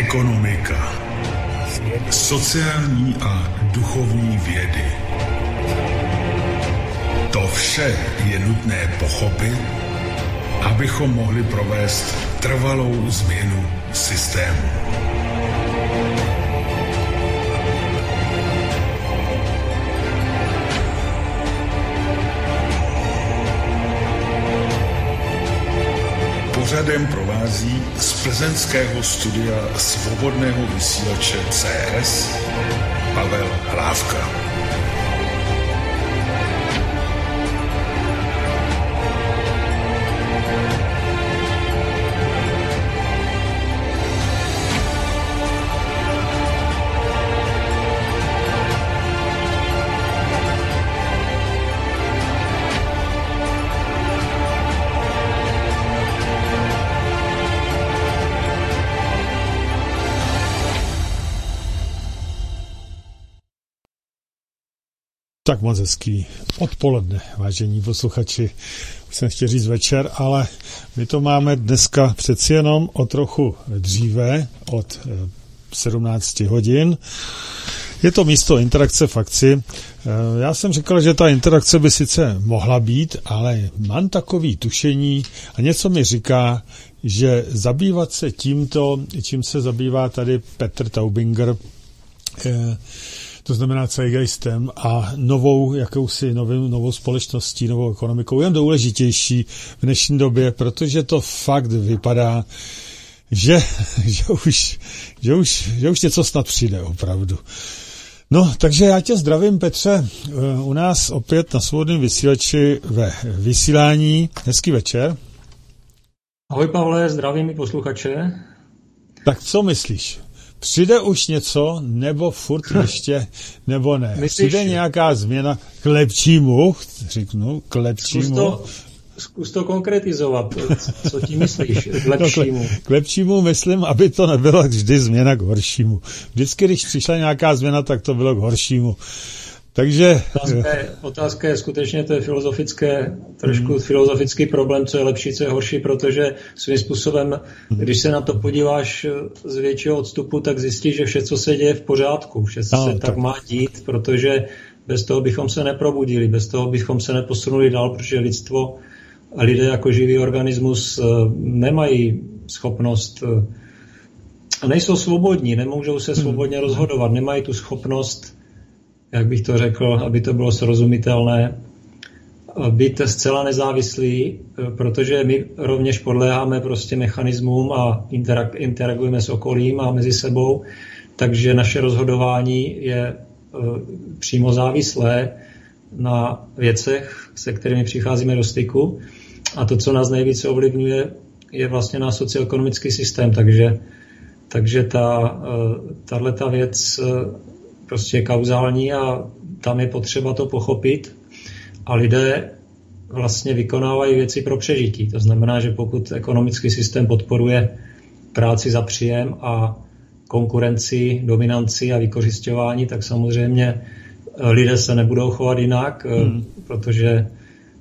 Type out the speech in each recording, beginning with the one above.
ekonomika, sociální a duchovní vědy. To vše je nutné pochopit, abychom mohli provést trvalou změnu systému. Pořadem provází z plzeňského studia Svobodného vysílače CS Pavel Hlávka. Tak moc hezký odpoledne, vážení posluchači. Už jsem chtěl říct večer, ale my to máme dneska přeci jenom o trochu dříve, od 17 hodin. Je to místo interakce v akci. Já jsem říkal, že ta interakce by sice mohla být, ale mám takový tušení a něco mi říká, že zabývat se tímto, čím se zabývá tady Petr Taubinger, to znamená zeitgeistem a novou společností, novou ekonomikou, je důležitější v dnešní době, protože to fakt vypadá, že už něco snad přijde opravdu. No, takže já tě zdravím, Petře, u nás opět na Svobodném vysílači ve vysílání. Hezký večer. Ahoj, Pavle, zdravím i posluchače. Tak co myslíš? Přijde už něco, nebo furt ještě, nebo ne? Přijde nějaká změna k lepšímu, řeknu, k lepšímu. Zkus to konkretizovat, co ti myslíš, k lepšímu? No, k lepšímu myslím, aby to nebyla vždy změna k horšímu. Vždycky, když přišla nějaká změna, tak to bylo k horšímu. Takže... Otázka je skutečně, to je trošku filozofický problém, co je lepší, co je horší, protože svým způsobem, když se na to podíváš z většího odstupu, tak zjistíš, že vše, co se děje v pořádku, vše se tak má dít, protože bez toho bychom se neprobudili, bez toho bychom se neposunuli dál, protože lidstvo a lidé jako živý organismus nemají schopnost, nejsou svobodní, nemůžou se svobodně rozhodovat, nemají tu schopnost, jak bych to řekl, aby to bylo srozumitelné, být zcela nezávislý, protože my rovněž podléháme prostě mechanismům a interagujeme s okolím a mezi sebou, takže naše rozhodování je přímo závislé na věcech, se kterými přicházíme do styku, a to, co nás nejvíce ovlivňuje, je vlastně náš socioekonomický systém, takže tato věc prostě je kauzální a tam je potřeba to pochopit a lidé vlastně vykonávají věci pro přežití. To znamená, že pokud ekonomický systém podporuje práci za příjem a konkurenci, dominanci a vykořisťování, tak samozřejmě lidé se nebudou chovat jinak, protože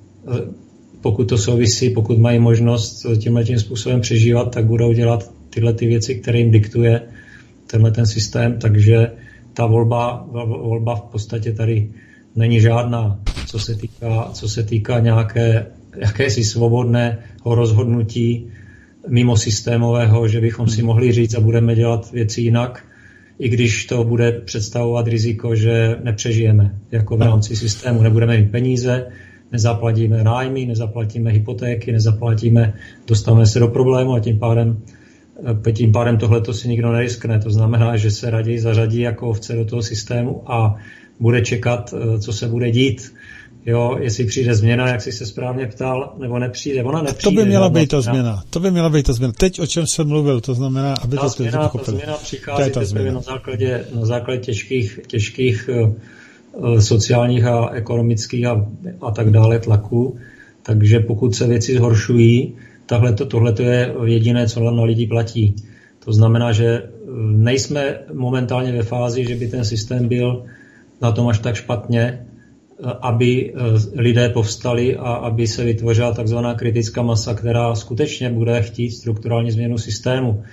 pokud to souvisí, pokud mají možnost tímhletím způsobem přežívat, tak budou dělat tyhle ty věci, které jim diktuje tenhle ten systém, takže ta volba v podstatě tady není žádná, co se týká jakési svobodného rozhodnutí mimo systémového, že bychom si mohli říct a budeme dělat věci jinak, i když to bude představovat riziko, že nepřežijeme jako v rámci systému. Nebudeme mít peníze, nezaplatíme nájmy, nezaplatíme hypotéky, dostaneme se do problému a tím pádem tohleto si nikdo neriskne. To znamená, že se raději zařadí jako ovce do toho systému a bude čekat, co se bude dít. Jo, jestli přijde změna, jak jsi se správně ptal, nebo nepřijde. Ona nepřijde. To by měla být ta změna. Teď, o čem jsem mluvil, to znamená, aby ta změna přichází teprve na základě těžkých sociálních a ekonomických a tak dále tlaků. Takže pokud se věci zhoršují, tohle je jediné, co na lidi platí. To znamená, že nejsme momentálně ve fázi, že by ten systém byl na tom až tak špatně, aby lidé povstali a aby se vytvořila takzvaná kritická masa, která skutečně bude chtít strukturální změnu systému.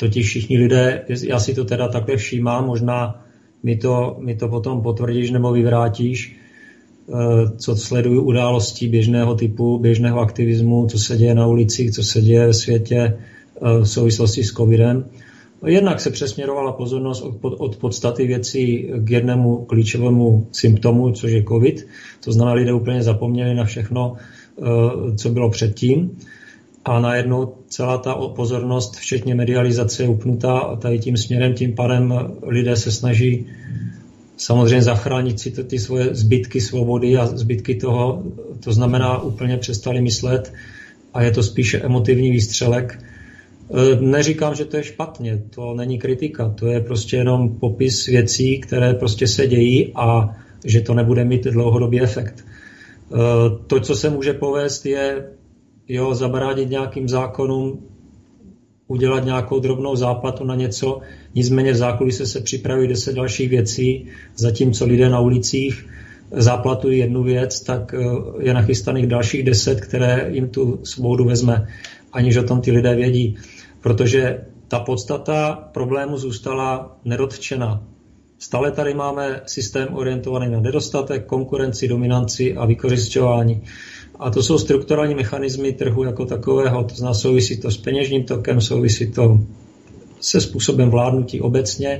totiž všichni lidé, já si to teda takhle všímám, možná mi to potom potvrdíš nebo vyvrátíš, co sleduju událostí běžného typu, běžného aktivismu, co se děje na ulicích, co se děje ve světě v souvislosti s covidem. Jednak se přesměrovala pozornost od podstaty věcí k jednému klíčovému symptomu, což je covid. To znamená, lidé úplně zapomněli na všechno, co bylo předtím. A najednou celá ta pozornost, včetně medializace, je upnutá tady tím směrem. Tím pádem lidé se snaží samozřejmě zachránit si ty svoje zbytky svobody a zbytky toho. To znamená, úplně přestali myslet a je to spíše emotivní výstřelek. Neříkám, že to je špatně, to není kritika, to je prostě jenom popis věcí, které prostě se dějí a že to nebude mít dlouhodobý efekt. To, co se může povést, je zabránit nějakým zákonům, udělat nějakou drobnou záplatu na něco, nicméně v zákulisí se připraví 10 dalších věcí, zatímco lidé na ulicích záplatují jednu věc, tak je nachystaných dalších 10, které jim tu svobodu vezme, aniž o tom ty lidé vědí. Protože ta podstata problému zůstala nedotčena. Stále tady máme systém orientovaný na nedostatek, konkurenci, dominanci a vykořisťování. A to jsou strukturální mechanismy trhu jako takového. To znamená, souvisí to s peněžním tokem, souvisí to se způsobem vládnutí obecně,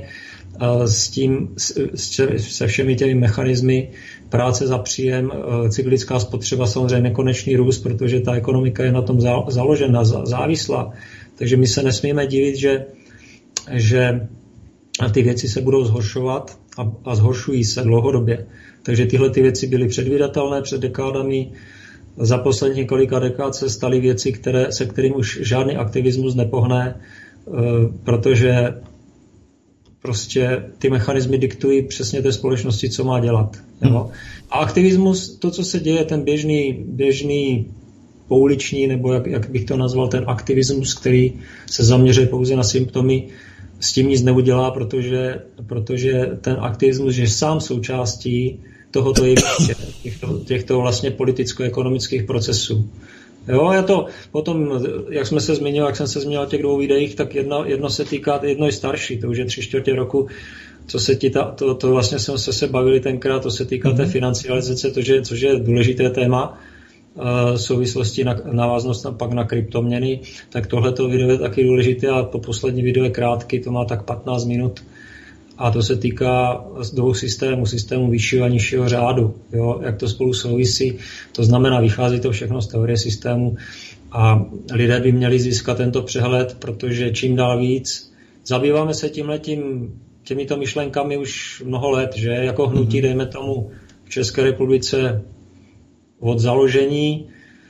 se všemi těmi mechanismy práce za příjem, cyklická spotřeba, samozřejmě nekonečný růst, protože ta ekonomika je na tom založena, závislá. Takže my se nesmíme divit, že ty věci se budou zhoršovat a zhoršují se dlouhodobě. Takže tyhle ty věci byly předvídatelné před dekádami. Za poslední několika dekád se staly věci, se kterým už žádný aktivismus nepohne, protože prostě ty mechanismy diktují přesně té společnosti, co má dělat. Jo? A aktivismus, to, co se děje, ten běžný pouliční, nebo jak bych to nazval, ten aktivismus, který se zaměřuje pouze na symptomy, s tím nic neudělá, protože ten aktivismus je sám součástí tohoto jeviště, těchto vlastně politicko-ekonomických procesů. Jo, je to potom, jak jsem se zmínil o těch 2 videích, tak jedno se týká, jedno je starší, to už je 3/4 roku, co se to vlastně jsme se bavili tenkrát, to se týká té financializace, což je důležité téma, v souvislosti návaznost pak na kryptoměny, tak tohleto video je taky důležité a to poslední video je krátký, to má tak 15 minut a to se týká 2 systémů vyššího a nižšího řádu, jo, jak to spolu souvisí, to znamená, vychází to všechno z teorie systému a lidé by měli získat tento přehled, protože čím dál víc zabýváme se těmito myšlenkami už mnoho let, že jako hnutí, dejme tomu v České republice od založení,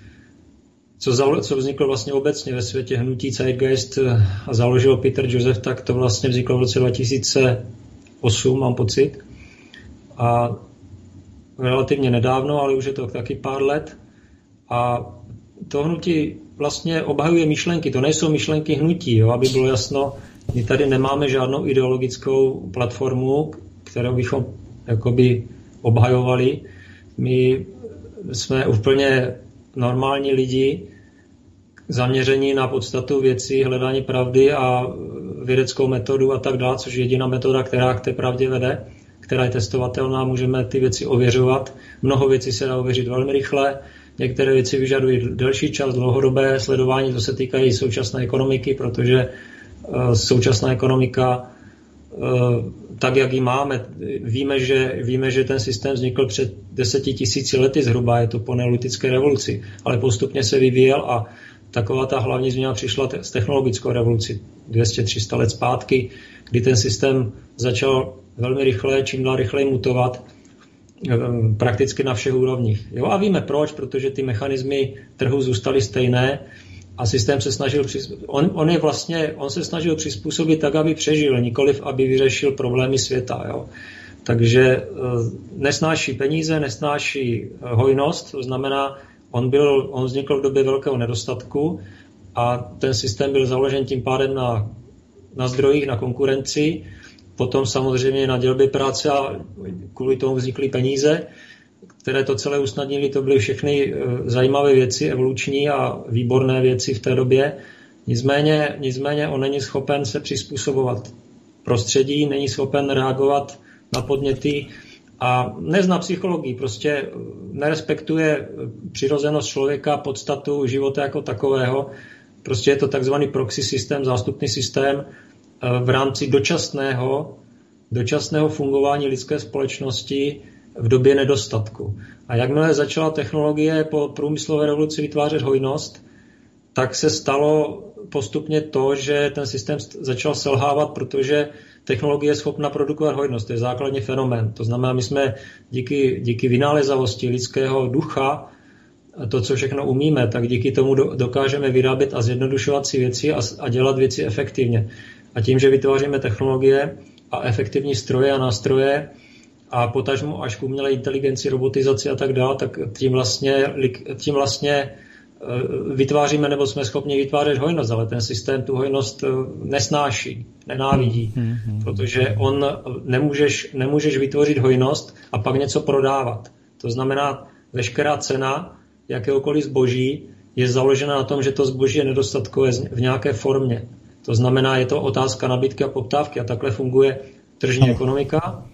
co vzniklo vlastně obecně ve světě hnutí Zeitgeist a založil Peter Joseph, tak to vlastně vzniklo v roce 2008, mám pocit. A relativně nedávno, ale už je to taky pár let. A to hnutí vlastně obhajuje myšlenky. To nejsou myšlenky hnutí, jo, aby bylo jasno. My tady nemáme žádnou ideologickou platformu, kterou bychom jakoby obhajovali. My jsme úplně normální lidi, zaměření na podstatu věcí, hledání pravdy a vědeckou metodu a tak dále, což je jediná metoda, která k té pravdě vede, která je testovatelná, můžeme ty věci ověřovat. Mnoho věcí se dá ověřit velmi rychle, některé věci vyžadují delší čas, dlouhodobé sledování, to se týká i současné ekonomiky, protože současná ekonomika, tak jak ji máme, víme, že ten systém vznikl před 10 000 lety zhruba, je to po neolitické revoluci, ale postupně se vyvíjel a taková ta hlavní změna přišla s technologickou revolucí 200-300 let zpátky, kdy ten systém začal velmi rychle, čím dál rychleji mutovat prakticky na všech úrovních. Jo, a víme proč, protože ty mechanismy trhu zůstaly stejné a systém se snažil on se snažil přizpůsobit tak, aby přežil, nikoliv aby vyřešil problémy světa. Jo. Takže nesnáší peníze, nesnáší hojnost, to znamená, on vznikl v době velkého nedostatku a ten systém byl založen tím pádem na zdrojích, na konkurenci, potom samozřejmě na dělbě práce a kvůli tomu vznikly peníze, které to celé usnadnily. To byly všechny zajímavé věci, evoluční a výborné věci v té době. Nicméně on není schopen se přizpůsobovat prostředí, není schopen reagovat na podněty a nezná psychologii, prostě nerespektuje přirozenost člověka, podstatu života jako takového. Prostě je to takzvaný proxy systém, zástupný systém v rámci dočasného fungování lidské společnosti v době nedostatku. A jakmile začala technologie po průmyslové revoluci vytvářet hojnost, tak se stalo postupně to, že ten systém začal selhávat, protože technologie je schopna produkovat hojnost. To je základní fenomén. To znamená, my jsme díky vynálezavosti lidského ducha, to, co všechno umíme, tak díky tomu dokážeme vyrábět a zjednodušovat si věci a dělat věci efektivně. A tím, že vytváříme technologie a efektivní stroje a nástroje a potažmo až k umělé inteligenci, robotizaci a tak dále, tak tím vlastně vytváříme nebo jsme schopni vytvářet hojnost, ale ten systém tu hojnost nesnáší, nenávidí, protože nemůžeš vytvořit hojnost a pak něco prodávat. To znamená, veškerá cena jakéhokoliv zboží je založena na tom, že to zboží je nedostatkové v nějaké formě. To znamená, je to otázka nabídky a poptávky a takhle funguje tržní ekonomika.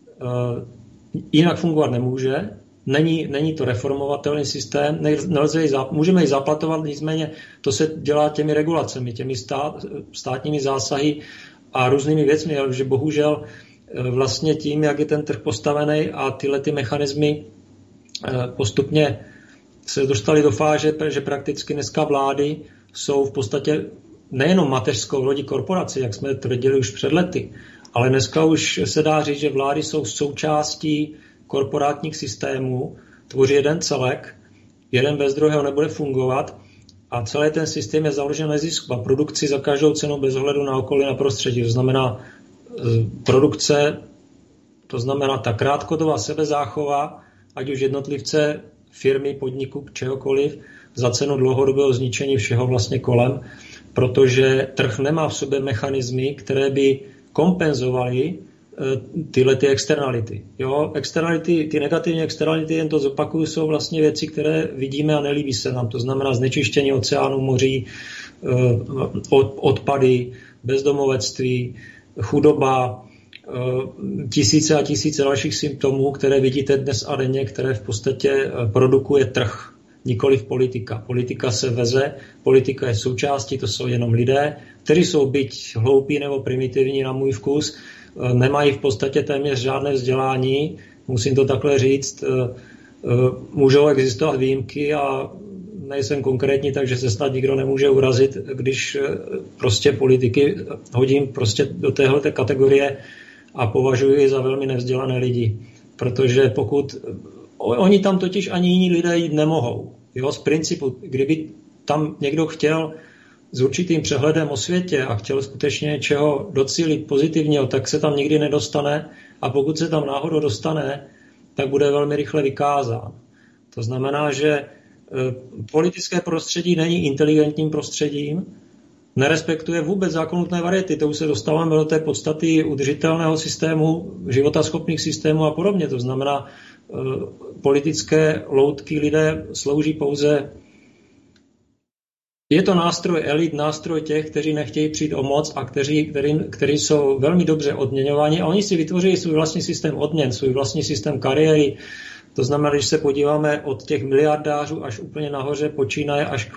Jinak fungovat nemůže. Není to reformovatelný systém, můžeme ji zaplatovat, nicméně to se dělá těmi regulacemi, těmi státními zásahy a různými věcmi, ale že bohužel vlastně tím, jak je ten trh postavený a tyhle ty mechanismy postupně se dostaly do fáze, že prakticky dneska vlády jsou v podstatě nejenom mateřskou lodí korporací, jak jsme tvrdili už před lety, ale dneska už se dá říct, že vlády jsou součástí korporátních systémů, tvoří jeden celek, jeden bez druhého nebude fungovat a celý ten systém je založen na zisku a produkci za každou cenu bez ohledu na okolí, na prostředí. To znamená produkce, to znamená ta krátkodobá sebezáchova, ať už jednotlivce, firmy, podniku, čehokoliv, za cenu dlouhodobého zničení všeho vlastně kolem, protože trh nemá v sobě mechanismy, které by kompenzovaly tyhle ty externality. Jo, externality, ty negativní externality, jen to zopakuju, jsou vlastně věci, které vidíme a nelíbí se nám. To znamená znečištění oceánů, moří, odpady, bezdomovectví, chudoba, tisíce a tisíce dalších symptomů, které vidíte dnes a denně, které v podstatě produkuje trh, nikoliv politika. Politika se veze, politika je součástí, to jsou jenom lidé, kteří jsou byť hloupí nebo primitivní na můj vkus, nemají v podstatě téměř žádné vzdělání, musím to takhle říct, můžou existovat výjimky a nejsem konkrétní, takže se snad nikdo nemůže urazit, když prostě politiky hodím prostě do téhleté kategorie a považuji za velmi nevzdělané lidi, protože pokud oni tam totiž ani jiní lidé jít nemohou. Jo, z principu, kdyby tam někdo chtěl s určitým přehledem o světě a chtěl skutečně něčeho docílit pozitivního, tak se tam nikdy nedostane a pokud se tam náhodou dostane, tak bude velmi rychle vykázán. To znamená, že politické prostředí není inteligentním prostředím, nerespektuje vůbec zákon nutné variety. To už se dostáváme do té podstaty udržitelného systému, životaschopných systémů a podobně. To znamená, politické loutky lidé slouží pouze. Je to nástroj elit, nástroj těch, kteří nechtějí přijít o moc a kteří jsou velmi dobře odměňováni a oni si vytvoří svůj vlastní systém odměn, svůj vlastní systém kariéry. To znamená, když se podíváme od těch miliardářů až úplně nahoře, počínaje až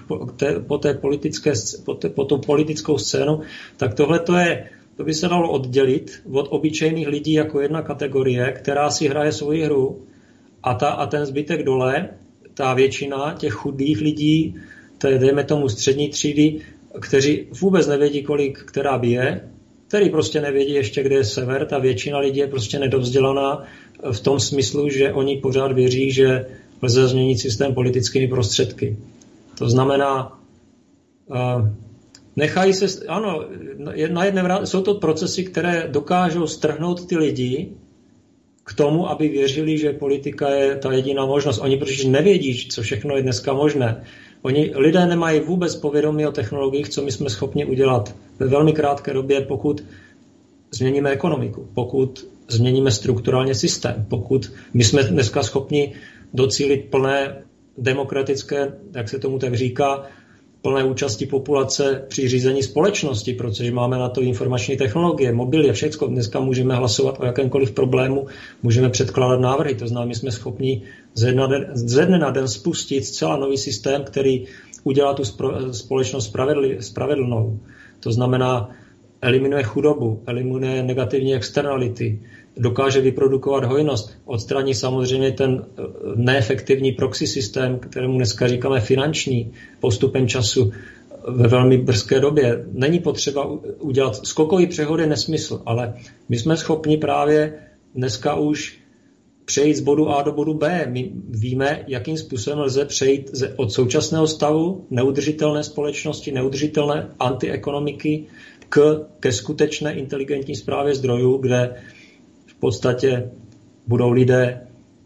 po tu politickou scénu, tak tohle to by se dalo oddělit od obyčejných lidí jako jedna kategorie, která si hraje svoji hru a ten zbytek dole, ta většina těch chudých lidí, dejme tomu střední třídy, kteří vůbec nevědí, kolik která bije, který prostě nevědí ještě, kde je sever, ta většina lidí je prostě nedovzdělaná v tom smyslu, že oni pořád věří, že lze změnit systém politickými prostředky. To znamená, nechají se, ano, jsou to procesy, které dokážou strhnout ty lidi k tomu, aby věřili, že politika je ta jediná možnost. Oni protože nevědí, co všechno je dneska možné. Lidé nemají vůbec povědomí o technologiích, co my jsme schopni udělat ve velmi krátké době, pokud změníme ekonomiku, pokud změníme strukturálně systém, pokud my jsme dneska schopni docílit plné demokratické, jak se tomu tak říká, plné účasti populace při řízení společnosti, protože máme na to informační technologie, mobily, všechno. Dneska můžeme hlasovat o jakémkoliv problému, můžeme předkládat návrhy. To znamená, my jsme schopni ze dne na den spustit zcela nový systém, který udělá tu společnost spravedlnou. To znamená, eliminuje chudobu, eliminuje negativní externality, dokáže vyprodukovat hojnost, odstraní samozřejmě ten neefektivní proxy systém, kterému dneska říkáme finanční, postupem času ve velmi brzké době. Není potřeba udělat skokový přechod, je nesmysl, ale my jsme schopni právě dneska už přejít z bodu A do bodu B. My víme, jakým způsobem lze přejít od současného stavu neudržitelné společnosti, neudržitelné antiekonomiky ke skutečné inteligentní správě zdrojů, kde v podstatě budou lidé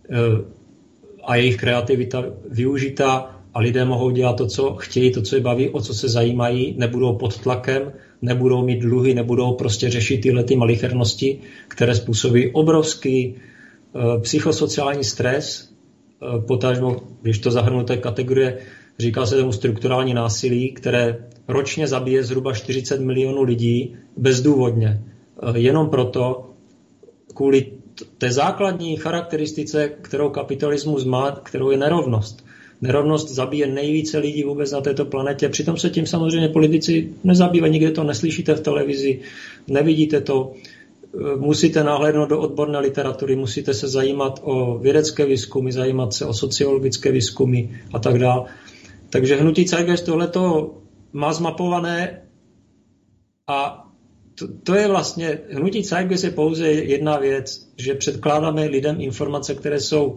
a jejich kreativita využita a lidé mohou dělat to, co chtějí, to, co je baví, o co se zajímají, nebudou pod tlakem, nebudou mít dluhy, nebudou prostě řešit tyhle ty malichernosti, které způsobí obrovský psychosociální stres, potažmo, když to zahrnu té kategorie, říká se tomu strukturální násilí, které ročně zabije zhruba 40 milionů lidí bezdůvodně. Jenom proto, kvůli té základní charakteristice, kterou kapitalismus má, kterou je nerovnost. Nerovnost zabije nejvíce lidí vůbec na této planetě. Přitom se tím samozřejmě politici nezabývají, nikde to neslyšíte v televizi, nevidíte to. Musíte nahlédnout do odborné literatury, musíte se zajímat o vědecké výzkumy, zajímat se o sociologické výzkumy a tak dále. Takže hnutí Zeitgeist tohleto má zmapované a to je vlastně, hnutí Zeitgeist je pouze jedna věc, že předkládáme lidem informace, které jsou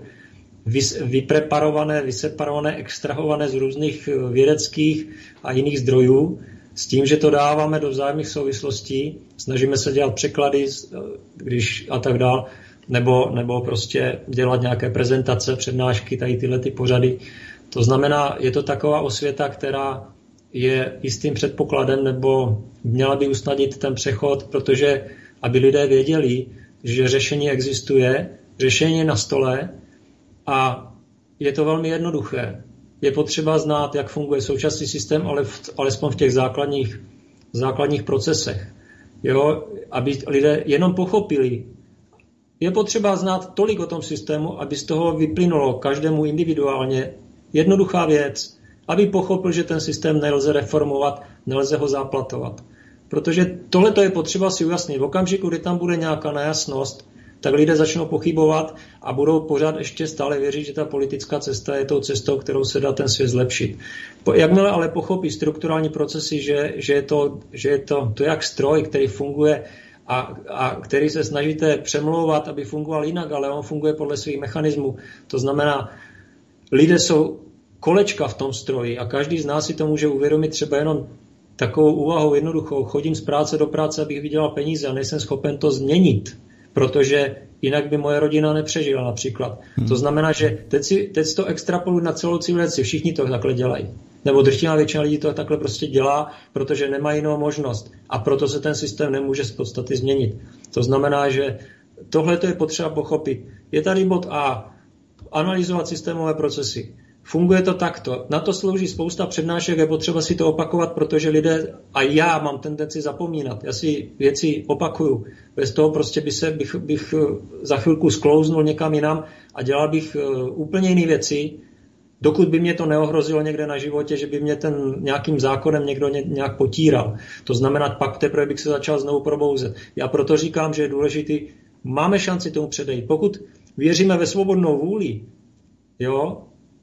vypreparované, vyseparované, extrahované z různých vědeckých a jiných zdrojů, s tím, že to dáváme do vzájemných souvislostí, snažíme se dělat překlady, když a tak dál, nebo prostě dělat nějaké prezentace, přednášky, tady tyhle ty pořady. To znamená, je to taková osvěta, která je jistým předpokladem, nebo měla by usnadnit ten přechod, protože aby lidé věděli, že řešení existuje, řešení je na stole a je to velmi jednoduché. Je potřeba znát, jak funguje současný systém, ale alespoň v těch základních procesech. Jo? Aby lidé jenom pochopili. Je potřeba znát tolik o tom systému, aby z toho vyplynulo každému individuálně jednoduchá věc, aby pochopil, že ten systém nelze reformovat, nelze ho záplatovat. Protože tohle je potřeba si ujasnit. V okamžiku, kdy tam bude nějaká nejasnost, tak lidé začnou pochybovat a budou pořád ještě stále věřit, že ta politická cesta je tou cestou, kterou se dá ten svět zlepšit. Jakmile ale pochopí strukturální procesy, že je to jak stroj, který funguje a který se snažíte přemlouvat, aby fungoval jinak, ale on funguje podle svých mechanismů. To znamená, lidé jsou kolečka v tom stroji a každý z nás si to může uvědomit třeba jenom takovou úvahou jednoduchou. Chodím z práce do práce, abych vydělal peníze a nejsem schopen to změnit, protože jinak by moje rodina nepřežila například. To znamená, že teď to extrapoluji na celou civilizaci, všichni to takhle dělají. Nebo drtivá většina lidí to takhle prostě dělá, protože nemá jinou možnost a proto se ten systém nemůže z podstaty změnit. To znamená, že tohle je potřeba pochopit. Je tady bod A, analyzovat systémové procesy. Funguje to takto. Na to slouží spousta přednášek, je potřeba si to opakovat, protože lidé, a já mám tendenci zapomínat, já si věci opakuju. Bez toho prostě bych za chvilku sklouznul někam jinam a dělal bych úplně jiné věci, dokud by mě to neohrozilo někde na životě, že by mě ten nějakým zákonem někdo nějak potíral. To znamená, pak teprve bych se začal znovu probouzet. Já proto říkám, že je důležitý, máme šanci tomu předejít. Pokud věříme ve svobodnou vůli, jo,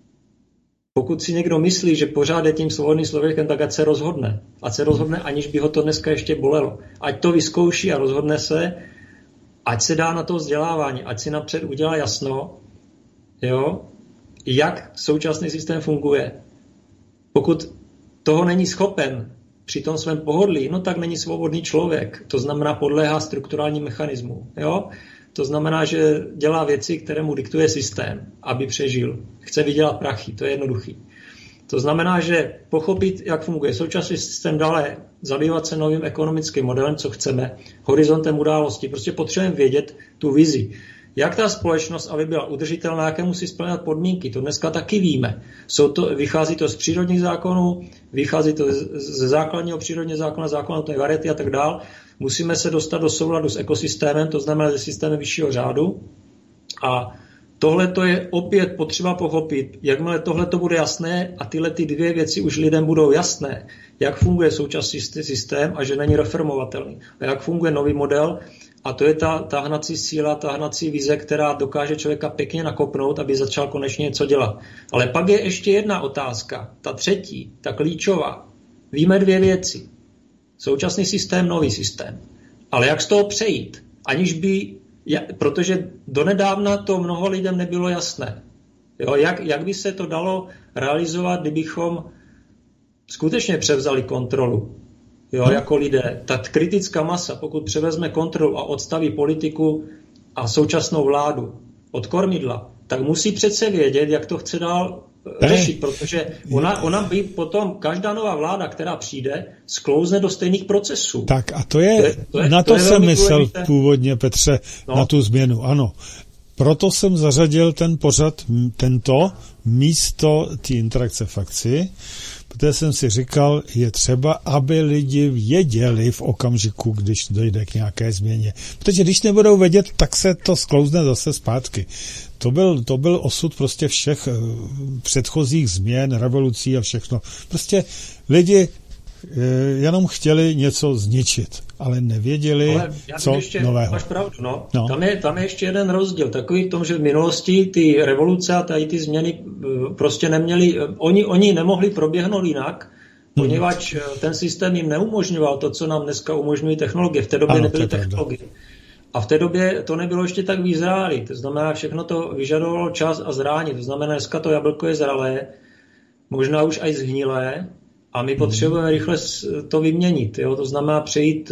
pokud si někdo myslí, že pořád je tím svobodným člověkem, tak ať se rozhodne. Ať se rozhodne, aniž by ho to dneska ještě bolelo. Ať to vyzkouší a rozhodne se, ať se dá na to vzdělávání, ať si napřed udělá jasno, jo, jak současný systém funguje. Pokud toho není schopen při tom svém pohodlí, no tak není svobodný člověk. To znamená, podléhá strukturálním mechanismům. Jo? To znamená, že dělá věci, které mu diktuje systém, aby přežil. Chce vydělat prachy, to je jednoduchý. To znamená, že pochopit, jak funguje současný systém, dále zabývat se novým ekonomickým modelem, co chceme, horizontem události. Prostě potřebujeme vědět tu vizi. jak ta společnost, aby byla udržitelná, jaké musí splňovat podmínky, to dneska taky víme. Vychází to z přírodních zákonů, vychází to ze základního přírodního zákona, zákona té variety a tak dál. Musíme se dostat do souladu s ekosystémem, to znamená se systémem vyššího řádu. A tohle to je opět potřeba pochopit. Jakmile tohle to bude jasné a tyhle ty dvě věci už lidem budou jasné, jak funguje současný systém a že není reformovatelný. A jak funguje nový model, a to je ta hnací síla, ta hnací vize, která dokáže člověka pěkně nakopnout, aby začal konečně něco dělat. Ale pak je ještě jedna otázka, ta třetí, ta klíčová. Víme dvě věci. Současný systém, nový systém. Ale jak z toho přejít? Protože donedávna to mnoho lidem nebylo jasné. Jo, jak by se to dalo realizovat, kdybychom skutečně převzali kontrolu, jo, jako lidé. Ta kritická masa, pokud převezme kontrolu a odstaví politiku a současnou vládu od kormidla, tak musí přece vědět, jak to chce dál řešit, protože ona by potom, každá nová vláda, která přijde, sklouzne do stejných procesů. Tak a na to jsem myslel původně, Petře, na tu změnu, ano. Proto jsem zařadil ten pořad, tento, místo té interakce v akci, protože jsem si říkal, je třeba, aby lidi věděli v okamžiku, když dojde k nějaké změně. Protože když nebudou vědět, tak se to sklouzne zase zpátky. To byl osud prostě všech předchozích změn, revolucí a všechno. Prostě lidi jenom chtěli něco zničit, ale nevěděli, co nového. Máš pravdu, no. Tam je ještě jeden rozdíl. Takový v tom, že v minulosti ty revoluce a tady ty změny prostě neměli, oni nemohli proběhnout jinak, poněvadž ten systém jim neumožňoval to, co nám dneska umožňují technologie. V té době nebyly technologie. A v té době to nebylo ještě tak vyzrálé. To znamená, všechno to vyžadovalo čas a zrání. To znamená, dneska to jablko je zralé, možná už aj zhnilé, a my potřebujeme rychle to vyměnit. Jo? To znamená přejít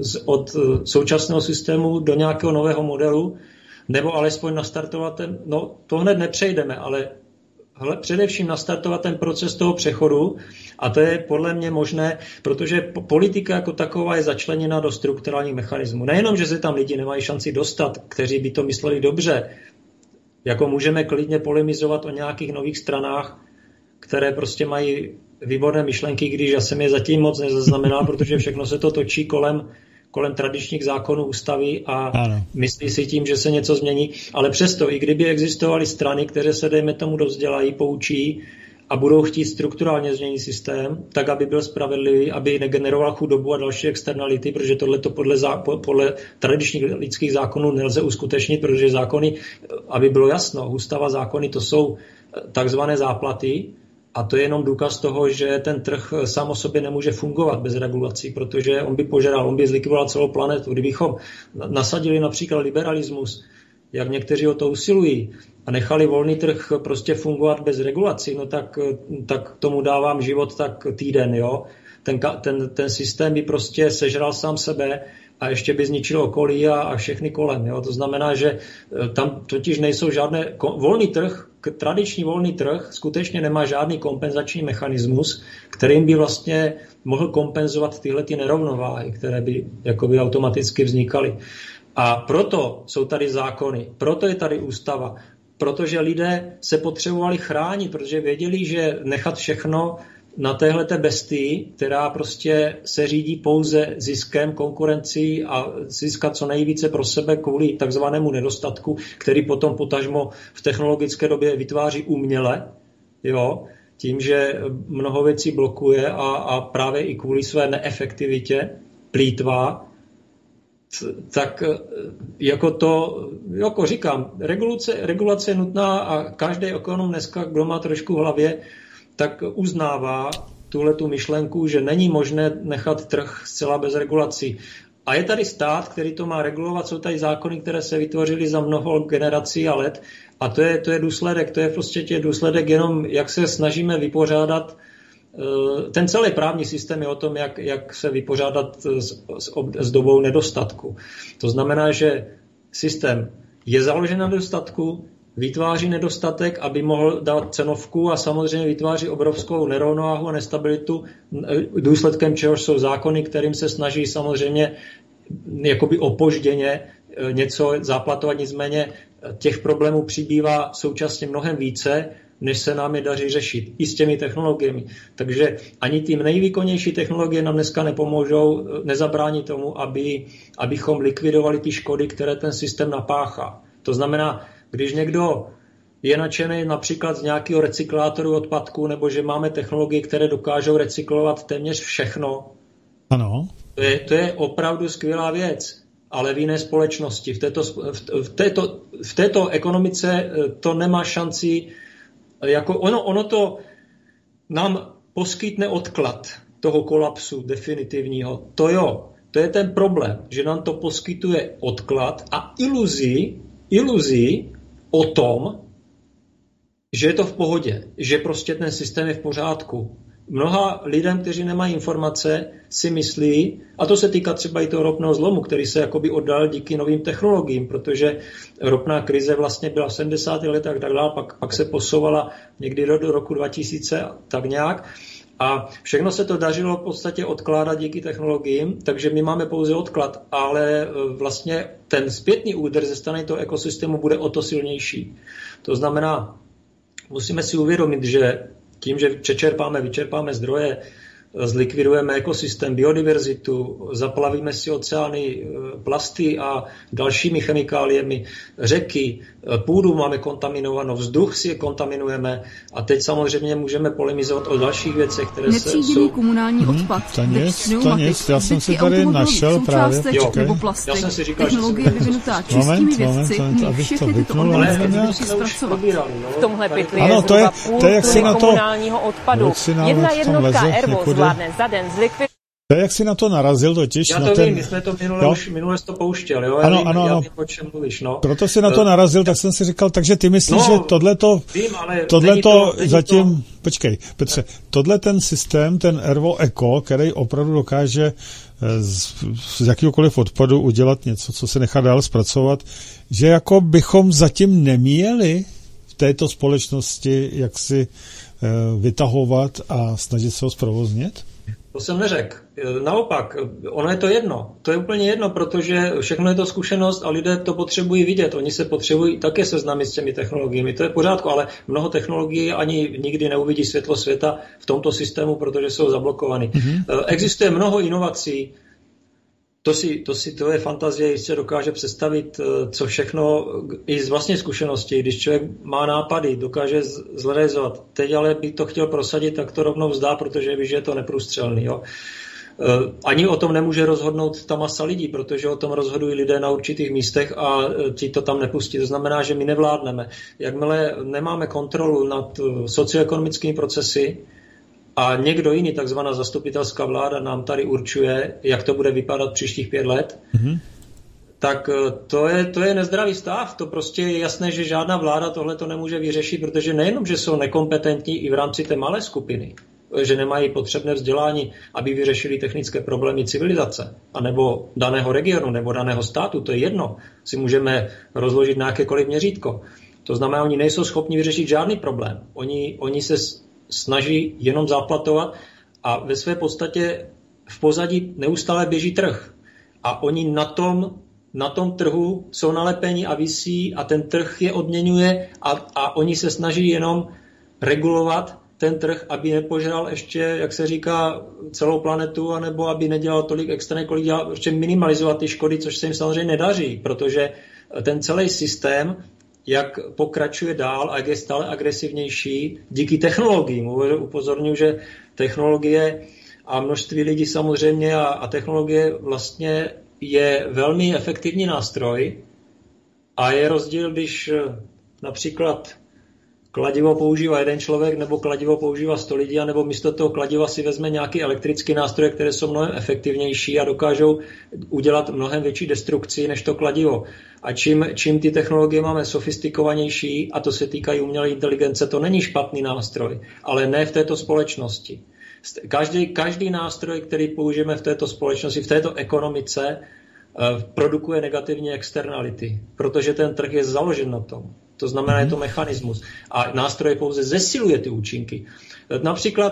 od současného systému do nějakého nového modelu, nebo alespoň nastartovat to hned nepřejdeme, ale především nastartovat ten proces toho přechodu, a to je podle mě možné, protože politika jako taková je začleněna do strukturálních mechanismů. Nejenom, že se tam lidi nemají šanci dostat, kteří by to mysleli dobře, jako můžeme klidně polemizovat o nějakých nových stranách, které prostě mají výborné myšlenky, když já jsem je zatím moc nezaznamenal, protože všechno se to točí kolem tradičních zákonů ústavy a myslí si tím, že se něco změní. Ale přesto, i kdyby existovaly strany, které se, dejme tomu, dovzdělají, poučí a budou chtít strukturálně změnit systém, tak aby byl spravedlivý, aby negeneroval chudobu a další externality, protože tohleto podle tradičních lidských zákonů nelze uskutečnit, protože zákony, aby bylo jasno, ústava, zákony, to jsou takzvané záplaty. A to je jenom důkaz toho, že ten trh sám o sobě nemůže fungovat bez regulací, protože on by zlikvidoval celou planetu. Kdybychom nasadili například liberalismus, jak někteří o to usilují, a nechali volný trh prostě fungovat bez regulací, no tak tomu dávám život tak týden, jo. Ten systém by prostě sežral sám sebe a ještě by zničil okolí a všechny kolem. Jo? To znamená, že tam totiž nejsou žádné... Tradiční volný trh skutečně nemá žádný kompenzační mechanismus, kterým by vlastně mohl kompenzovat tyhle ty nerovnováhy, které by jakoby automaticky vznikaly. A proto jsou tady zákony, proto je tady ústava, protože lidé se potřebovali chránit, protože věděli, že nechat všechno na téhleté bestii, která prostě se řídí pouze ziskem, konkurencí a získat co nejvíce pro sebe kvůli takzvanému nedostatku, který potom potažmo v technologické době vytváří uměle, jo, tím, že mnoho věcí blokuje a právě i kvůli své neefektivitě plýtvá, tak jako říkám, regulace je nutná a každý ekonom dneska, kdo má trošku v hlavě, tak uznává tuhletu myšlenku, že není možné nechat trh zcela bez regulací. A je tady stát, který to má regulovat, jsou tady zákony, které se vytvořily za mnoho generací a let, a to je důsledek, to je prostě důsledek jenom, jak se snažíme vypořádat. Ten celý právní systém je o tom, jak se vypořádat s dobou nedostatku. To znamená, že systém je založen na nedostatku, vytváří nedostatek, aby mohl dát cenovku, a samozřejmě vytváří obrovskou nerovnováhu a nestabilitu, důsledkem čehož jsou zákony, kterým se snaží samozřejmě jakoby opožděně něco záplatovat, nicméně těch problémů přibývá současně mnohem více, než se nám je daří řešit i s těmi technologiemi. Takže ani ty nejvýkonnější technologie nám dneska nepomůžou, nezabrání tomu, abychom likvidovali ty škody, které ten systém napáchá. To znamená, když někdo je nadšený například z nějakého recyklátoru odpadků, nebo že máme technologie, které dokážou recyklovat téměř všechno. Ano. To je opravdu skvělá věc, ale v jiné společnosti. V této ekonomice to nemá šanci. Jako ono to nám poskytne odklad toho kolapsu definitivního. To je ten problém, že nám to poskytuje odklad a iluzí o tom, že je to v pohodě, že prostě ten systém je v pořádku. Mnoha lidem, kteří nemají informace, si myslí, a to se týká třeba i toho ropného zlomu, který se jakoby oddal díky novým technologiím, protože ropná krize vlastně byla v 70. letech a tak dále, pak se posouvala někdy do roku 2000 tak nějak. A všechno se to dařilo v podstatě odkládat díky technologiím, takže my máme pouze odklad, ale vlastně ten zpětný úder ze strany toho ekosystému bude o to silnější. To znamená, musíme si uvědomit, že tím, že vyčerpáme zdroje, zlikvidujeme ekosystém, biodiverzitu, zaplavíme si oceány plasty a dalšími chemikáliemi, řeky, půdu máme kontaminovanou, vzduch si je kontaminujeme a teď samozřejmě můžeme polemizovat o dalších věcech, které jsou komunální odpad. Taněc, já jsem si tady našel právě. Nebo plastik. Já jsem si říkal, technologie vyvinutá čistými vědci, všechny tyto organismy musí zpracovat. V tomhle pytli je zhruba půl tuny komunálního odpadu. Jedna jednotka Ervo zvládne za den zlikvidovat. To je, jak jsi na to narazil totiž. Já to vím, my jsme to minule to pouštěli. Jo? Já vím, o čem mluvíš. No. Proto si na to narazil, tak jsem si říkal, takže ty myslíš, že tohleto zatím... Počkej, Petře, tohle ten systém, ten Ervo Eco, který opravdu dokáže z jakýhokoliv odpadu udělat něco, co se nechá dál zpracovat, že jako bychom zatím neměli v této společnosti jak si vytahovat a snažit se ho zprovoznit? To jsem neřekl. Naopak, ono je to jedno. To je úplně jedno, protože všechno je to zkušenost a lidé to potřebují vidět. Oni se potřebují také seznámit s těmi technologiemi. To je v pořádku, ale mnoho technologií ani nikdy neuvidí světlo světa v tomto systému, protože jsou zablokovaný. Mm-hmm. Existuje mnoho inovací. To je fantazie, jistě dokáže představit, co všechno i z vlastní zkušenosti. Když člověk má nápady, dokáže zrealizovat. Teď ale by to chtěl prosadit, tak to rovnou vzdá, protože ví, že je to neprůstřelný. Jo. Ani o tom nemůže rozhodnout ta masa lidí, protože o tom rozhodují lidé na určitých místech a ti to tam nepustí. To znamená, že my nevládneme. Jakmile nemáme kontrolu nad socioekonomickými procesy, a někdo jiný, takzvaná zastupitelská vláda, nám tady určuje, jak to bude vypadat příštích 5 let, tak to je nezdravý stav. To prostě je jasné, že žádná vláda tohle to nemůže vyřešit, protože nejenom, že jsou nekompetentní i v rámci té malé skupiny, že nemají potřebné vzdělání, aby vyřešili technické problémy civilizace, anebo daného regionu, nebo daného státu, to je jedno. Si můžeme rozložit na jakékoliv měřítko. To znamená, oni nejsou schopni vyřešit žádný problém. Oni se snaží jenom záplatovat a ve své podstatě v pozadí neustále běží trh. A oni na tom trhu jsou nalepeni a visí a ten trh je odměňuje a oni se snaží jenom regulovat ten trh, aby nepožral ještě, jak se říká, celou planetu, anebo aby nedělal tolik extra, kolik dělal, prostě minimalizovat ty škody, což se jim samozřejmě nedaří, protože ten celý systém, jak pokračuje dál a jak je stále agresivnější díky technologiím. Upozorňuji, že technologie a množství lidí samozřejmě a technologie vlastně je velmi efektivní nástroj a je rozdíl, když například kladivo používá jeden člověk nebo kladivo používá 100 lidí, anebo místo toho kladiva si vezme nějaký elektrický nástroj, které jsou mnohem efektivnější a dokážou udělat mnohem větší destrukci než to kladivo. A čím ty technologie máme sofistikovanější, a to se týká i umělé inteligence, to není špatný nástroj, ale ne v této společnosti. Každý nástroj, který použijeme v této společnosti, v této ekonomice, produkuje negativní externality, protože ten trh je založen na tom. To znamená, je to mechanismus. A nástroj pouze zesiluje ty účinky. Například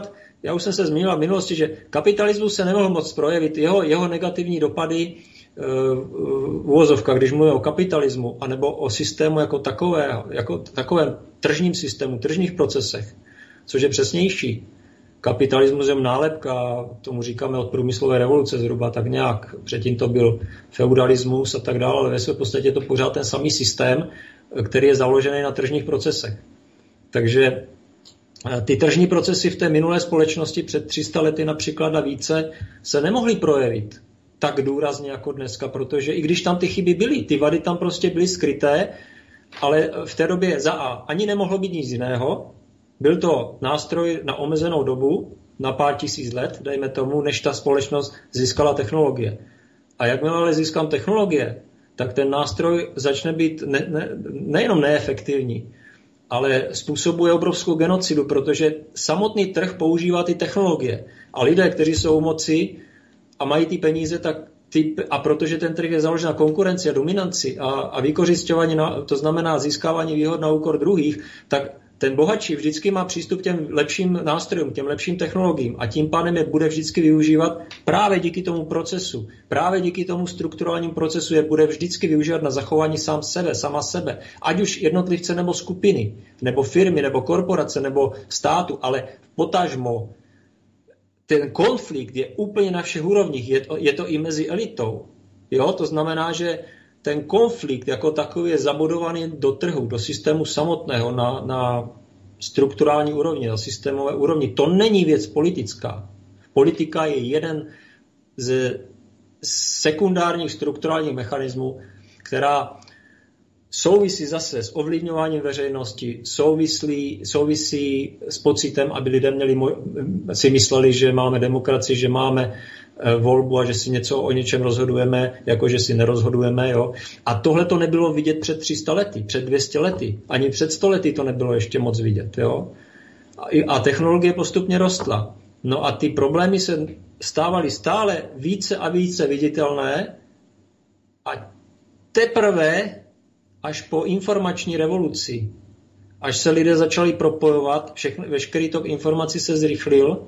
já už jsem se zmínil v minulosti, že kapitalismus se nemohl moc projevit, jeho negativní dopady uvozovka, když mluvíme o kapitalismu, anebo o systému jako takovém tržním systému, tržních procesech, což je přesnější. Kapitalismus je nálepka, tomu říkáme od průmyslové revoluce zhruba tak nějak. Předtím to byl feudalismus a tak dále, ale ve své podstatě je to pořád ten samý systém, který je založený na tržních procesech. Takže ty tržní procesy v té minulé společnosti před 300 lety například a více se nemohly projevit tak důrazně jako dneska, protože i když tam ty chyby byly, ty vady tam prostě byly skryté, ale v té době ani nemohlo být nic jiného. Byl to nástroj na omezenou dobu, na pár tisíc let, dejme tomu, než ta společnost získala technologie. A jakmile získám technologie, tak ten nástroj začne být nejenom neefektivní, ale způsobuje obrovskou genocidu, protože samotný trh používá ty technologie. A lidé, kteří jsou u moci a mají ty peníze, a protože ten trh je založen na konkurenci a dominanci a vykořisťování, to znamená získávání výhod na úkor druhých, tak ten bohatší vždycky má přístup k těm lepším nástrojům, těm lepším technologiím a tím pádem je bude vždycky využívat právě díky tomu procesu. Právě díky tomu strukturálnímu procesu je bude vždycky využívat na zachování sama sebe. Ať už jednotlivce nebo skupiny, nebo firmy, nebo korporace, nebo státu, ale potažmo ten konflikt je úplně na všech úrovních. Je to i mezi elitou. Jo? To znamená, že ten konflikt jako takový je zabudovaný do trhu, do systému samotného, na strukturální úrovni, na systémové úrovni. To není věc politická. Politika je jeden z sekundárních strukturálních mechanismů, která souvisí zase s ovlivňováním veřejnosti, souvisí s pocitem, aby lidé si mysleli, že máme demokracii, že máme volbu a že si o něčem rozhodujeme, jako že si nerozhodujeme. Jo? A tohle to nebylo vidět před 300 lety, před 200 lety, ani před 100 lety to nebylo ještě moc vidět. Jo? A technologie postupně rostla. No a ty problémy se stávaly stále více a více viditelné a teprve až po informační revoluci, až se lidé začali propojovat, veškerý tok informací se zrychlil,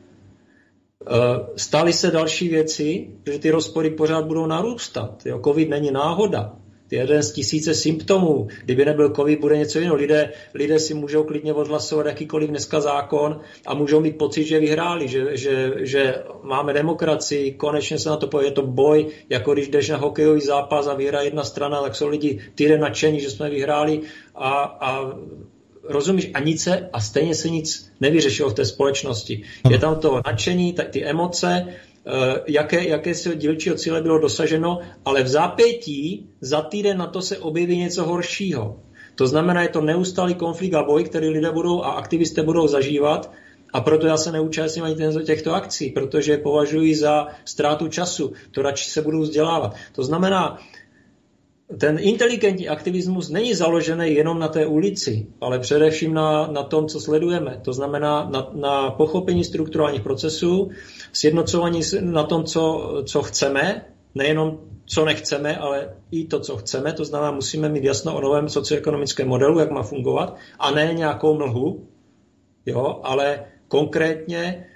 staly se další věci, že ty rozpory pořád budou narůstat. Jo? Covid není náhoda. Je jeden z tisíce symptomů. Kdyby nebyl covid, bude něco jiného. Lidé si můžou klidně odhlasovat jakýkoliv dneska zákon a můžou mít pocit, že vyhráli, že máme demokracii, konečně se na to poje. Je to boj, jako když jdeš na hokejový zápas a vyhraje jedna strana, tak jsou lidi týden nadšení, že jsme vyhráli a rozumíš, a stejně se nic nevyřešilo v té společnosti. Je tam to nadšení, ty emoce, jaké se dílčího cíle bylo dosaženo, ale v zápětí za týden na to se objeví něco horšího. To znamená, je to neustálý konflikt a boj, který lidé budou a aktivisté budou zažívat, a proto já se neúčastním ani těchto akcí, protože je považuji za ztrátu času, to radši se budu vzdělávat. To znamená, ten inteligentní aktivismus není založený jenom na té ulici, ale především na tom, co sledujeme. To znamená na pochopení strukturálních procesů, sjednocování na tom, co chceme, nejenom co nechceme, ale i to, co chceme. To znamená, musíme mít jasno o novém socioekonomickém modelu, jak má fungovat, a ne nějakou mlhu, jo, ale konkrétně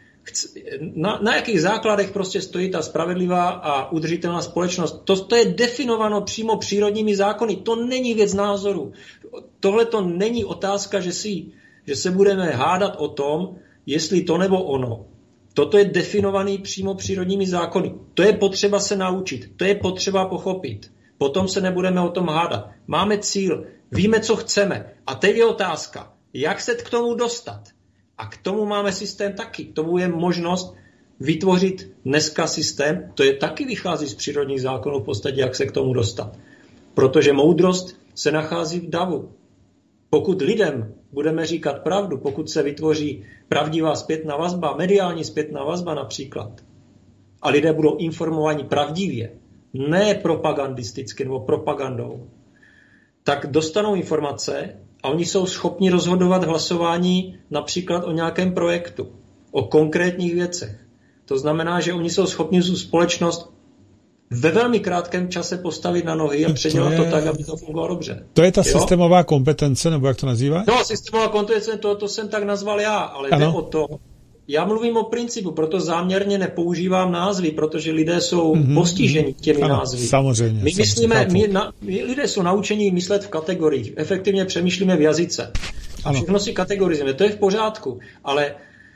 na jakých základech prostě stojí ta spravedlivá a udržitelná společnost. To je definováno přímo přírodními zákony. To není věc názoru. Tohle to není otázka, že se budeme hádat o tom, jestli to nebo ono. Toto je definovaný přímo přírodními zákony. To je potřeba se naučit. To je potřeba pochopit. Potom se nebudeme o tom hádat. Máme cíl. Víme, co chceme. A teď je otázka, jak se k tomu dostat. A k tomu máme systém taky. K tomu je možnost vytvořit dneska systém. To je taky vychází z přírodních zákonů v podstatě, jak se k tomu dostat. Protože moudrost se nachází v davu. Pokud lidem budeme říkat pravdu, pokud se vytvoří pravdivá zpětná vazba, mediální zpětná vazba například, a lidé budou informováni pravdivě, ne propagandisticky nebo propagandou, tak dostanou informace a oni jsou schopni rozhodovat hlasování například o nějakém projektu, o konkrétních věcech. To znamená, že oni jsou schopni tu společnost ve velmi krátkém čase postavit na nohy a předělat to tak, aby to fungovalo dobře. To je ta systémová kompetence, nebo jak to nazýváš? No, systémová kompetence, to jsem tak nazval já, ale jde o to, já mluvím o principu, proto záměrně nepoužívám názvy, protože lidé jsou postiženi těmi názvy. Samozřejmě. My lidé jsou naučeni myslet v kategoriích, efektivně přemýšlíme v jazyce. A všechno si kategorizujeme, to je v pořádku, ale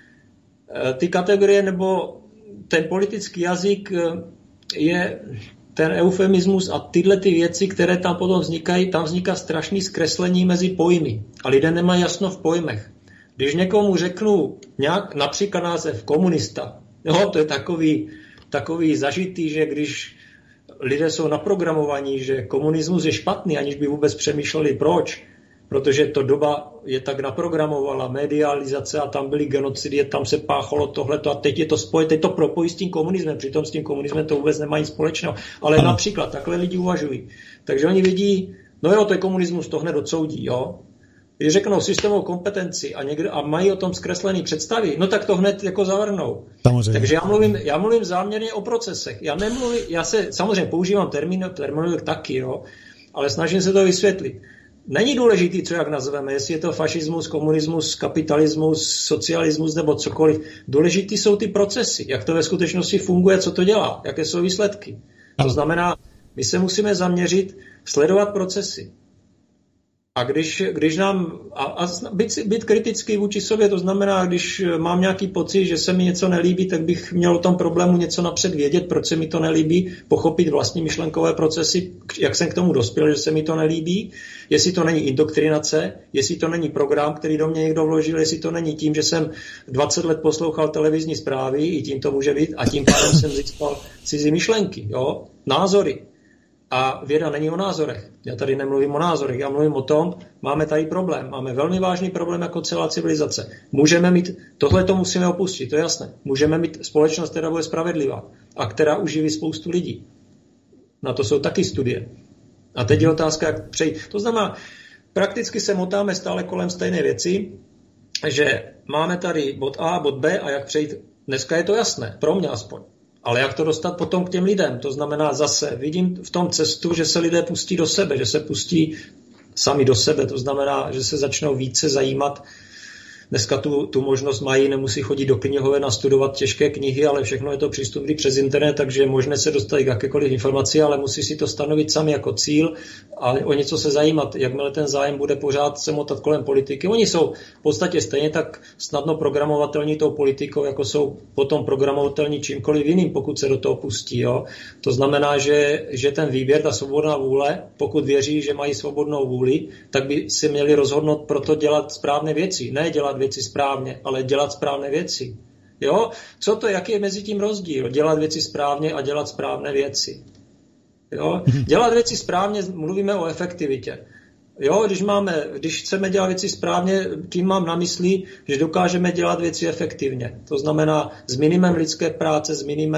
ty kategorie nebo ten politický jazyk je ten eufemismus a tyhle ty věci, které tam potom vznikají, tam vzniká strašný zkreslení mezi pojmy a lidé nemají jasno v pojmech. Když někomu řeknu například název komunista, to je takový zažitý, že když lidé jsou naprogramovaní, že komunismus je špatný, aniž by vůbec přemýšleli proč, protože to doba je tak naprogramovala, medializace a tam byly genocidy, tam se páchalo tohleto a teď je to spoje, teď to propojí s tím komunismem, přitom s tím komunismem to vůbec nemá nic společného, ale například takhle lidi uvažují. Takže oni vidí, to je komunismus, to hned odsoudí, jo. Když řeknou systémovou kompetenci a mají o tom zkreslený představy, tak to hned jako zavrhnou. Samozřejmě. Takže já mluvím záměrně o procesech. Já se samozřejmě používám terminologii taky, jo, ale snažím se to vysvětlit. Není důležitý, co jak nazveme, jestli je to fašismus, komunismus, kapitalismus, socialismus nebo cokoliv. Důležitý jsou ty procesy, jak to ve skutečnosti funguje, co to dělá, jaké jsou výsledky. To znamená, my se musíme zaměřit, sledovat procesy. A když nám, být kritický vůči sobě, to znamená, když mám nějaký pocit, že se mi něco nelíbí, tak bych měl o tom problému něco napřed vědět, proč se mi to nelíbí, pochopit vlastní myšlenkové procesy, jak jsem k tomu dospěl, že se mi to nelíbí, jestli to není indoktrinace, jestli to není program, který do mě někdo vložil, jestli to není tím, že jsem 20 let poslouchal televizní zprávy, i tím to může být, a tím pádem jsem získal cizí myšlenky, názory. A věda není o názorech. Já tady nemluvím o názorech, já mluvím o tom, máme tady problém. Máme velmi vážný problém jako celá civilizace. Tohle to musíme opustit, to je jasné. Můžeme mít společnost, která bude spravedlivá a která uživí spoustu lidí. Na to jsou taky studie. A teď je otázka, jak přejít. To znamená, prakticky se motáme stále kolem stejné věci, že máme tady bod A, bod B a jak přejít. Dneska je to jasné, pro mě aspoň. Ale jak to dostat potom k těm lidem? To znamená zase, vidím v tom cestu, že se lidé pustí do sebe, že se pustí sami do sebe. To znamená, že se začnou více zajímat. Dneska tu možnost mají, nemusí chodit do knihoven a studovat těžké knihy, ale všechno je to přístupné přes internet, takže je možné se dostat k jakékoliv informaci, ale musí si to stanovit sami jako cíl a o něco se zajímat. Jakmile ten zájem bude pořád se motat kolem politiky. Oni jsou v podstatě stejně tak snadno programovatelní tou politikou, jako jsou potom programovatelní čímkoliv jiným, pokud se do toho pustí. Jo. To znamená, že ten výběr, ta svobodná vůle, pokud věří, že mají svobodnou vůli, tak by si měli rozhodnout proto dělat správné věci. Ne dělat věci správně, ale dělat správné věci. Jo? Jaký je mezi tím rozdíl? Dělat věci správně a dělat správné věci. Jo? Dělat věci správně, mluvíme o efektivitě. Jo? Když chceme dělat věci správně, tím mám na mysli, že dokážeme dělat věci efektivně. To znamená s minimem lidské práce, s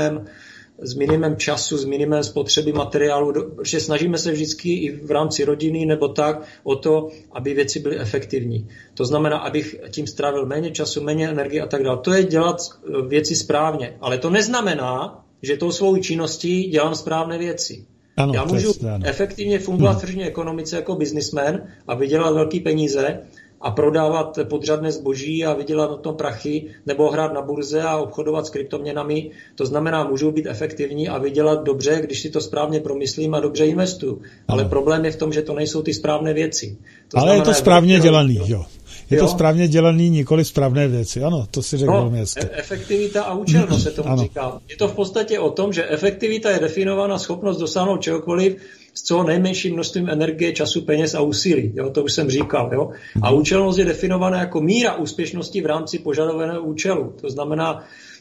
minimem času, s minimem spotřeby materiálu, že snažíme se vždycky i v rámci rodiny nebo tak o to, aby věci byly efektivní. To znamená, abych tím strávil méně času, méně energie a tak dále. To je dělat věci správně. Ale to neznamená, že tou svou činností dělám správné věci. Ano, já můžu efektivně fungovat v tržní ekonomice jako biznismen a vydělat velké peníze a prodávat podřadné zboží a vydělat na tom prachy, nebo hrát na burze a obchodovat s kryptoměnami. To znamená, můžu být efektivní a vydělat dobře, když si to správně promyslím a dobře investuju. Ale problém je v tom, že to nejsou ty správné věci. Ale je to správně dělaný, jo. Je to správně dělaný, nikoli správné věci. Ano, to si řekl velmi hezky. Efektivita a účelnost se tomu říká. Je to v podstatě o tom, že efektivita je definována schopnost dosáhnout čehokoliv s co nejmenším množstvím energie, času, peněz a úsilí. Jo, to už jsem říkal. Jo. A účelnost je definovaná jako míra úspěšnosti v rámci požadovaného účelu. To znamená,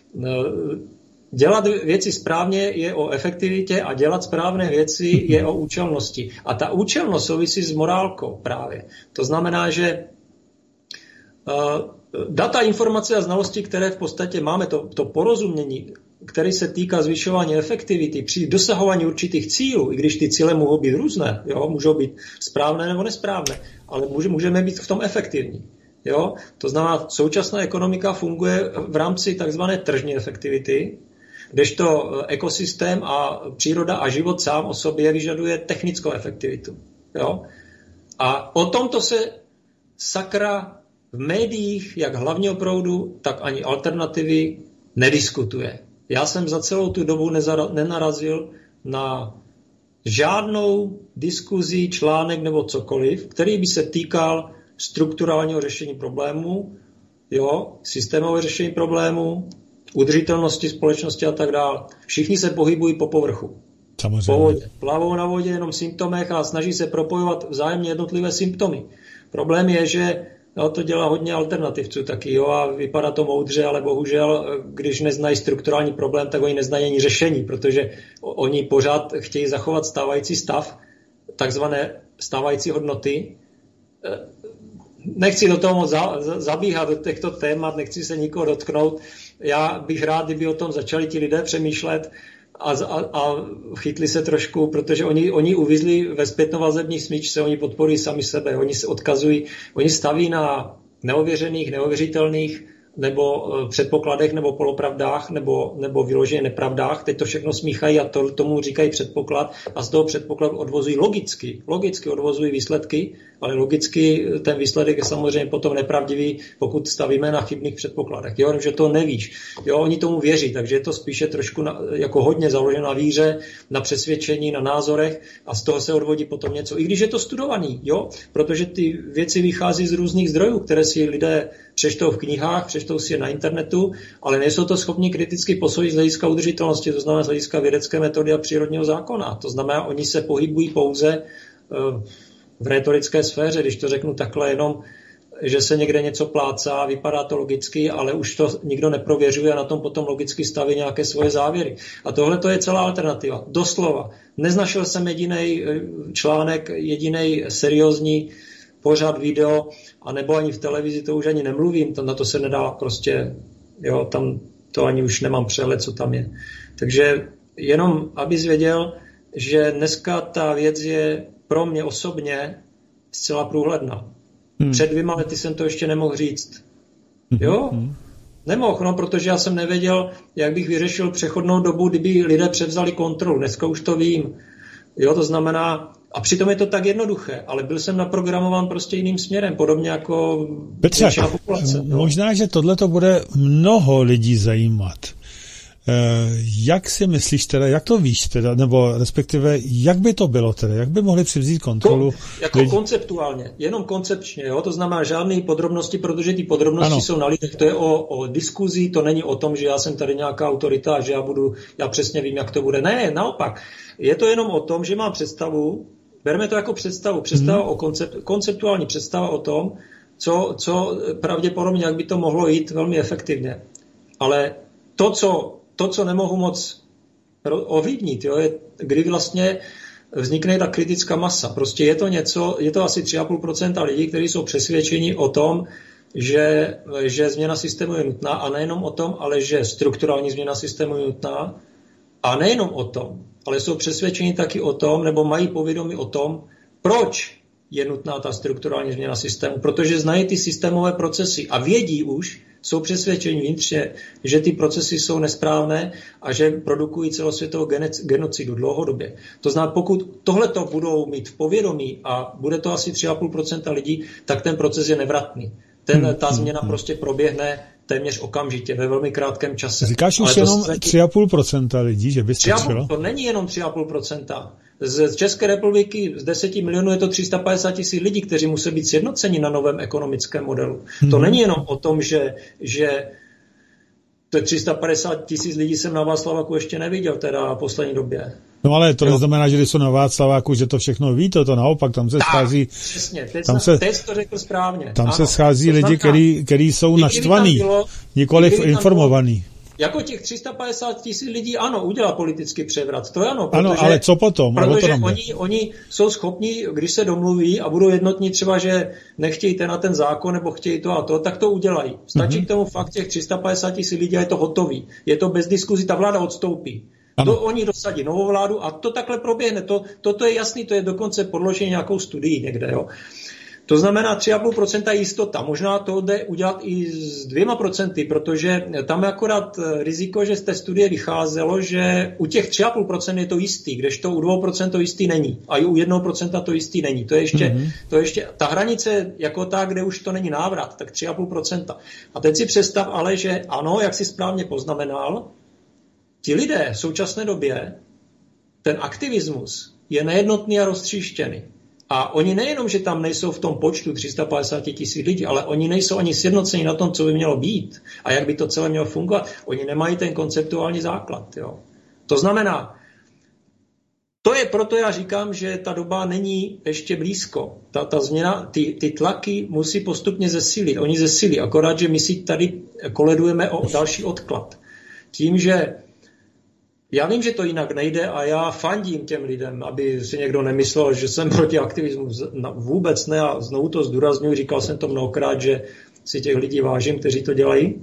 dělat věci správně je o efektivitě a dělat správné věci je o účelnosti. A ta účelnost souvisí s morálkou právě. To znamená, že data, informace a znalosti, které v podstatě máme, to porozumění, který se týká zvyšování efektivity při dosahování určitých cílů, i když ty cíle mohou být různé, jo, můžou být správné nebo nesprávné, ale můžeme být v tom efektivní. Jo? To znamená, současná ekonomika funguje v rámci takzvané tržní efektivity, kdežto ekosystém a příroda a život sám o sobě vyžaduje technickou efektivitu. Jo? A o tomto se sakra v médiích, jak hlavního proudu, tak ani alternativy nediskutuje. Já jsem za celou tu dobu nenarazil na žádnou diskuzi, článek nebo cokoliv, který by se týkal strukturálního řešení problémů, systémové řešení problémů, udržitelnosti společnosti a tak dále. Všichni se pohybují po povrchu. Samozřejmě. Po vodě. Plavou na vodě jenom symptomech a snaží se propojovat vzájemně jednotlivé symptomy. Problém je, že to dělá hodně alternativců taky, a vypadá to moudře, ale bohužel, když neznají strukturální problém, tak oni neznají ani řešení, protože oni pořád chtějí zachovat stávající stav, takzvané stávající hodnoty. Nechci do toho moc zabíhat do těchto témat, nechci se nikoho dotknout. Já bych rád, kdyby o tom začali ti lidé přemýšlet a chytli se trošku, protože oni uvízli ve zpětnovazební smyčce, oni podporují sami sebe, oni se odkazují, oni staví na neověřených, neuvěřitelných nebo předpokladech nebo polopravdách nebo vyloženě nepravdách. Teď to všechno smíchají a tomu říkají předpoklad a z toho předpokladu odvozují logicky odvozují výsledky, ale logicky ten výsledek je samozřejmě potom nepravdivý, pokud stavíme na chybných předpokladech. Že to nevíš. Oni tomu věří, takže je to spíše trošku jako hodně založeno na víře, na přesvědčení, na názorech a z toho se odvodí potom něco. I když je to studovaný, protože ty věci vychází z různých zdrojů, které si lidé přečtou v knihách, přečtou si je na internetu, ale nejsou to schopni kriticky posoudit z hlediska udržitelnosti, to znamená z hlediska vědecké metody a přírodního zákona. To znamená, oni se pohybují pouze v rétorické sféře, když to řeknu takhle, jenom, že se někde něco plácá, vypadá to logicky, ale už to nikdo neprověřuje a na tom potom logicky staví nějaké svoje závěry. A tohle to je celá alternativa. Doslova. Neznašel jsem jediný článek, jediný seriózní pořad, video, a nebo ani v televizi, to už ani nemluvím, na to se nedá prostě, tam to ani už nemám přehled, co tam je. Takže jenom, abys věděl, že dneska ta věc je pro mě osobně zcela průhledná. Před 2 lety jsem to ještě nemohl říct. Nemohl, protože já jsem nevěděl, jak bych vyřešil přechodnou dobu, kdyby lidé převzali kontrolu. Dneska už to vím. To znamená, a přitom je to tak jednoduché, ale byl jsem naprogramován prostě jiným směrem, podobně jako většina populace. Možná, že tohle to bude mnoho lidí zajímat. Jak si myslíš teda, jak to víš teda, nebo respektive, jak by to bylo teda, jak by mohli převzít kontrolu? Konceptuálně, jenom koncepčně, to znamená žádné podrobnosti, protože ty podrobnosti jsou na lidech, to je o diskuzi, to není o tom, že já jsem tady nějaká autorita a že já přesně vím, jak to bude. Ne, naopak, je to jenom o tom, že mám představu, bereme to jako představa o konceptuální představa o tom, co pravděpodobně, jak by to mohlo jít velmi efektivně. Ale to, co nemohu moc ovlivnit, je, kdy vlastně vznikne ta kritická masa. Prostě je to asi 3,5% lidí, kteří jsou přesvědčeni o tom, že změna systému je nutná, a nejenom o tom, ale že strukturální změna systému je nutná, a nejenom o tom, ale jsou přesvědčeni taky o tom, nebo mají povědomí o tom, proč je nutná ta strukturální změna systému, protože znají ty systémové procesy a vědí už, jsou přesvědčeni vnitřně, že ty procesy jsou nesprávné a že produkují celosvětovou genocidu dlouhodobě. To znamená, pokud tohleto budou mít v povědomí a bude to asi 3,5% lidí, tak ten proces je nevratný. Ta změna prostě proběhne téměř okamžitě, ve velmi krátkém čase. Říkáš už jenom 3,5% lidí, že by stačilo? To není jenom 3,5%. Z České republiky z 10 milionů je to 350 000 lidí, kteří musí být sjednoceni na novém ekonomickém modelu. To není jenom o tom, že to 350 000 lidí jsem na Václaváku ještě neviděl teda v poslední době. No ale to neznamená, že když jsou na Václaváku, že to všechno ví, to naopak, tam se schází... Přesně, teď to řekl správně. Tam se schází lidi, kteří jsou naštvaní, nikoliv informovaní. Jako těch 350 000 lidí, ano, udělá politický převrat. To ano, ano, ale co potom? Protože oni jsou schopni, když se domluví a budou jednotní třeba, že nechtějí na ten zákon nebo chtějí to a to, tak to udělají. Stačí k tomu fakt těch 350 000 lidí a je to hotový. Je to bez diskuzí, ta vláda odstoupí. To oni dosadí novou vládu a to takhle proběhne. Toto je jasný, to je dokonce podložené nějakou studií někde. To znamená 3,5% je jistota. Možná to jde udělat i s 2%, protože tam je akorát riziko, že z té studie vycházelo, že u těch 3,5% je to jistý, kdežto u 2% to jistý není. A i u 1% to jistý není. To je ještě ta hranice jako ta, kde už to není návrat, tak 3,5%. A teď si představ ale, že ano, jak si správně poznamenal, ti lidé v současné době, ten aktivismus je nejednotný a roztříštěný. A oni nejenom, že tam nejsou v tom počtu 350 000 lidí, ale oni nejsou ani sjednoceni na tom, co by mělo být a jak by to celé mělo fungovat. Oni nemají ten konceptuální základ. Jo. To znamená, to je proto já říkám, že ta doba není ještě blízko. Ta změna, ty tlaky musí postupně zesílit. Oni zesílí, akorát, že my si tady koledujeme o další odklad. Tím, že já vím, že to jinak nejde a já fandím těm lidem, aby si někdo nemyslel, že jsem proti aktivismu. Vůbec ne a znovu to zdůrazňuji, říkal jsem to mnohokrát, že si těch lidí vážím, kteří to dělají.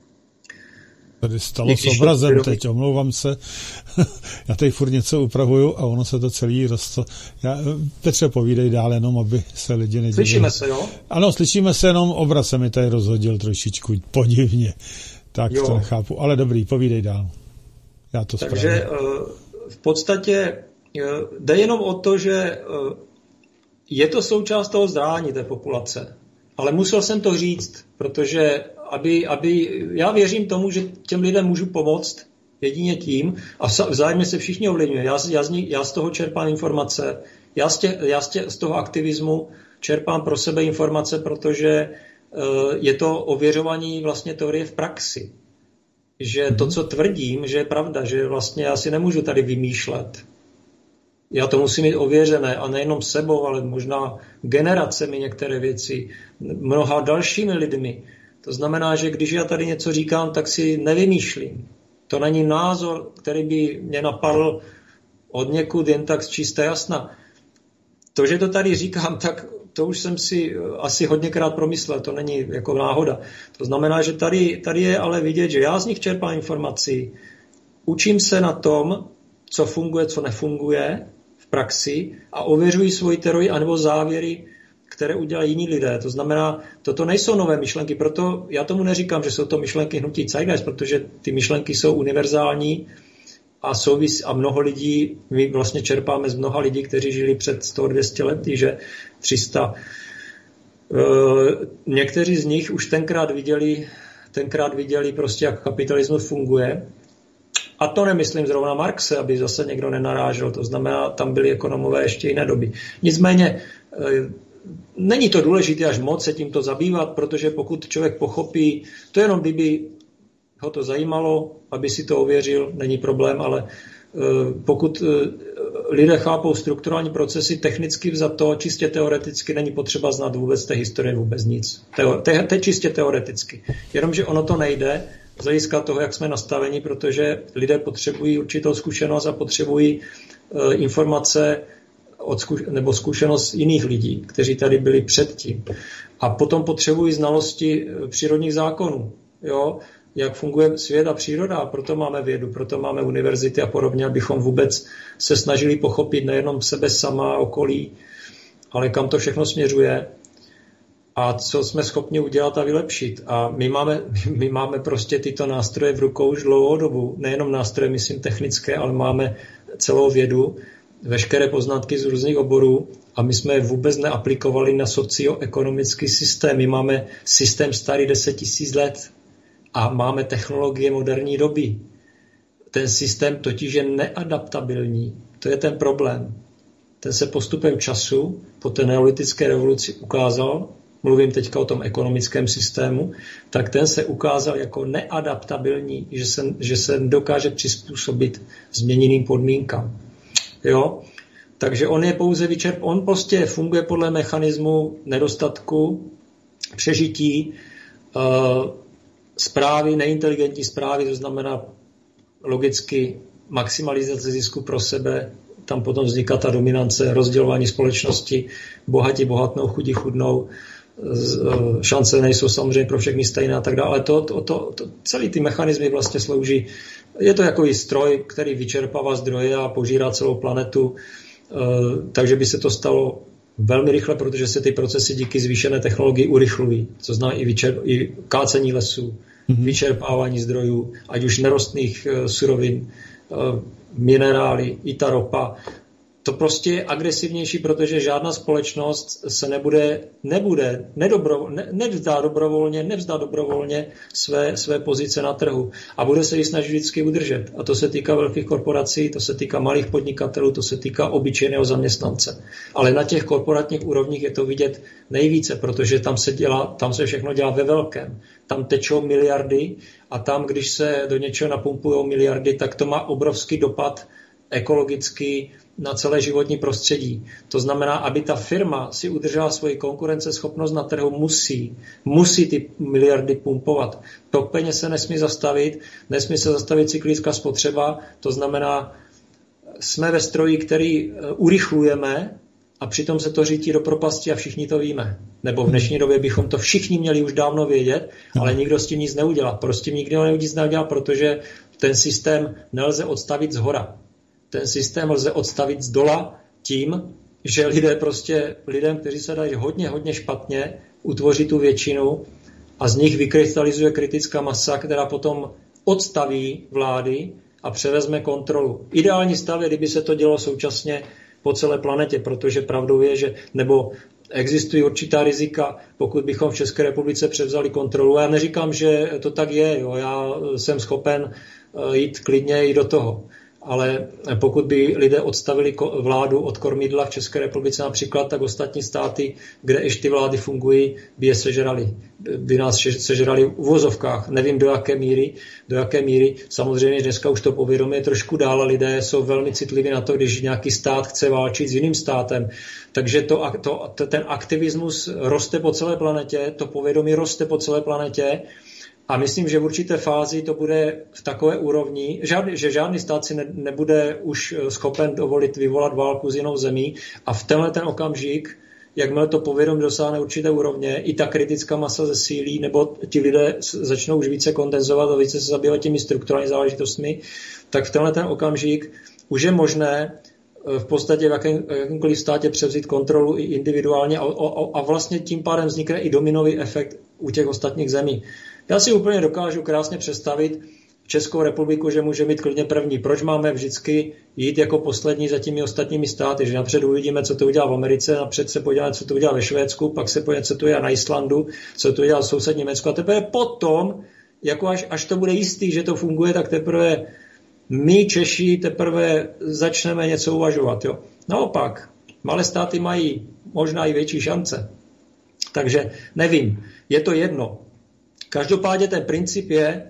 Tady stalo s obrazem teď, omlouvám se. Já tady furt něco upravuju a ono se to celý Petře, povídej dál, jenom aby se lidi nedivili. Slyšíme se, jo? Ano, slyšíme se, jenom obraz se mi tady rozhodil trošičku podivně. Tak jo. To nechápu, ale dobrý, povídej dál. Takže v podstatě jde jenom o to, že je to součást toho zdrání té populace. Ale musel jsem to říct, protože já věřím tomu, že těm lidem můžu pomoct jedině tím, a vzájemně se všichni ovlivňují. Já z toho čerpám informace, já z toho aktivismu čerpám pro sebe informace, protože je to ověřování vlastně teorie v praxi. Že to, co tvrdím, že je pravda, že vlastně já si nemůžu tady vymýšlet. Já to musím mít ověřené a nejenom sebou, ale možná generacemi některé věci, mnoha dalšími lidmi. To znamená, že když já tady něco říkám, tak si nevymýšlím. To není názor, který by mě napadl od někud jen tak z čisté jasna. To, že to tady říkám, tak to už jsem si asi hodněkrát promyslel, to není jako náhoda. To znamená, že tady je ale vidět, že já z nich čerpám informací, učím se na tom, co funguje, co nefunguje v praxi a ověřuji svoji teorii anebo závěry, které udělají jiní lidé. To znamená, toto nejsou nové myšlenky, proto já tomu neříkám, že jsou to myšlenky hnutí Zeitgeist, protože ty myšlenky jsou univerzální a mnoho lidí, my vlastně čerpáme z mnoha lidí, kteří žili před 100-200 lety, že 300. Někteří z nich už tenkrát viděli prostě, jak kapitalismus funguje. A to nemyslím zrovna Marxe, aby zase někdo nenarážel. To znamená, tam byli ekonomové ještě jiné doby. Nicméně není to důležité až moc se tímto zabývat, protože pokud člověk pochopí, to jenom kdyby ho to zajímalo, aby si to ověřil, není problém, ale pokud lidé chápou strukturální procesy technicky vzato, čistě teoreticky, není potřeba znát vůbec té historie vůbec nic. To je čistě teoreticky. Jenomže ono to nejde z hlediska toho, jak jsme nastaveni, protože lidé potřebují určitou zkušenost a potřebují informace nebo zkušenost jiných lidí, kteří tady byli předtím. A potom potřebují znalosti přírodních zákonů. Jo? Jak funguje svět a příroda, a proto máme vědu, proto máme univerzity a podobně, abychom vůbec se snažili pochopit nejenom sebe sama, okolí, ale kam to všechno směřuje a co jsme schopni udělat a vylepšit. A my máme prostě tyto nástroje v rukou už dlouhou dobu, nejenom nástroje, myslím, technické, ale máme celou vědu, veškeré poznatky z různých oborů a my jsme je vůbec neaplikovali na socioekonomický systém. My máme systém starý 10 000 let. A máme technologie moderní doby. Ten systém totiž je neadaptabilní. To je ten problém. Ten se postupem času po té neolitické revoluci ukázal, mluvím teďka o tom ekonomickém systému, tak ten se ukázal jako neadaptabilní, že se dokáže přizpůsobit změněným podmínkám. Jo? Takže on je pouze on prostě funguje podle mechanismu nedostatku, přežití, správy, neinteligentní správy, to znamená logicky maximalizace zisku pro sebe, tam potom vzniká ta dominance, rozdělování společnosti, bohatí bohatnou, chudí chudnou, šance nejsou samozřejmě pro všechny stejné a tak dále, ale celý ty mechanismy vlastně slouží, je to jako i stroj, který vyčerpává zdroje a požírá celou planetu, takže by se to stalo velmi rychle, protože se ty procesy díky zvýšené technologii urychlují. To znamená i kácení lesů, vyčerpávání zdrojů, ať už nerostných surovin, minerály, i ta ropa. To prostě je agresivnější, protože žádná společnost se nevzdá dobrovolně své pozice na trhu a bude se ji snažit vždycky udržet. A to se týká velkých korporací, to se týká malých podnikatelů, to se týká obyčejného zaměstnance. Ale na těch korporátních úrovních je to vidět nejvíce, protože tam se všechno dělá ve velkém. Tam tečou miliardy a tam, když se do něčeho napumpují miliardy, tak to má obrovský dopad ekologický na celé životní prostředí. To znamená, aby ta firma si udržela svoji konkurenceschopnost na trhu, musí ty miliardy pumpovat. Tok peněz se nesmí se zastavit cyklická spotřeba, to znamená, jsme ve stroji, který urychlujeme a přitom se to řítí do propasti a všichni to víme. Nebo v dnešní době bychom to všichni měli už dávno vědět, ale nikdo s tím nic neudělá. Prostě nikdo nic neudělá, protože ten systém nelze odstavit zhora. Ten systém lze odstavit z dola tím, že lidem, kteří se dají hodně špatně, utvoří tu většinu a z nich vykrystalizuje kritická masa, která potom odstaví vlády a převezme kontrolu. Ideální stav je, kdyby se to dělo současně po celé planetě, protože pravdou je, že nebo existují určitá rizika, pokud bychom v České republice převzali kontrolu. Já neříkám, že to tak je, jo. Já jsem schopen jít klidně i do toho. Ale pokud by lidé odstavili vládu od kormidla v České republice například, tak ostatní státy, kde ještě ty vlády fungují, by je sežrali. By nás sežrali v uvozovkách. Nevím do jaké míry. Samozřejmě dneska už to povědomí je trošku dál. Lidé jsou velmi citliví na to, když nějaký stát chce válčit s jiným státem. Takže ten aktivismus roste po celé planetě, to povědomí roste po celé planetě. A myslím, že v určité fázi to bude v takové úrovni, že žádný stát si nebude už schopen dovolit vyvolat válku s jinou zemí a v tenhle ten okamžik, jakmile to povědomí dosáhne určité úrovně, i ta kritická masa zesílí, nebo ti lidé začnou už více kondenzovat a více se zabývat těmi strukturální záležitostmi, tak v tenhle ten okamžik už je možné v podstatě v jakémkoliv státě převzít kontrolu i individuálně a vlastně tím pádem vznikne i dominový efekt u těch ostatních zemí. Já si úplně dokážu krásně představit Českou republiku, že může mít klidně první. Proč máme vždycky jít jako poslední za těmi ostatními státy? Že napřed uvidíme, co to udělá v Americe, napřed se podíváme, co to udělá ve Švédsku, pak se podíváme, co to udělá na Islandu, co to udělá v sousední Německu. A teprve potom, jako až to bude jistý, že to funguje, tak teprve my Češi začneme něco uvažovat. Jo? Naopak, malé státy mají možná i větší šance. Takže nevím, je to jedno. Každopádně ten princip je,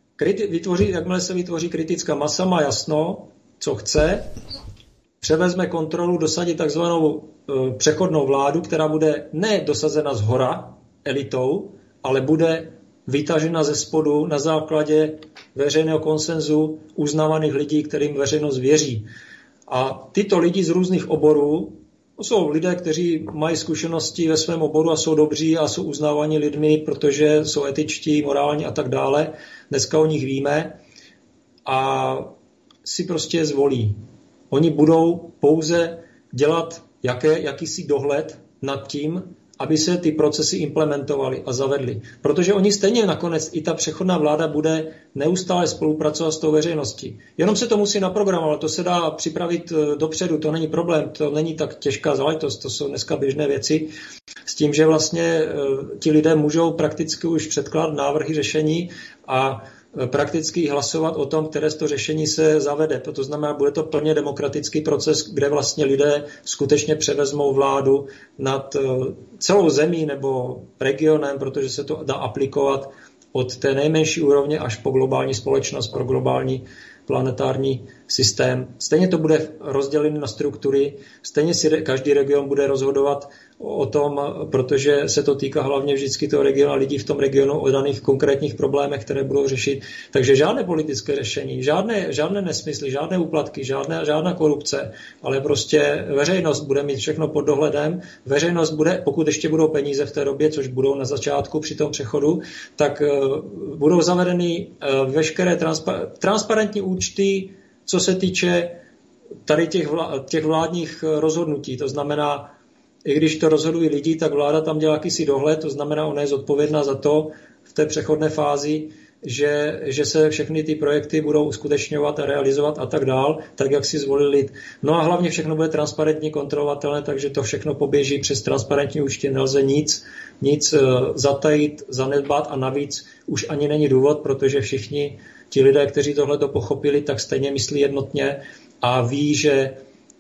jakmile se vytvoří kritická masa, má jasno, co chce, převezme kontrolu, dosadí takzvanou přechodnou vládu, která bude ne dosazena zhora elitou, ale bude vytažena ze spodu na základě veřejného konsenzu uznávaných lidí, kterým veřejnost věří. A tyto lidi z různých oborů jsou lidé, kteří mají zkušenosti ve svém oboru a jsou dobří a jsou uznávaní lidmi, protože jsou etičtí, morální a tak dále. Dneska o nich víme a si prostě zvolí. Oni budou pouze dělat jakýsi dohled nad tím, aby se ty procesy implementovaly a zavedly. Protože oni stejně nakonec, i ta přechodná vláda bude neustále spolupracovat s tou veřejností. Jenom se to musí naprogramovat, to se dá připravit dopředu, to není problém, to není tak těžká záležitost, to jsou dneska běžné věci. S tím, že vlastně ti lidé můžou prakticky už předkládat návrhy řešení a prakticky hlasovat o tom, které z toho řešení se zavede. To znamená, bude to plně demokratický proces, kde vlastně lidé skutečně převezmou vládu nad celou zemí nebo regionem, protože se to dá aplikovat od té nejmenší úrovně až po globální společnost, pro globální planetární systém. Stejně to bude rozdělené na struktury, stejně si každý region bude rozhodovat o tom, protože se to týká hlavně vždycky toho regionu a lidí v tom regionu o daných konkrétních problémech, které budou řešit. Takže žádné politické řešení, žádné nesmysly, žádné úplatky, žádná korupce, ale prostě veřejnost bude mít všechno pod dohledem. Veřejnost bude, pokud ještě budou peníze v té době, což budou na začátku při tom přechodu, tak budou zavedeny veškeré transparentní účty, co se týče tady těch vládních rozhodnutí. To znamená, i když to rozhodují lidi, tak vláda tam dělá jakýsi dohled, to znamená, ona je zodpovědná za to v té přechodné fázi, že se všechny ty projekty budou uskutečňovat a realizovat a tak dál, tak jak si zvolil lid. No a hlavně všechno bude transparentně kontrolovatelné, takže to všechno poběží přes transparentní účty, nelze nic zatajit, zanedbat a navíc už ani není důvod, protože všichni ti lidé, kteří tohle to pochopili, tak stejně myslí jednotně a ví, že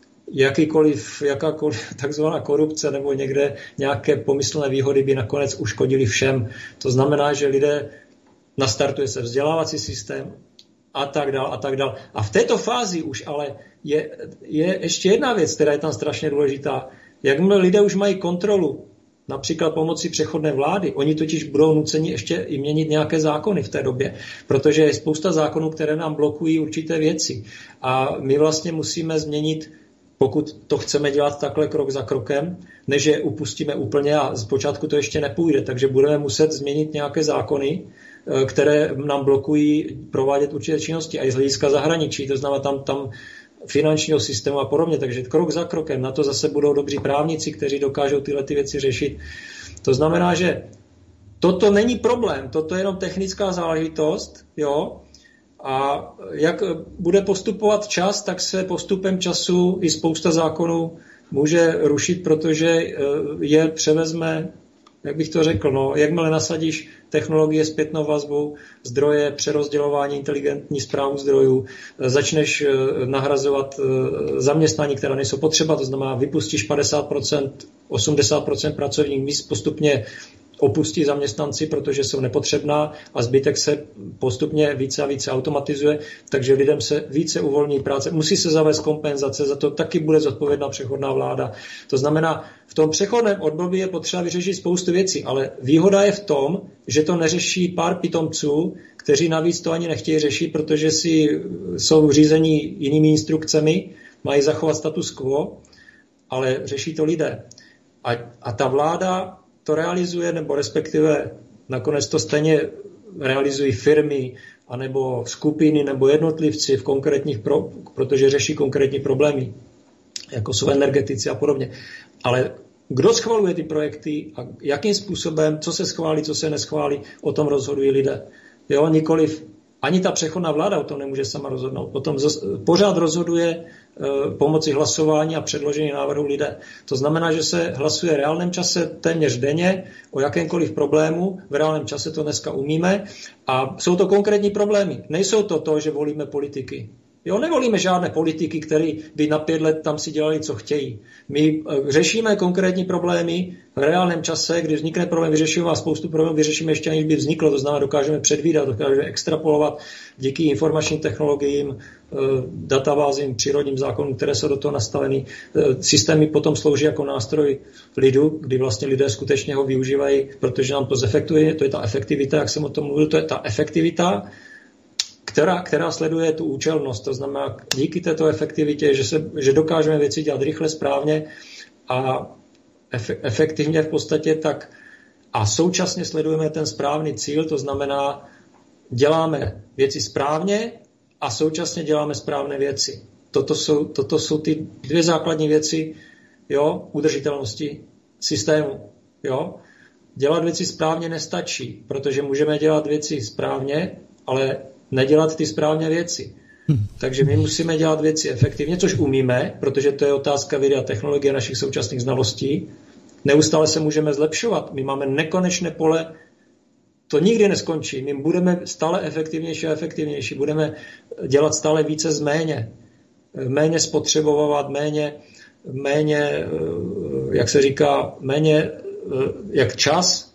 jakákoliv takzvaná korupce nebo někde nějaké pomyslné výhody by nakonec uškodili všem. To znamená, že lidé nastartuje se vzdělávací systém a tak dál a tak dál. A v této fázi už ale je ještě jedna věc, která je tam strašně důležitá. Jakmile lidé už mají kontrolu, například pomocí přechodné vlády, oni totiž budou nuceni ještě i měnit nějaké zákony v té době, protože je spousta zákonů, které nám blokují určité věci. A my vlastně musíme změnit, pokud to chceme dělat takhle krok za krokem, než je upustíme úplně a zpočátku to ještě nepůjde, takže budeme muset změnit nějaké zákony, které nám blokují provádět určité činnosti a i z hlediska zahraničí, to znamená tam finančního systému a podobně. Takže krok za krokem na to zase budou dobří právníci, kteří dokážou tyhle ty věci řešit. To znamená, že toto není problém, toto je jenom technická záležitost, jo. A jak bude postupovat čas, tak se postupem času i spousta zákonů může rušit, protože je převezme, jak bych to řekl, jakmile nasadíš technologie, zpětnou vazbu, zdroje, přerozdělování, inteligentní správu zdrojů, začneš nahrazovat zaměstnání, která nejsou potřeba, to znamená vypustíš 50%, 80% pracovních míst, postupně opustí zaměstnanci, protože jsou nepotřebná a zbytek se postupně více a více automatizuje, takže lidem se více uvolní práce. Musí se zavést kompenzace, za to taky bude zodpovědná přechodná vláda. To znamená, v tom přechodném období je potřeba vyřešit spoustu věcí, ale výhoda je v tom, že to neřeší pár pitomců, kteří navíc to ani nechtějí řešit, protože jsou řízení jinými instrukcemi, mají zachovat status quo, ale řeší to lidé. A ta vláda to realizuje, nebo respektive nakonec to stejně realizují firmy, anebo skupiny, nebo jednotlivci v konkrétních protože řeší konkrétní problémy, jako jsou energetici a podobně. Ale kdo schvaluje ty projekty a jakým způsobem, co se schválí, co se neschválí, o tom rozhodují lidé. Jo, nikoliv, ani ta přechodná vláda o tom nemůže sama rozhodnout. O tom pořád rozhoduje pomocí hlasování a předložení návrhu lidé. To znamená, že se hlasuje v reálném čase téměř denně o jakémkoliv problému. V reálném čase to dneska umíme. A jsou to konkrétní problémy. Nejsou to, že volíme politiky. Jo, nevolíme žádné politiky, který by na 5 let tam si dělali, co chtějí. My řešíme konkrétní problémy v reálném čase, kdy vznikne problém, vyřešíme a spoustu problémů vyřešíme ještě aniž by vzniklo. To znamená, dokážeme předvídat, dokážeme extrapolovat díky informačním technologiím, databázím, přírodním zákonům, které jsou do toho nastaveny. Systémy potom slouží jako nástroj lidu, kdy vlastně lidé skutečně ho využívají, protože nám to zefektuje. To je ta efektivita, jak jsem o tom mluvil, to je ta efektivita, která sleduje tu účelnost. To znamená, díky této efektivitě, že dokážeme věci dělat rychle, správně a efektivně v podstatě tak a současně sledujeme ten správný cíl, to znamená, děláme věci správně a současně děláme správné věci. Toto jsou ty 2 základní věci, jo, udržitelnosti systému. Jo. Dělat věci správně nestačí, protože můžeme dělat věci správně, ale nedělat ty správné věci. Takže my musíme dělat věci efektivně, což umíme, protože to je otázka vědy a technologie našich současných znalostí. Neustále se můžeme zlepšovat. My máme nekonečné pole, to nikdy neskončí. My budeme stále efektivnější a efektivnější. Budeme dělat stále více z méně. Méně spotřebovat, méně, jak se říká, méně jak čas,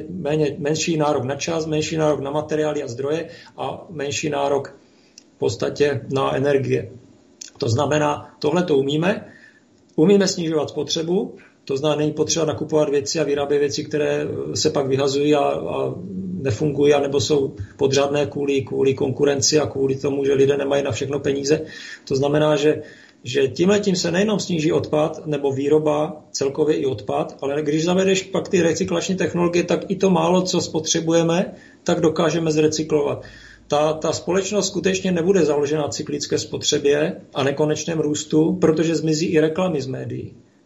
menší nárok na čas, menší nárok na materiály a zdroje a menší nárok v podstatě na energie. To znamená, tohle to umíme snižovat spotřebu, to znamená, není potřeba nakupovat věci a vyrábět věci, které se pak vyhazují a nefungují, anebo jsou podřadné kvůli konkurenci a kvůli tomu, že lidé nemají na všechno peníze. To znamená, že tímhletím se nejenom sníží odpad nebo výroba, celkově i odpad, ale když zavedeš pak ty recyklační technologie, tak i to málo, co spotřebujeme, tak dokážeme zrecyklovat. Ta společnost skutečně nebude založena na cyklické spotřebě a nekonečném růstu, protože zmizí i reklamy z médií.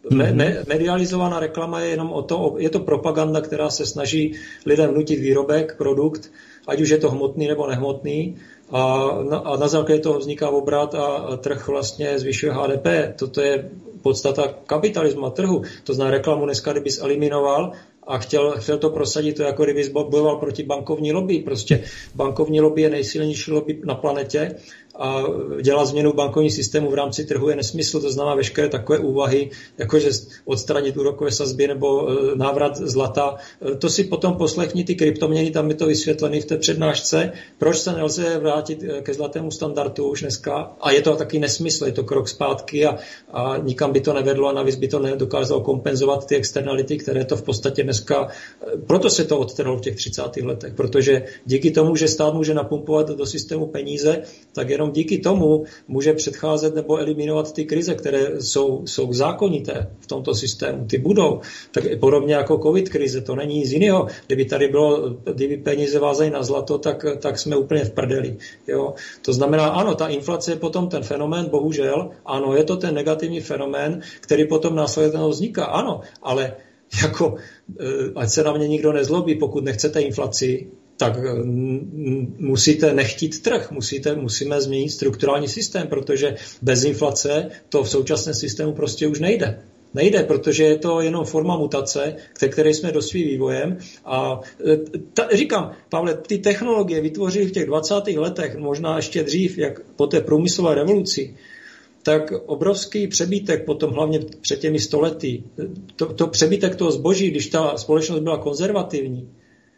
Medializovaná reklama je jenom je to propaganda, která se snaží lidem vnutit výrobek, produkt, ať už je to hmotný nebo nehmotný, a na základě toho vzniká obrat a trh vlastně zvyšuje HDP. Toto je podstata kapitalismu a trhu. To znamená, reklamu dneska, kdybys eliminoval a chtěl to prosadit, to jako kdybys bojoval proti bankovní lobby. Prostě bankovní lobby je nejsilnější lobby na planetě a dělat změnu bankovní systému v rámci trhu je nesmysl. To znamená veškeré takové úvahy, jakože odstranit úrokové sazby nebo návrat zlata. To si potom poslechni ty kryptoměny, tam je to vysvětlené v té přednášce, proč se nelze vrátit ke zlatému standardu už dneska. A je to taky nesmysl, je to krok zpátky a nikam by to nevedlo a navíc by to nedokázalo kompenzovat ty externality, které to v podstatě dneska. Proto se to odtrhlo v těch 30. letech, protože díky tomu, že stát může napumpovat do systému peníze, tak jenom díky tomu může předcházet nebo eliminovat ty krize, které jsou zákonité v tomto systému. Ty budou. Tak podobně jako covid krize, to není nic jiného. Kdyby peníze vázají na zlato, tak jsme úplně v prdeli. Jo? To znamená, ano, ta inflace je potom ten fenomén, bohužel, ano, je to ten negativní fenomén, který potom následně vzniká, ano, ale jako, ať se na mě nikdo nezlobí, pokud nechcete inflaci, tak musíte nechtít trh, musíme změnit strukturální systém, protože bez inflace to v současném systému prostě už nejde. Nejde, protože je to jenom forma mutace, které jsme došli vývojem. A říkám, Pavle, ty technologie vytvořily v těch 20. letech, možná ještě dřív, jak po té průmyslové revoluci, tak obrovský přebytek potom, hlavně před těmi 100 lety, to přebytek toho zboží, když ta společnost byla konzervativní,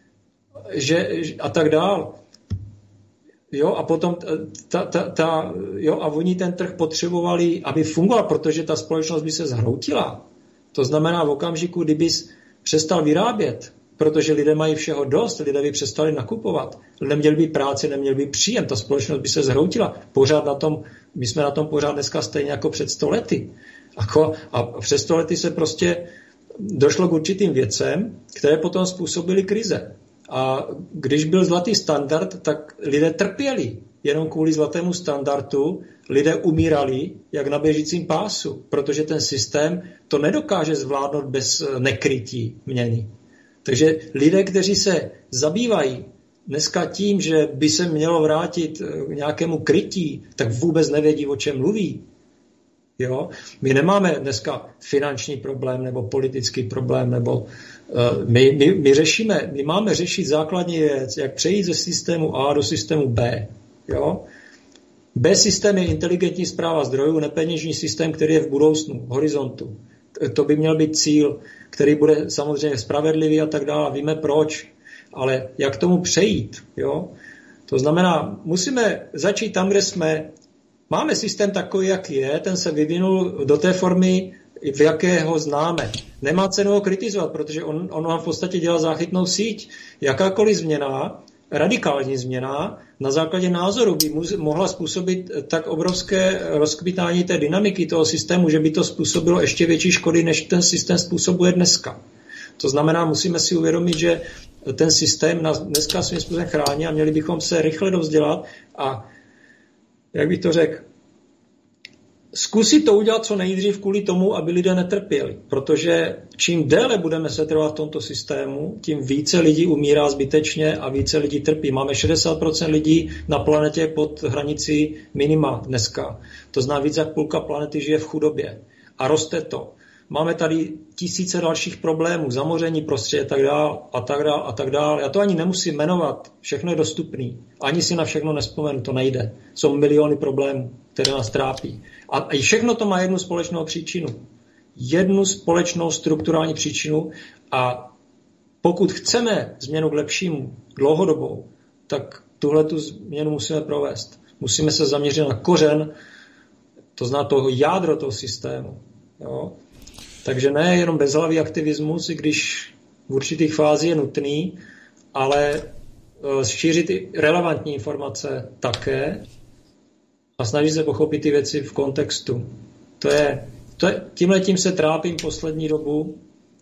a tak dál. Jo, a potom a oni ten trh potřebovali, aby fungoval, protože ta společnost by se zhroutila. To znamená v okamžiku, kdybys přestal vyrábět, protože lidé mají všeho dost, lidé by přestali nakupovat, neměli by práci, neměli by příjem, ta společnost by se zhroutila. My jsme na tom pořád dneska stejně jako před 100 lety. A před 100 lety se prostě došlo k určitým věcem, které potom způsobily krize. A když byl zlatý standard, tak lidé trpěli. Jenom kvůli zlatému standardu lidé umírali jak na běžícím pásu, protože ten systém to nedokáže zvládnout bez nekrytí měny. Takže lidé, kteří se zabývají dneska tím, že by se mělo vrátit k nějakému krytí, tak vůbec nevědí, o čem mluví. Jo? My nemáme dneska finanční problém nebo politický problém, nebo my máme řešit základní věc, jak přejít ze systému A do systému B. Jo? B systém je inteligentní správa zdrojů, nepeněžní systém, který je v budoucnu, v horizontu. To by měl být cíl, který bude samozřejmě spravedlivý a tak dále. Víme proč, ale jak tomu přejít? Jo? To znamená, musíme začít tam, kde jsme. Máme systém takový, jak je, ten se vyvinul do té formy, v jaké ho známe. Nemá cenu ho kritizovat, protože on vám v podstatě dělá záchytnou síť. Jakákoliv změna, radikální změna, na základě názoru by mohla způsobit tak obrovské rozkvitání té dynamiky toho systému, že by to způsobilo ještě větší škody, než ten systém způsobuje dneska. To znamená, musíme si uvědomit, že ten systém nás dneska svým způsobem chrání a měli bychom se rychle dovzdělat a jak bych to řekl, zkusit to udělat co nejdřív kvůli tomu, aby lidé netrpěli. Protože čím déle budeme setrvat v tomto systému, tím více lidí umírá zbytečně a více lidí trpí. Máme 60% lidí na planetě pod hranicí minima dneska. To znamená, víc jak půlka planety žije v chudobě. A roste to. Máme tady tisíce dalších problémů, zamoření prostředí a tak dál. Já to ani nemusím jmenovat, všechno je dostupný. Ani si na všechno nespomenu, to nejde. Jsou miliony problémů, které nás trápí. A všechno to má jednu společnou příčinu. Jednu společnou strukturální příčinu a pokud chceme změnu k lepšímu, dlouhodobou, tak tuhletu změnu musíme provést. Musíme se zaměřit na kořen, to znamená toho jádro toho systému. Jo? Takže ne jenom bezhlavý aktivismus, i když v určitých fází je nutný, ale šířit i relevantní informace také a snažit se pochopit ty věci v kontextu. Tímhletím se trápím poslední dobu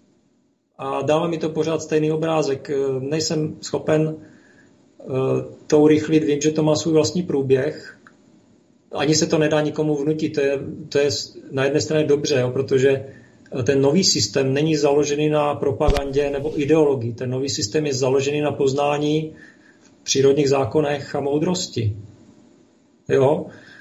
a dává mi to pořád stejný obrázek. Nejsem schopen to urychlit, vím, že to má svůj vlastní průběh. Ani se to nedá nikomu vnutit. To je na jedné straně dobře, jo, protože ten nový systém není založený na propagandě nebo ideologii. Ten nový systém je založený na poznání přírodních zákonech a moudrosti. Jo?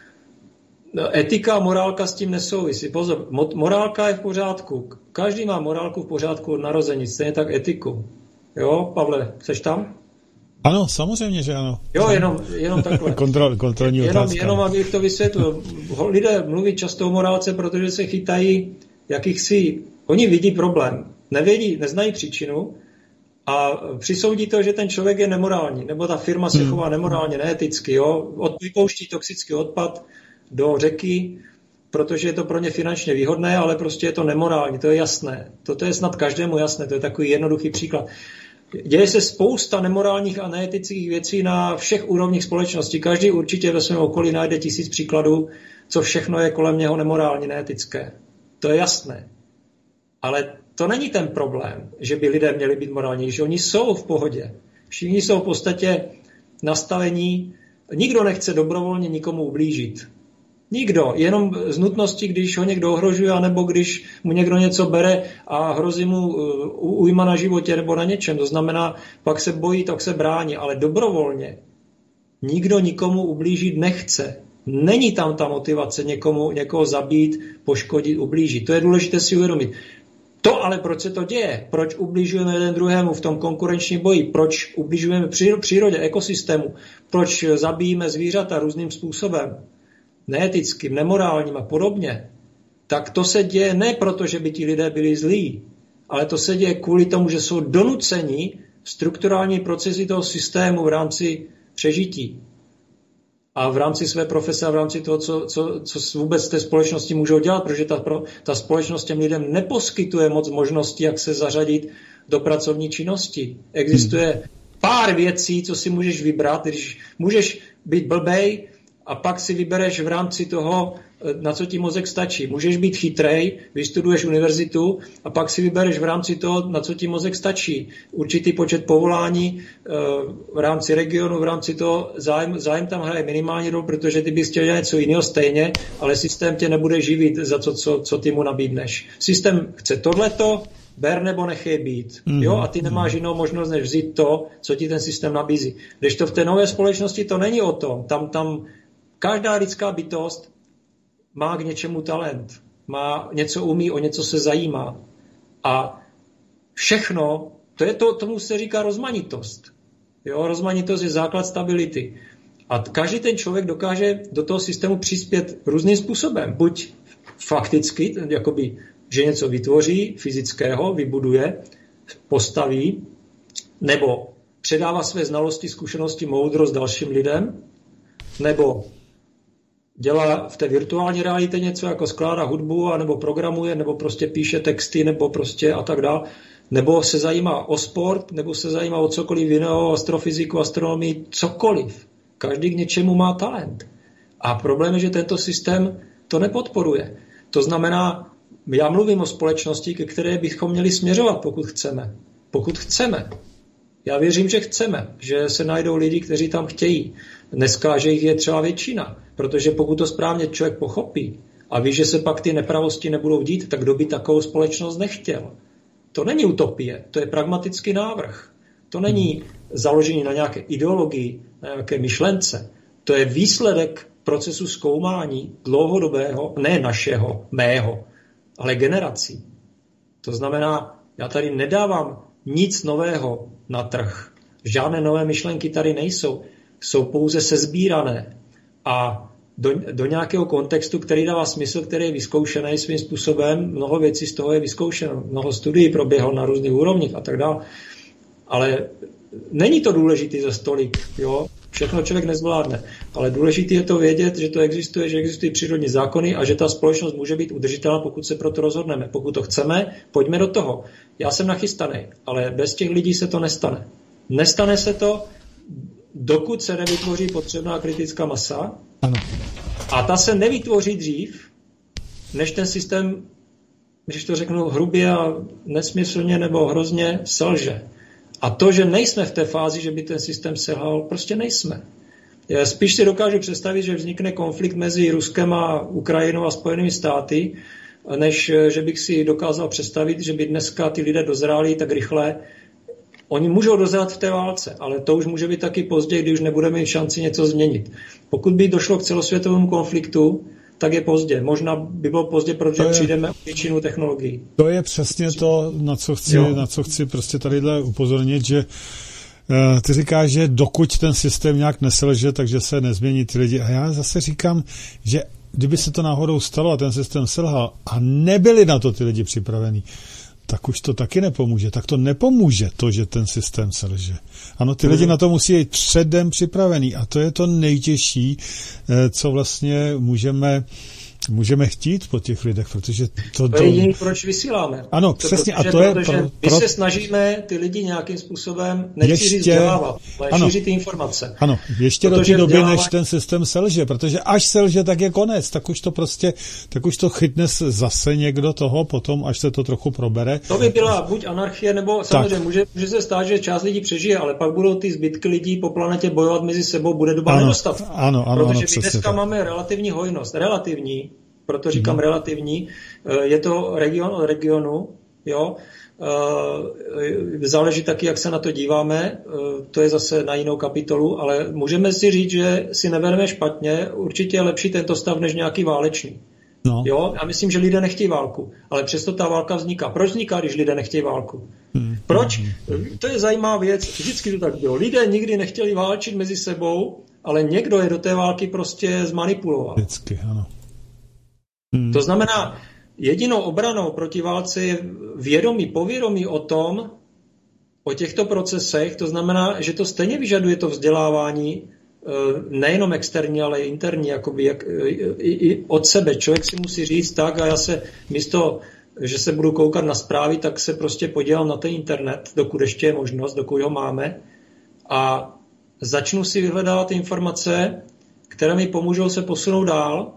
Etika a morálka s tím nesouvisí. Pozor, morálka je v pořádku. Každý má morálku v pořádku od narození, stejně tak etiku. Jo, Pavle, seš tam? Ano, samozřejmě, že ano. Jo, jenom takhle. Kontrolní otázka. Jenom abych to vysvětlil. Lidé mluví často o morálce, protože se chytají jakýchsi... Oni vidí problém, neznají příčinu a přisoudí to, že ten člověk je nemorální, nebo ta firma se chová nemorálně, neeticky, jo? Vypouští toxický odpad do řeky, protože je to pro ně finančně výhodné, ale prostě je to nemorální, to je jasné. Toto je snad každému jasné, to je takový jednoduchý příklad. Děje se spousta nemorálních a neetických věcí na všech úrovních společnosti. Každý určitě ve svém okolí najde 1000 příkladů, co všechno je kolem něho nemorální, neetické. To je jasné. Ale to není ten problém, že by lidé měli být morálnější. Oni jsou v pohodě. Všichni jsou v podstatě nastavení. Nikdo nechce dobrovolně nikomu ublížit. Nikdo. Jenom z nutnosti, když ho někdo ohrožuje, anebo když mu někdo něco bere a hrozí mu újma na životě nebo na něčem. To znamená, pak se bojí, tak se brání. Ale dobrovolně nikdo nikomu ublížit nechce. Není tam ta motivace někoho zabít, poškodit, ublížit. To je důležité si uvědomit. To ale proč se to děje? Proč ubližujeme jeden druhému v tom konkurenčním boji? Proč ubližujeme přírodě, ekosystému? Proč zabíjíme zvířata různým způsobem? Neetickým, nemorálním a podobně? Tak to se děje ne proto, že by ti lidé byli zlí, ale to se děje kvůli tomu, že jsou donuceni strukturální procesy toho systému v rámci přežití. A v rámci své profese a v rámci toho, co vůbec té společnosti můžou dělat, protože ta společnost těm lidem neposkytuje moc možností, jak se zařadit do pracovní činnosti. Existuje pár věcí, co si můžeš vybrat, když můžeš být blbej a pak si vybereš v rámci toho, na co ti mozek stačí. Můžeš být chytrej, vystuduješ univerzitu a pak si vybereš v rámci toho, na co ti mozek stačí. Určitý počet povolání v rámci regionu, v rámci toho zájem tam hraje minimální roli, protože ty bys chtěl dělat něco jiného stejně, ale systém tě nebude živit za to, co ty mu nabídneš. Systém chce tohleto, ber nebo nechej být. Jo? A ty nemáš jinou možnost, než vzít to, co ti ten systém nabízí. Když to v té nové společnosti to není o tom. Tam každá lidská bytost má k něčemu talent, má něco umí, o něco se zajímá. A všechno, tomu se říká rozmanitost. Jo? Rozmanitost je základ stability. A každý ten člověk dokáže do toho systému přispět různým způsobem. Buď fakticky, jakoby, že něco vytvoří fyzického, vybuduje, postaví, nebo předává své znalosti, zkušenosti, moudrost dalším lidem, nebo dělá v té virtuální realitě něco, jako skládá hudbu, nebo programuje, nebo prostě píše texty, nebo prostě a tak dále, nebo se zajímá o sport, nebo se zajímá o cokoliv jiného, astrofyziku, astronomii, cokoliv. Každý k něčemu má talent. A problém je, že tento systém to nepodporuje. To znamená, já mluvím o společnosti, ke které bychom měli směřovat, pokud chceme. Pokud chceme. Já věřím, že chceme, že se najdou lidi, kteří tam chtějí. Dneska, že jich je třeba většina, protože pokud to správně člověk pochopí a ví, že se pak ty nepravosti nebudou dít, tak kdo by takovou společnost nechtěl. To není utopie, to je pragmatický návrh. To není založený na nějaké ideologii, na nějaké myšlence. To je výsledek procesu zkoumání dlouhodobého, ne našeho, mého, ale generací. To znamená, já tady nedávám nic nového na trh. Žádné nové myšlenky tady nejsou. Jsou pouze sesbírané. A do nějakého kontextu, který dává smysl, který je vyzkoušený svým způsobem, mnoho věcí z toho je vyzkoušeno. Mnoho studií proběhlo na různých úrovních a tak dále. Ale není to důležité za stolik, jo? Všechno člověk nezvládne. Ale důležité je to vědět, že to existuje, že existují přírodní zákony a že ta společnost může být udržitelná, pokud se pro to rozhodneme. Pokud to chceme, pojďme do toho. Já jsem nachystaný, ale bez těch lidí se to nestane. Nestane se to, dokud se nevytvoří potřebná kritická masa. Ano. A ta se nevytvoří dřív, než ten systém, když to řeknu hrubě a nesmyslně nebo hrozně, selže. A to, že nejsme v té fázi, že by ten systém selhal, prostě nejsme. Já spíš si dokážu představit, že vznikne konflikt mezi Ruskem a Ukrajinou a Spojenými státy než že bych si dokázal představit, že by dneska ty lidé dozráli tak rychle. Oni můžou dozrát v té válce, ale to už může být taky později, kdy už nebudeme mít šanci něco změnit. Pokud by došlo k celosvětovému konfliktu, tak je pozdě. Možná by bylo pozdě, protože přijdeme o většinu technologií. To je přesně to, na co chci prostě tadyhle upozornit, že ty říkáš, že dokud ten systém nějak neselže, takže se nezmění ty lidi. A já zase říkám, že kdyby se to náhodou stalo a ten systém selhal a nebyli na to ty lidi připravení, tak už to taky nepomůže. Tak to nepomůže to, že ten systém selže. Ano, ty lidi na to musí být předem připravený a to je to nejtěžší, co vlastně můžeme chtít po těch lidech, protože to je jediný, proč vysíláme. Ano, přesně. A to je my se snažíme ty lidi nějakým způsobem nechci vzdělávat, ale šířit ty informace. Ano, ještě do té doby, než ten systém selže, protože až selže, tak je konec, tak už to chytne zase někdo toho, potom, až se to trochu probere. To by byla buď anarchie, nebo samozřejmě může se stát, že část lidí přežije, ale pak budou ty zbytky lidí po planetě bojovat mezi sebou, bude doba nedostatku. Protože my dneska máme relativní hojnost. Relativní, proto říkám relativní, je to region od regionu, jo. Záleží taky, jak se na to díváme, to je zase na jinou kapitolu, ale můžeme si říct, že si nebereme špatně, určitě je lepší tento stav než nějaký válečný. No. Jo? Já myslím, že lidé nechtějí válku, ale přesto ta válka vzniká. Proč vzniká, když lidé nechtějí válku? Proč? To je zajímavá věc, vždycky to tak bylo. Lidé nikdy nechtěli válčit mezi sebou, ale někdo je do té války prostě zmanipuloval. Vždycky, ano. To znamená, jedinou obranou proti válce je povědomí o těchto procesech, to znamená, že to stejně vyžaduje to vzdělávání, nejenom externí, ale i interní, jakoby i od sebe. Člověk si musí říct tak a já se místo, že se budu koukat na zprávy, tak se prostě podívám na ten internet, dokud ještě je možnost, dokud ho máme a začnu si vyhledávat informace, které mi pomůžou se posunout dál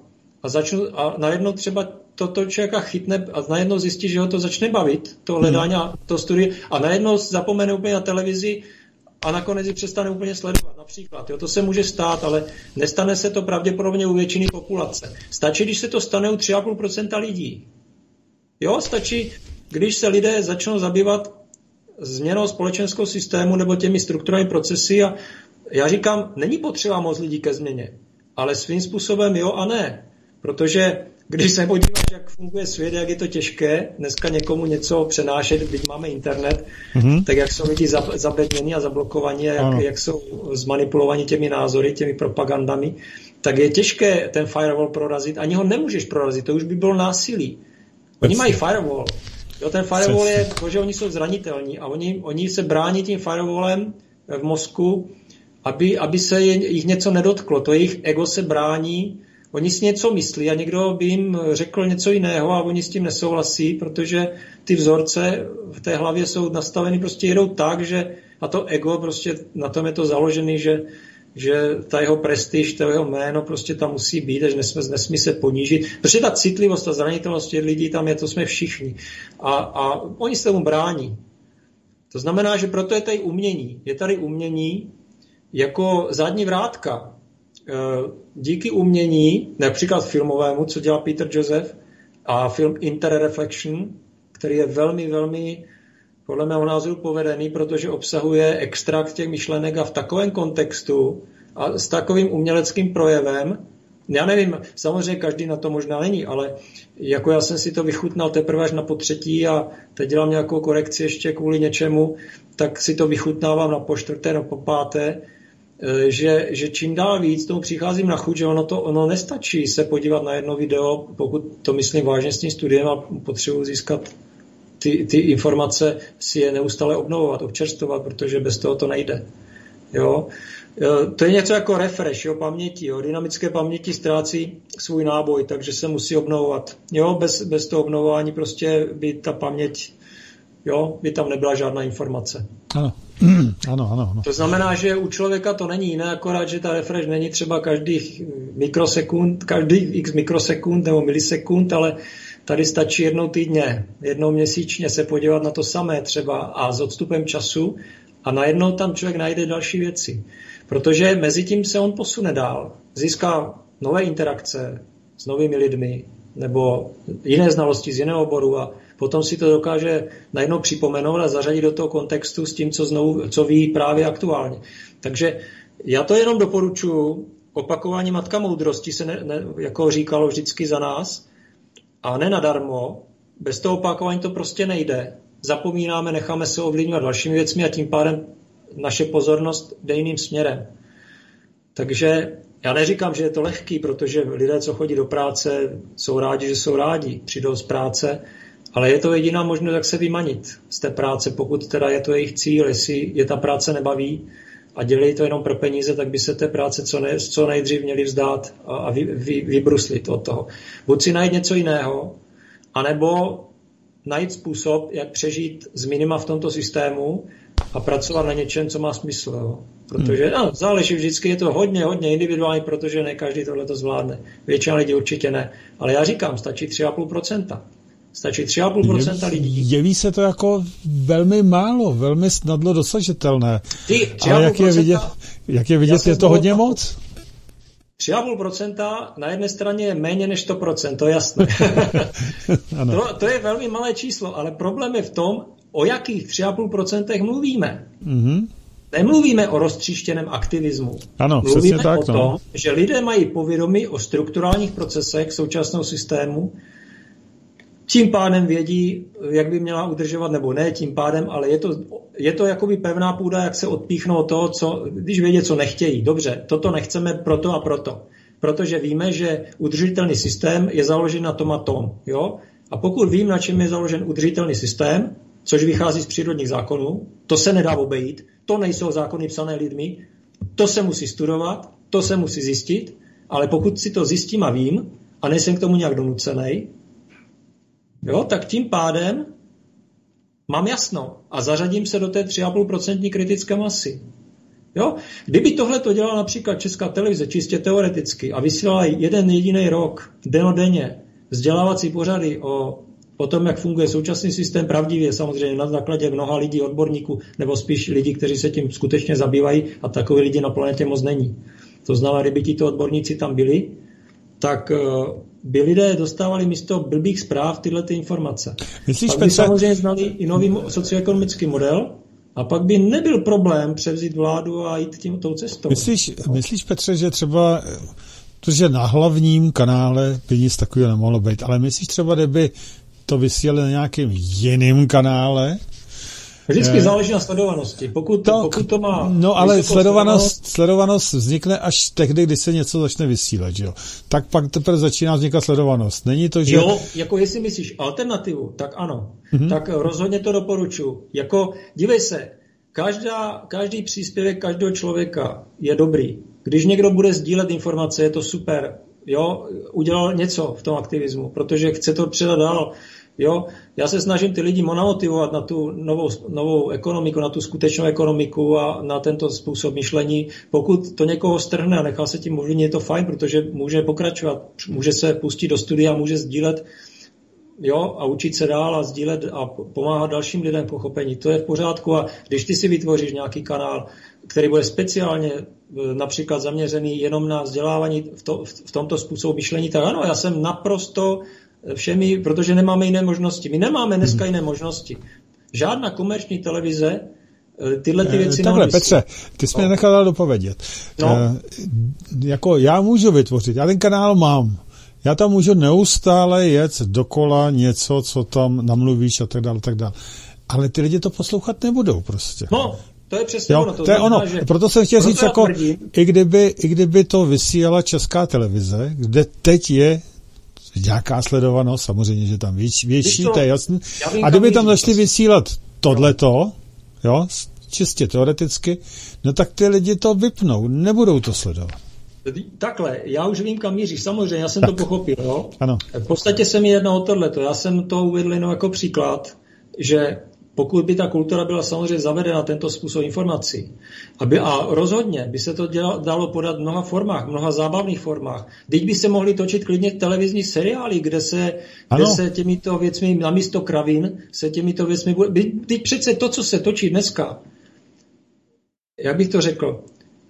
a najednou třeba toto člověka chytne a najednou zjistí, že ho to začne bavit, to hledání a to studie a najednou zapomene úplně na televizi a nakonec ji přestane úplně sledovat. Například, jo, to se může stát, ale nestane se to pravděpodobně u většiny populace. Stačí, když se to stane u 3,5% lidí. Jo, stačí, když se lidé začnou zabývat změnou společenského systému nebo těmi strukturálními procesy a já říkám, není potřeba moc lidí ke změně, ale svým způsobem jo a ne. Protože když se podíváš, jak funguje svět, jak je to těžké dneska někomu něco přenášet, když máme internet, tak jak jsou lidi zabedněni a zablokovaní a jak jsou zmanipulovaní těmi názory, těmi propagandami, tak je těžké ten firewall prorazit. Ani ho nemůžeš prorazit, to už by bylo násilí. Oni mají firewall. Jo, ten firewall je to, že oni jsou zranitelní a oni se brání tím firewallem v mozku, aby se jich něco nedotklo. To jejich ego se brání. Oni si něco myslí a někdo by jim řekl něco jiného a oni s tím nesouhlasí, protože ty vzorce v té hlavě jsou nastaveny, prostě jedou tak, že a to ego prostě na tom je to založený, že ta jeho prestiž, to jeho jméno prostě tam musí být, že nesmí se ponížit. Protože ta citlivost, ta zranitelnost těch lidí tam je, to jsme všichni. A oni se tomu brání. To znamená, že proto je tady umění. Je tady umění jako zadní vrátka. Díky umění, například filmovému, co dělá Peter Joseph, a film Interreflection, který je velmi, velmi podle mého názoru povedený, protože obsahuje extrakt těch myšlenek a v takovém kontextu a s takovým uměleckým projevem, já nevím, samozřejmě každý na to možná není, ale jako já jsem si to vychutnal teprve až na potřetí a teď dělám nějakou korekci ještě kvůli něčemu, tak si to vychutnávám na počtvrté, na popáté, že čím dál víc tomu přicházím na chuť, že ono nestačí se podívat na jedno video, pokud to myslím vážně s tím studiem a potřebuji získat ty informace, si je neustále obnovovat, občerstvovat, protože bez toho to nejde. Jo? To je něco jako refresh, jo, paměti. Jo? Dynamické paměti ztrácí svůj náboj, takže se musí obnovovat. Jo? Bez toho obnovování prostě by ta paměť, jo, by tam nebyla žádná informace. Ano. Ano. To znamená, že u člověka to není jiné, akorát, že ta refresh není třeba každých x mikrosekund nebo milisekund, ale tady stačí jednou týdně, jednou měsíčně se podívat na to samé třeba a s odstupem času a najednou tam člověk najde další věci. Protože mezi tím se on posune dál, získá nové interakce s novými lidmi, nebo jiné znalosti z jiného oboru a potom si to dokáže najednou připomenout a zařadit do toho kontextu s tím, co ví právě aktuálně. Takže já to jenom doporučuji. Opakování matka moudrosti se jako říkalo vždycky za nás a ne nadarmo. Bez toho opakování to prostě nejde. Zapomínáme, necháme se ovlivňovat dalšími věcmi a tím pádem naše pozornost jde jiným směrem. Takže já neříkám, že je to lehký, protože lidé, co chodí do práce, jsou rádi, že jsou rádi, přijdou z práce, ale je to jediná možnost, jak se vymanit z té práce, pokud teda je to jejich cíl, jestli je ta práce nebaví a dělají to jenom pro peníze, tak by se té práce co nejdřív měli vzdát a vybruslit od toho. Buď si najít něco jiného, anebo najít způsob, jak přežít z minima v tomto systému a pracovat na něčem, co má smysl. Jo. Protože záleží vždycky, je to hodně individuální, protože ne každý tohleto zvládne. Většina lidí určitě ne. Ale já říkám, stačí 3,5%. Stačí 3,5% lidí. Jeví se to jako velmi málo, velmi snadno dosažitelné. Ale jak je vidět, je to hodně moc? 3,5% na jedné straně je méně než 100%, to je jasné. to je velmi malé číslo, ale problém je v tom, o jakých 3,5% mluvíme. Mm-hmm. Nemluvíme o roztříštěném aktivismu. Ano, mluvíme tak, o tom, že lidé mají povědomí o strukturálních procesech současného systému, tím pádem vědí, jak by měla udržovat, nebo ne tím pádem, ale je to jakoby pevná půda, jak se odpíchnou od toho, když vědí, co nechtějí. Dobře, toto nechceme proto a proto. Protože víme, že udržitelný systém je založen na tom a tom. Jo? A pokud vím, na čem je založen udržitelný systém, což vychází z přírodních zákonů, to se nedá obejít, to nejsou zákony psané lidmi, to se musí studovat, to se musí zjistit, ale pokud si to zjistím a vím, a nejsem k tomu nějak donucenej, jo, tak tím pádem mám jasno a zařadím se do té 3,5% kritické masy. Jo? Kdyby tohle to dělala například Česká televize čistě teoreticky a vysílala jeden jediný rok, dennodenně, vzdělávací pořady o tom, jak funguje současný systém, pravdivě samozřejmě na základě mnoha lidí, odborníků, nebo spíš lidí, kteří se tím skutečně zabývají a takový lidi na planetě moc není. To znamená, kdyby tito odborníci tam byli, tak by lidé dostávali místo blbých zpráv tyhle ty informace. Myslíš, pak by samozřejmě znali i nový socioekonomický model a pak by nebyl problém převzít vládu a jít tou cestou. Myslíš, Petře, že třeba, protože na hlavním kanále by nic takového nemohlo být, ale myslíš třeba, kdyby to vysílali na nějakém jiném kanále? Vždycky záleží na sledovanosti. Pokud to má... No ale sledovanost vznikne až tehdy, když se něco začne vysílat, že jo? Tak pak teprve začíná vznikat sledovanost. Není to, že... Jo, jako jestli myslíš alternativu, tak ano. Mm-hmm. Tak rozhodně to doporučuji. Jako, dívej se, každý příspěvek každého člověka je dobrý. Když někdo bude sdílet informace, je to super. Jo, udělal něco v tom aktivismu, protože chce to předat dál. Jo, já se snažím ty lidi motivovat na tu novou ekonomiku, na tu skutečnou ekonomiku a na tento způsob myšlení. Pokud to někoho strhne a nechá se tím ovlivnit, je to fajn, protože může pokračovat, může se pustit do studia, může sdílet, jo, a učit se dál a sdílet a pomáhat dalším lidem pochopení. To je v pořádku a když ty si vytvoříš nějaký kanál, který bude speciálně například zaměřený jenom na vzdělávání v tomto způsobu myšlení, tak ano, já jsem naprosto všemi, protože nemáme jiné možnosti. My nemáme dneska jiné možnosti. Žádná komerční televize tyhle ty věci takhle, Petře, ty jsi mě nechal dopovědět. No. Jako já můžu vytvořit, já ten kanál mám. Já tam můžu neustále jet dokola něco, co tam namluvíš a tak dále, tak dále. Ale ty lidi to poslouchat nebudou prostě. No, to je přesně ono. To je ono. Proto jsem chtěl říct, jako, i kdyby to vysílala Česká televize, kde teď je nějaká sledovanost, samozřejmě, že tam větší, to je jasný. A kdyby tam začali vysílat tohleto, jo, čistě teoreticky, no tak ty lidi to vypnou, nebudou to sledovat. Takhle, já už vím, kam míříš, samozřejmě, já jsem to pochopil, jo. Ano. V podstatě se mi jedná o tohleto, já jsem to uvedl jenom jako příklad, že pokud by ta kultura byla samozřejmě zavedena tento způsob informací, a rozhodně by se to dalo podat v mnoha formách, v mnoha zábavných formách. Teď by se mohli točit klidně televizní seriály, kde se těmito věcmi, namísto kravin, se těmito věcmi bude... Teď přece to, co se točí dneska, jak bych to řekl,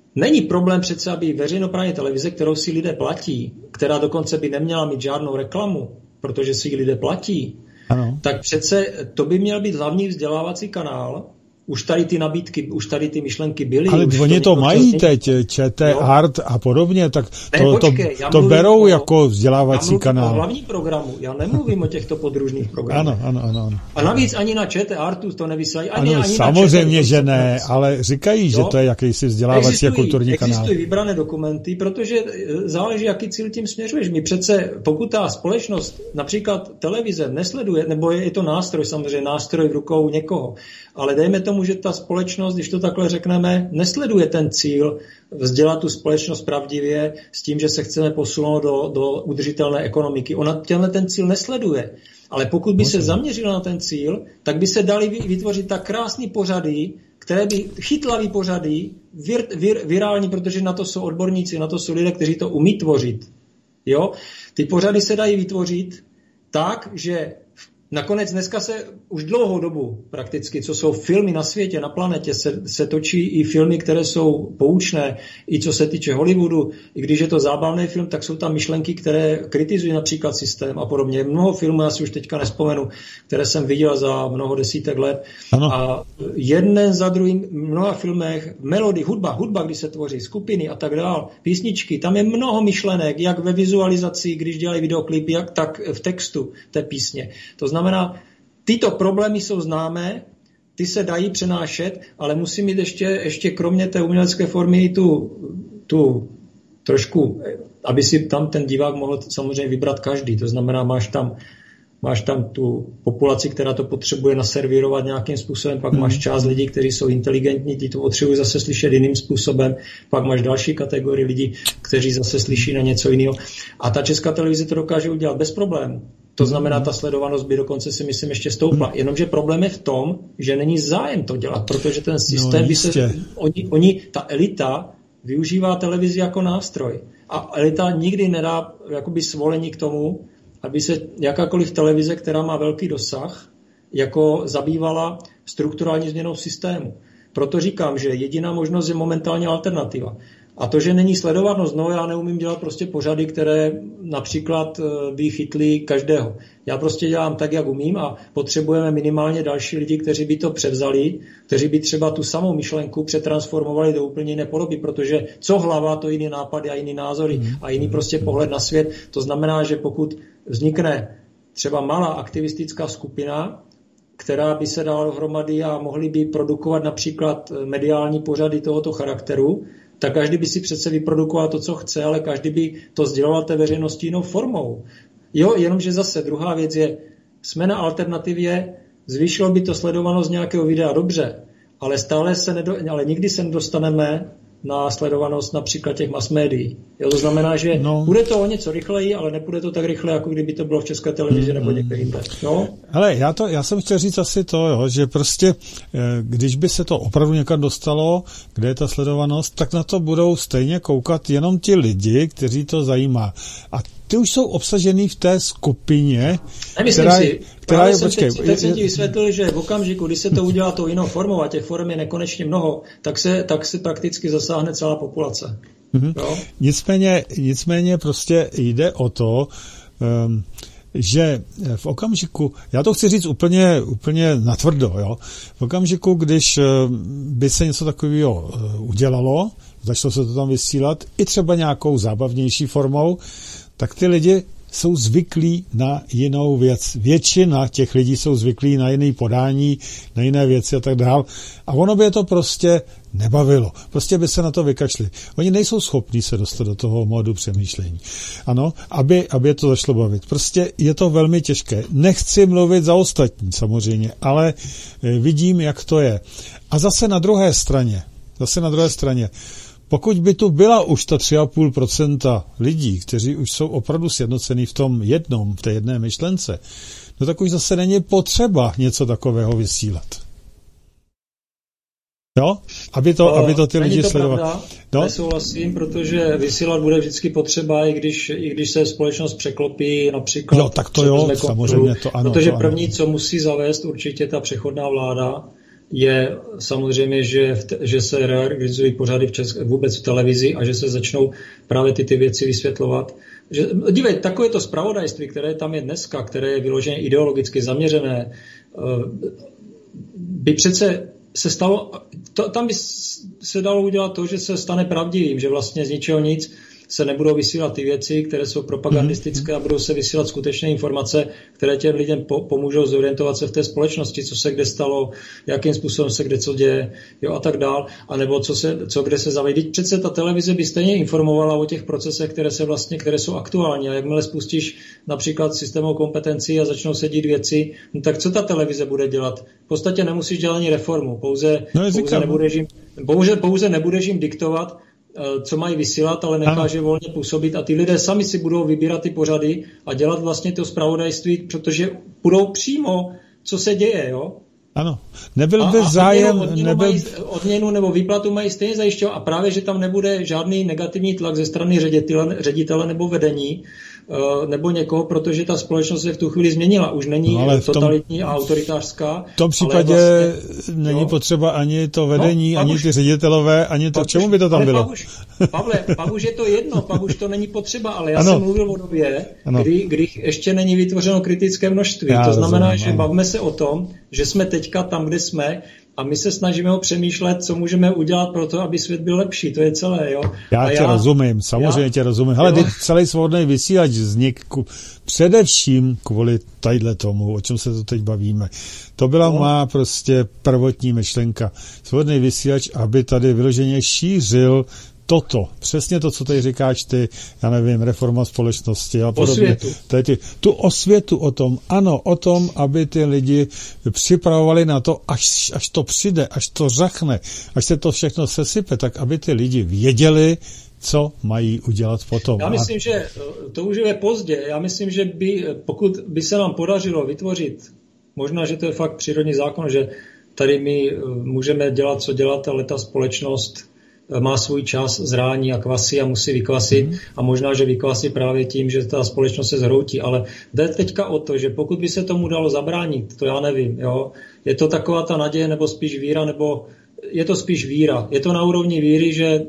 Není problém přece, aby veřejnoprávní televize, kterou si lidé platí, která dokonce by neměla mít žádnou reklamu, protože si ji lidé platí, ano. Tak přece to by měl být hlavní vzdělávací kanál. Už tady ty nabídky, už tady ty myšlenky byly. Ale oni to mají teď, ČT Art a podobně, tak to berou jako vzdělávací kanál. Já mluvím o hlavní programu, já nemluvím o těchto podružných programech. Ano. A navíc ani na ČT Artu to nevysílají. Ani samozřejmě, že ne, ale říkají, že to je jakýsi vzdělávací a kulturní kanál. Existují vybrané dokumenty, protože záleží, jaký cíl tím směřuješ. My přece, pokud ta společnost, například televize, nesleduje, nebo je to nástroj, samozřejmě nástroj v rukou někoho, ale dejme tomu, že ta společnost, když to takhle řekneme, nesleduje ten cíl vzdělat tu společnost pravdivě s tím, že se chceme posunout do udržitelné ekonomiky. Ona ten cíl nesleduje. Ale pokud by se zaměřila na ten cíl, tak by se dali vytvořit tak krásný pořady, které by chytlavý pořady, virální, protože na to jsou odborníci, na to jsou lidé, kteří to umí tvořit. Jo? Ty pořady se dají vytvořit tak, že nakonec dneska se už dlouhou dobu prakticky, co jsou filmy na světě, na planetě, se točí i filmy, které jsou poučné, i co se týče Hollywoodu. I když je to zábavný film, tak jsou tam myšlenky, které kritizují například systém a podobně. Mnoho filmů, já si už teďka nespomenu, které jsem viděl za mnoho desítek let. Ano. A jeden za druhým v mnoha filmech, melody, hudba, když se tvoří skupiny a tak dál, písničky, tam je mnoho myšlenek, jak ve vizualizaci, když dělají videoklipy, tak v textu té písně. To znamená, tyto problémy jsou známé, ty se dají přenášet, ale musí mít ještě kromě té umělecké formy i tu trošku, aby si tam ten divák mohl samozřejmě vybrat každý. To znamená, máš tam tu populaci, která to potřebuje naservírovat nějakým způsobem, pak máš část lidí, kteří jsou inteligentní, ty to potřebují zase slyšet jiným způsobem, pak máš další kategorii lidí, kteří zase slyší na něco jiného. A ta Česká televize to dokáže udělat bez problémů. To znamená, ta sledovanost by dokonce si myslím ještě stoupla. Jenomže problém je v tom, že není zájem to dělat, protože ten systém by se... Ta elita využívá televizi jako nástroj. A elita nikdy nedá jakoby svolení k tomu, aby se jakákoliv televize, která má velký dosah, jako zabývala strukturální změnou systému. Proto říkám, že jediná možnost je momentálně alternativa. A to, že není sledovanost, já neumím dělat prostě pořady, které například by chytly každého. Já prostě dělám tak, jak umím a potřebujeme minimálně další lidi, kteří by to převzali, kteří by třeba tu samou myšlenku přetransformovali do úplně jiné podoby, protože co hlava, to jiný nápady a jiný názory a jiný prostě pohled na svět. To znamená, že pokud vznikne třeba malá aktivistická skupina, která by se dala dohromady a mohli by produkovat například mediální pořady tohoto charakteru, tak každý by si přece vyprodukoval to, co chce, ale každý by to sděloval té veřejnosti jinou formou. Jo, jenomže zase druhá věc je, jsme na alternativě, zvýšilo by to sledovanost nějakého videa dobře, ale ale nikdy se nedostaneme na sledovanost například těch mass médií. Jo, to znamená, že bude to o něco rychleji, ale nepůjde to tak rychle, jako kdyby to bylo v České televizi nebo někde jinde. No? Hele, já jsem chtěl říct asi to, že prostě, když by se to opravdu někam dostalo, kde je ta sledovanost, tak na to budou stejně koukat jenom ti lidi, kteří to zajímá. A ty už jsou obsažený v té skupině, která je, počkej. Teď jsem ti vysvětlil, že v okamžiku, kdy se to udělá tou jinou formou a těch forem je nekonečně mnoho, tak se prakticky zasáhne celá populace. No? Nicméně prostě jde o to, že v okamžiku, já to chci říct úplně natvrdo, jo? V okamžiku, když by se něco takového udělalo, začalo se to tam vysílat, i třeba nějakou zábavnější formou, tak ty lidi jsou zvyklí na jinou věc. Většina těch lidí jsou zvyklí na jiné podání, na jiné věci a tak dál. A ono by je to prostě nebavilo. Prostě by se na to vykašli. Oni nejsou schopní se dostat do toho módu přemýšlení. Ano, aby je to začalo bavit. Prostě je to velmi těžké. Nechci mluvit za ostatní samozřejmě, ale vidím, jak to je. A zase na druhé straně, pokud by tu byla už ta 3,5% lidí, kteří už jsou opravdu sjednocení v té jedné myšlence, no tak už zase není potřeba něco takového vysílat. Jo? Aby to ty lidi sledovali. No? Nesouhlasím, protože vysílat bude vždycky potřeba, i když se společnost překlopí například. Jo, tak to jo, samozřejmě to ano. Protože to první, co musí zavést určitě ta přechodná vláda, je samozřejmě, že se realizují pořady vůbec v televizi a že se začnou právě ty věci vysvětlovat. Dívej, takové to zpravodajství, které tam je dneska, které je vyloženě ideologicky zaměřené, by přece se stalo, tam by se dalo udělat to, že se stane pravdivým, že vlastně z ničeho nic se nebudou vysílat ty věci, které jsou propagandistické a budou se vysílat skutečné informace, které těm lidem pomůžou zorientovat se v té společnosti, co se kde stalo, jakým způsobem se kde co děje, jo, a tak dál, anebo co kde se zavede. Přece ta televize by stejně informovala o těch procesech, které jsou aktuální, a jakmile spustíš například systémovou kompetenci a začnou se dít věci, no tak co ta televize bude dělat? V podstatě nemusíš dělat ani reformu, pouze nebudeš jim diktovat, co mají vysílat, ale necháže volně působit a ty lidé sami si budou vybírat ty pořady a dělat vlastně to zpravodajství, protože budou přímo, co se děje, jo? Ano, nebyl by zájem... Odměnu nebo výplatu mají stejně zajišťovat a právě, že tam nebude žádný negativní tlak ze strany ředitele nebo vedení, nebo někoho, protože ta společnost se v tu chvíli změnila. Už není totalitní a autoritářská. V tom případě vlastně, není potřeba ani to vedení, ani ty ředitelové, ani to, čemu by to tam bylo? Pak už je to jedno, pak už to není potřeba, ale já jsem mluvil o době, kdy ještě není vytvořeno kritické množství. To znamená, že bavíme se o tom, že jsme teďka tam, kde jsme, a my se snažíme přemýšlet, co můžeme udělat pro to, aby svět byl lepší. To je celé, jo. Já tě rozumím, samozřejmě tě rozumím. Hele, celý svobodný vysílač vznikl především kvůli tadyhle tomu, o čem se to teď bavíme. To byla má prostě prvotní myšlenka. Svobodný vysílač, aby tady vyloženě šířil přesně to, co tady říkáš ty, já nevím, reforma společnosti a podobně. Tu osvětu o tom, aby ty lidi připravovali na to, až to přijde, až to řachne, až se to všechno sesype, tak aby ty lidi věděli, co mají udělat potom. Já myslím, že to už je pozdě. Já myslím, že pokud by se nám podařilo vytvořit, možná, že to je fakt přírodní zákon, že tady my můžeme dělat, co dělat, ale ta společnost má svůj čas zrání a kvasí a musí vykvasit a možná, že vykvasí právě tím, že ta společnost se zhroutí, ale jde teďka o to, že pokud by se tomu dalo zabránit, to já nevím, jo, je to taková ta naděje nebo spíš víra, nebo je to spíš víra, je to na úrovni víry, že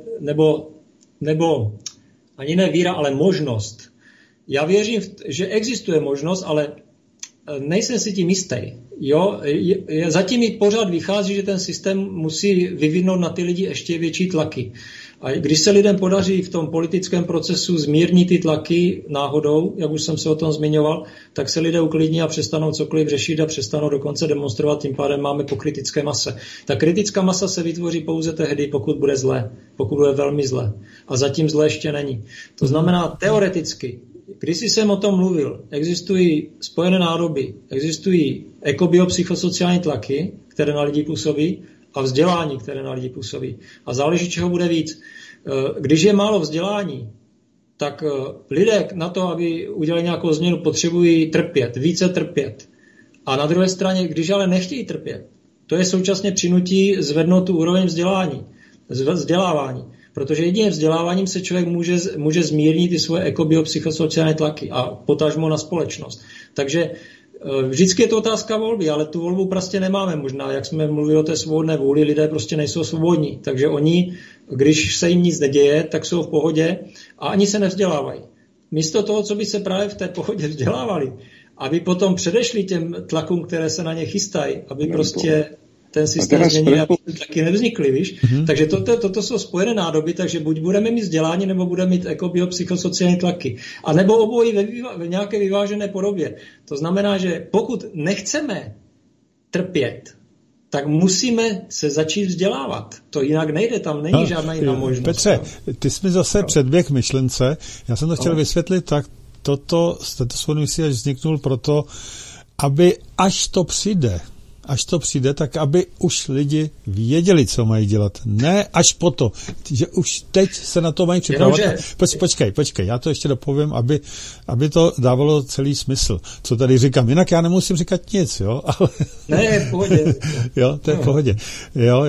nebo ani ne víra, ale možnost. Já věřím, že existuje možnost, ale nejsem si tím jistý. Jo, zatím mi pořád vychází, že ten systém musí vyvinout na ty lidi ještě větší tlaky. A když se lidem podaří v tom politickém procesu zmírnit ty tlaky náhodou, jak už jsem se o tom zmiňoval, tak se lidé uklidní a přestanou cokoliv řešit a přestanou dokonce demonstrovat, tím pádem máme po kritické mase. Ta kritická masa se vytvoří pouze tehdy, pokud bude zlé, pokud bude velmi zlé. A zatím zlé ještě není. To znamená teoreticky, když jsem o tom mluvil, existují Spojené nádoby, existují ekobiopsychosociální tlaky, které na lidi působí, a vzdělání, které na lidi působí. A záleží, čeho bude víc. Když je málo vzdělání, tak lidé na to, aby udělali nějakou změnu, potřebují trpět, více trpět. A na druhé straně, když ale nechtějí trpět, to je současně přinutí zvednout tu úroveň vzdělávání. Protože jedině vzděláváním se člověk může zmírnit ty svoje ekobiopsychosociální tlaky a potažmo na společnost. Takže vždycky je to otázka volby, ale tu volbu prostě nemáme možná. Jak jsme mluvili o té svobodné vůli, lidé prostě nejsou svobodní. Takže oni, když se jim nic neděje, tak jsou v pohodě a ani se nevzdělávají. Místo toho, co by se právě v té pohodě vzdělávali, aby potom předešli těm tlakům, které se na ně chystají, aby prostě ten systém změnil, aby taky nevznikly, víš? Takže toto jsou spojené nádoby, takže buď budeme mít vzdělání, nebo budeme mít ekobiopsychosociální tlaky. A nebo obojí v nějaké vyvážené podobě. To znamená, že pokud nechceme trpět, tak musíme se začít vzdělávat. To jinak nejde, tam není žádná jiná možnost. Petře, ty jsi mi zase předběh myšlence. Já jsem to chtěl vysvětlit tak, tento svobodný vysílač vzniknul proto, aby až to přijde, tak aby už lidi věděli, co mají dělat. Ne až po to, že už teď se na to mají připravovat. Počkej, já to ještě dopovím, aby to dávalo celý smysl, co tady říkám. Jinak já nemusím říkat nic, jo? Ale... Ne, v pohodě. Jo, to je v pohodě. Jo,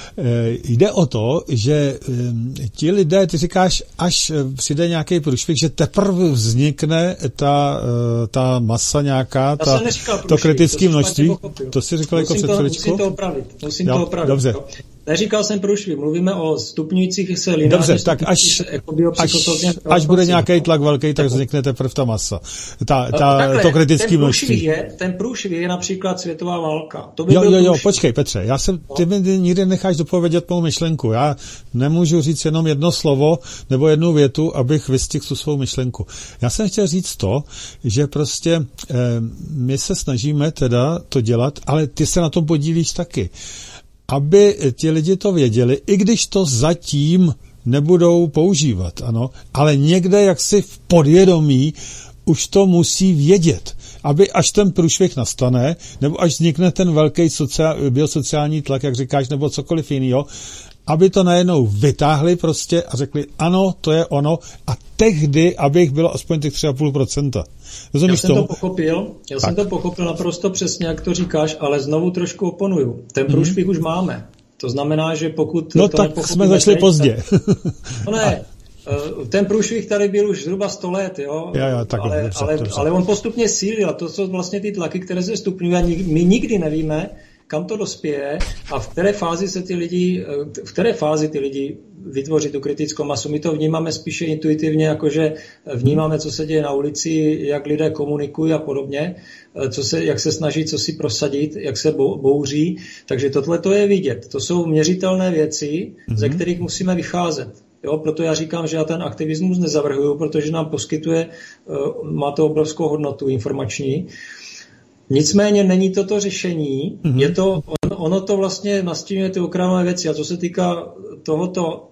jde o to, že ti lidé, ty říkáš, až přijde nějaký průšvih, že teprve vznikne ta masa nějaká, to kritické množství. To si řekl řekl jako před chviličkou? Musím to opravit. Dobře. Neříkal jsem průšvih, mluvíme o stupňujících se lineárně. Dobře, tak až bude nějaký tlak velký, tak vznikne teprve ta masa. To kritické množství. Ten průšvih je například světová válka. Jo, počkej, Petře, ty mi nikdy necháš dopovědět mou myšlenku. Já nemůžu říct jenom jedno slovo nebo jednu větu, abych vystihl tu svou myšlenku. Já jsem chtěl říct to, že prostě my se snažíme teda to dělat, ale ty se na tom podílíš taky. Aby ti lidi to věděli, i když to zatím nebudou používat, ano, ale někde jaksi v podvědomí už to musí vědět, aby až ten průšvih nastane, nebo až vznikne ten velký biosociální tlak, jak říkáš, nebo cokoliv jiného, aby to najednou vytáhli prostě a řekli, ano, to je ono, a tehdy, abych bylo aspoň těch 3,5%. Já jsem to pochopil naprosto přesně, jak to říkáš, ale znovu trošku oponuju. Ten průšvih už máme. To znamená, že pokud... No to tak jsme začali pozdě. Ten průšvih tady byl už zhruba 100 let, jo? Ale on postupně sílil. A to jsou vlastně ty tlaky, které se stupňují a my nikdy nevíme, kam to dospěje a v které fázi ty lidi vytvoří tu kritickou masu. My to vnímáme spíše intuitivně, jakože vnímáme, co se děje na ulici, jak lidé komunikují a podobně, jak se snaží co si prosadit, jak se bouří. Takže tohle to je vidět. To jsou měřitelné věci, ze kterých musíme vycházet. Jo, proto já říkám, že já ten aktivismus nezavrhuju, protože nám poskytuje, má to obrovskou hodnotu informační. Nicméně není toto řešení, ono to vlastně nastínuje ty okrajové věci. A co se týká tohoto,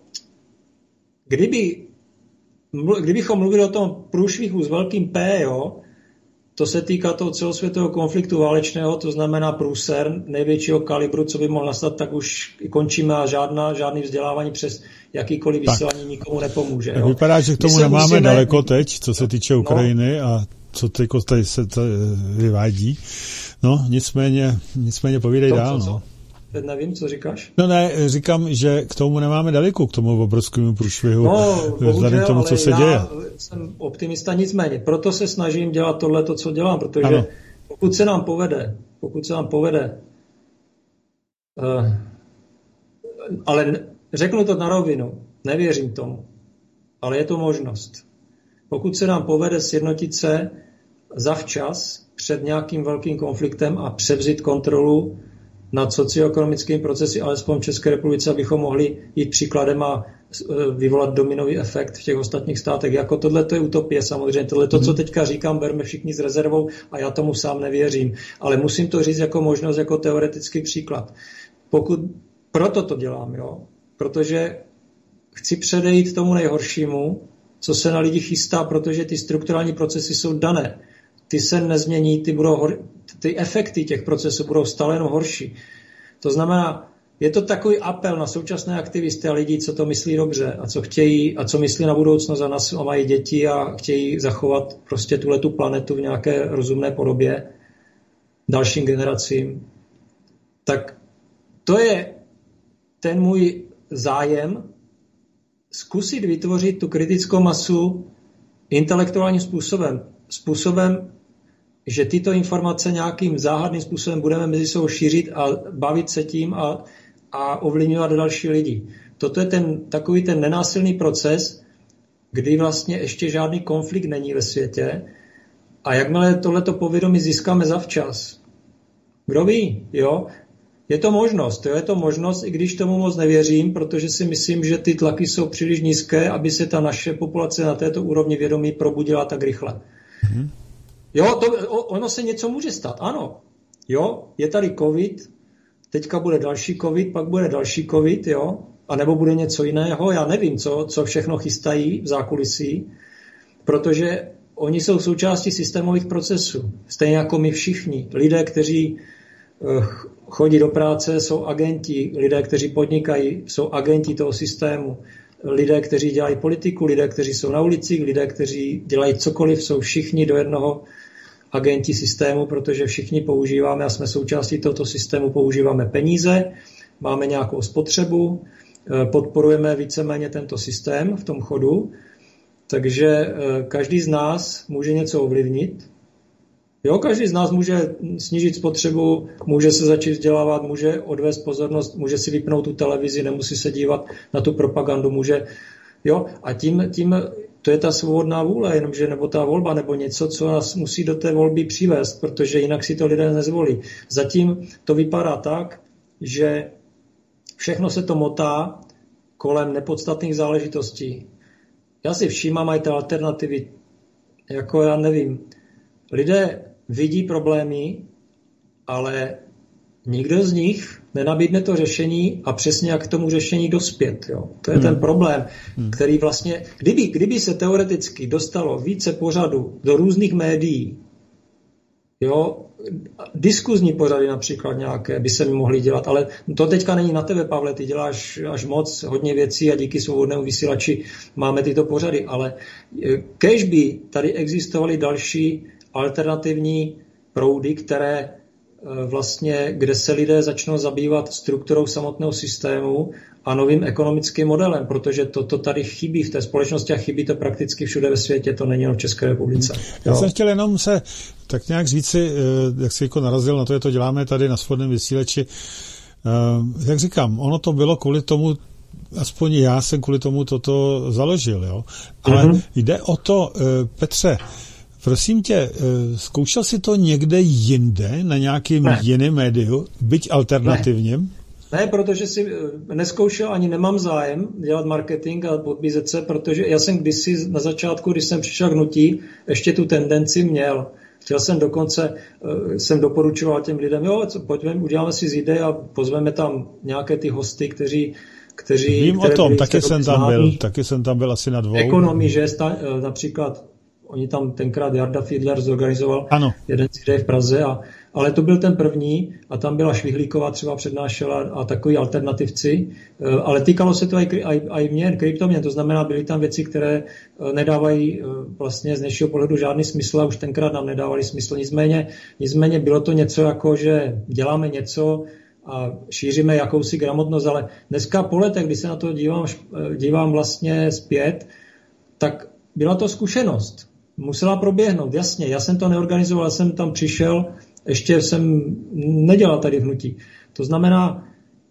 kdybychom mluvili o tom průšvihu s velkým P, jo, to se týká toho celosvětového konfliktu válečného, to znamená průser největšího kalibru, co by mohl nastat, tak už končíme a žádný vzdělávání přes jakýkoliv vysílání nikomu nepomůže. Jo. Vypadá, že k tomu nemáme daleko teď, co se týče Ukrajiny a co tady se vyvádí. No, nicméně povídej dál. Co? Teď nevím, co říkáš? No ne, říkám, že k tomu nemáme daleko, k tomu obrovskému průšvihu, vzhledem k tomu, co se děje. Já jsem optimista, nicméně. Proto se snažím dělat tohle, co dělám, protože pokud se nám povede, ale řeknu to na rovinu, nevěřím tomu, ale je to možnost. Pokud se nám povede sjednotit se zavčas před nějakým velkým konfliktem a převzít kontrolu nad socioekonomickými procesy, alespoň v České republice, abychom mohli jít příkladem a vyvolat dominový efekt v těch ostatních státech. Jako tohle to je utopie samozřejmě. Tohle to, co teďka říkám, berme všichni s rezervou a já tomu sám nevěřím. Ale musím to říct jako možnost, jako teoretický příklad. Proto to dělám, jo? Protože chci předejít tomu nejhoršímu, co se na lidi chystá, protože ty strukturální procesy jsou dané. Ty se nezmění, ty efekty těch procesů budou stále jenom horší. To znamená, je to takový apel na současné aktivisty a lidi, co to myslí dobře a co chtějí a co myslí na budoucnost a mají děti a chtějí zachovat prostě tuhletu planetu v nějaké rozumné podobě dalším generacím. Tak to je ten můj zájem zkusit vytvořit tu kritickou masu intelektuálním způsobem, že tyto informace nějakým záhadným způsobem budeme mezi sebou šířit a bavit se tím a ovlivňovat další lidi. Toto je takový ten nenásilný proces, kdy vlastně ještě žádný konflikt není ve světě a jakmile tohleto povědomí získáme zavčas, kdo ví, jo? Je to možnost, i když tomu moc nevěřím, protože si myslím, že ty tlaky jsou příliš nízké, aby se ta naše populace na této úrovni vědomí probudila tak rychle. Jo, ono se něco může stát, ano. Jo, je tady covid, teďka bude další covid, pak bude další covid, jo, a nebo bude něco jiného, já nevím, co všechno chystají v zákulisí, protože oni jsou součástí systémových procesů, stejně jako my všichni. Lidé, kteří chodí do práce, jsou agenti, lidé, kteří podnikají, jsou agenti toho systému, lidé, kteří dělají politiku, lidé, kteří jsou na ulicích, lidé, kteří dělají cokoliv, jsou všichni do jednoho agenti systému, protože všichni používáme a jsme součástí tohoto systému, používáme peníze, máme nějakou spotřebu, podporujeme víceméně tento systém v tom chodu, takže každý z nás může něco ovlivnit Jo, každý z nás může snížit spotřebu, může se začít vzdělávat, může odvést pozornost, může si vypnout tu televizi, nemusí se dívat na tu propagandu, může, jo, a tím to je ta svobodná vůle, jenomže nebo ta volba, nebo něco, co nás musí do té volby přivést, protože jinak si to lidé nezvolí. Zatím to vypadá tak, že všechno se to motá kolem nepodstatných záležitostí. Já si všímám aj ty alternativy, jako já nevím, lidé vidí problémy, ale nikdo z nich nenabídne to řešení a přesně jak k tomu řešení dospět. Jo. To je ten problém, který vlastně, kdyby se teoreticky dostalo více pořadu do různých médií, jo, diskuzní pořady například nějaké by se mi mohly dělat, ale to teďka není na tebe, Pavle, ty děláš až moc, hodně věcí a díky svobodnému vysílači máme tyto pořady, ale kéž by tady existovaly další alternativní proudy, které vlastně, kde se lidé začnou zabývat strukturou samotného systému a novým ekonomickým modelem, protože to tady chybí v té společnosti a chybí to prakticky všude ve světě, to není jenom v České republice. Já jsem chtěl jenom se tak nějak říci, jak jsi jako narazil na to, že to děláme tady na Svobodném vysílači. Jak říkám, ono to bylo kvůli tomu, aspoň já jsem kvůli tomu toto založil, jo. Ale jde o to, Petře, prosím tě, zkoušel jsi to někde jinde, na nějakým jiném médiu, byť alternativním? Ne, protože si neskoušel, ani nemám zájem dělat marketing a podbízet se, protože já jsem kdysi na začátku, když jsem přišel k hnutí, ještě tu tendenci měl. Chtěl jsem dokonce, jsem doporučoval těm lidem, jo, pojďme, uděláme si z idei a pozveme tam nějaké ty hosty, kteří vím o tom, taky jsem tam byl asi na 2. Ekonomii, že například oni tam tenkrát Jarda Fiedler zorganizoval jeden z idej v Praze, ale to byl ten první a tam byla Švihlíková třeba přednášela a takový alternativci, ale týkalo se to i měn, kryptoměn, to znamená, byly tam věci, které nedávají vlastně z dnešního pohledu žádný smysl a už tenkrát nám nedávali smysl. Nicméně bylo to něco jako, že děláme něco a šíříme jakousi gramotnost, ale dneska po letech, když se na to dívám vlastně zpět, tak byla to zkušenost. Musela proběhnout, jasně. Já jsem to neorganizoval, jsem tam přišel, ještě jsem nedělal tady hnutí. To znamená,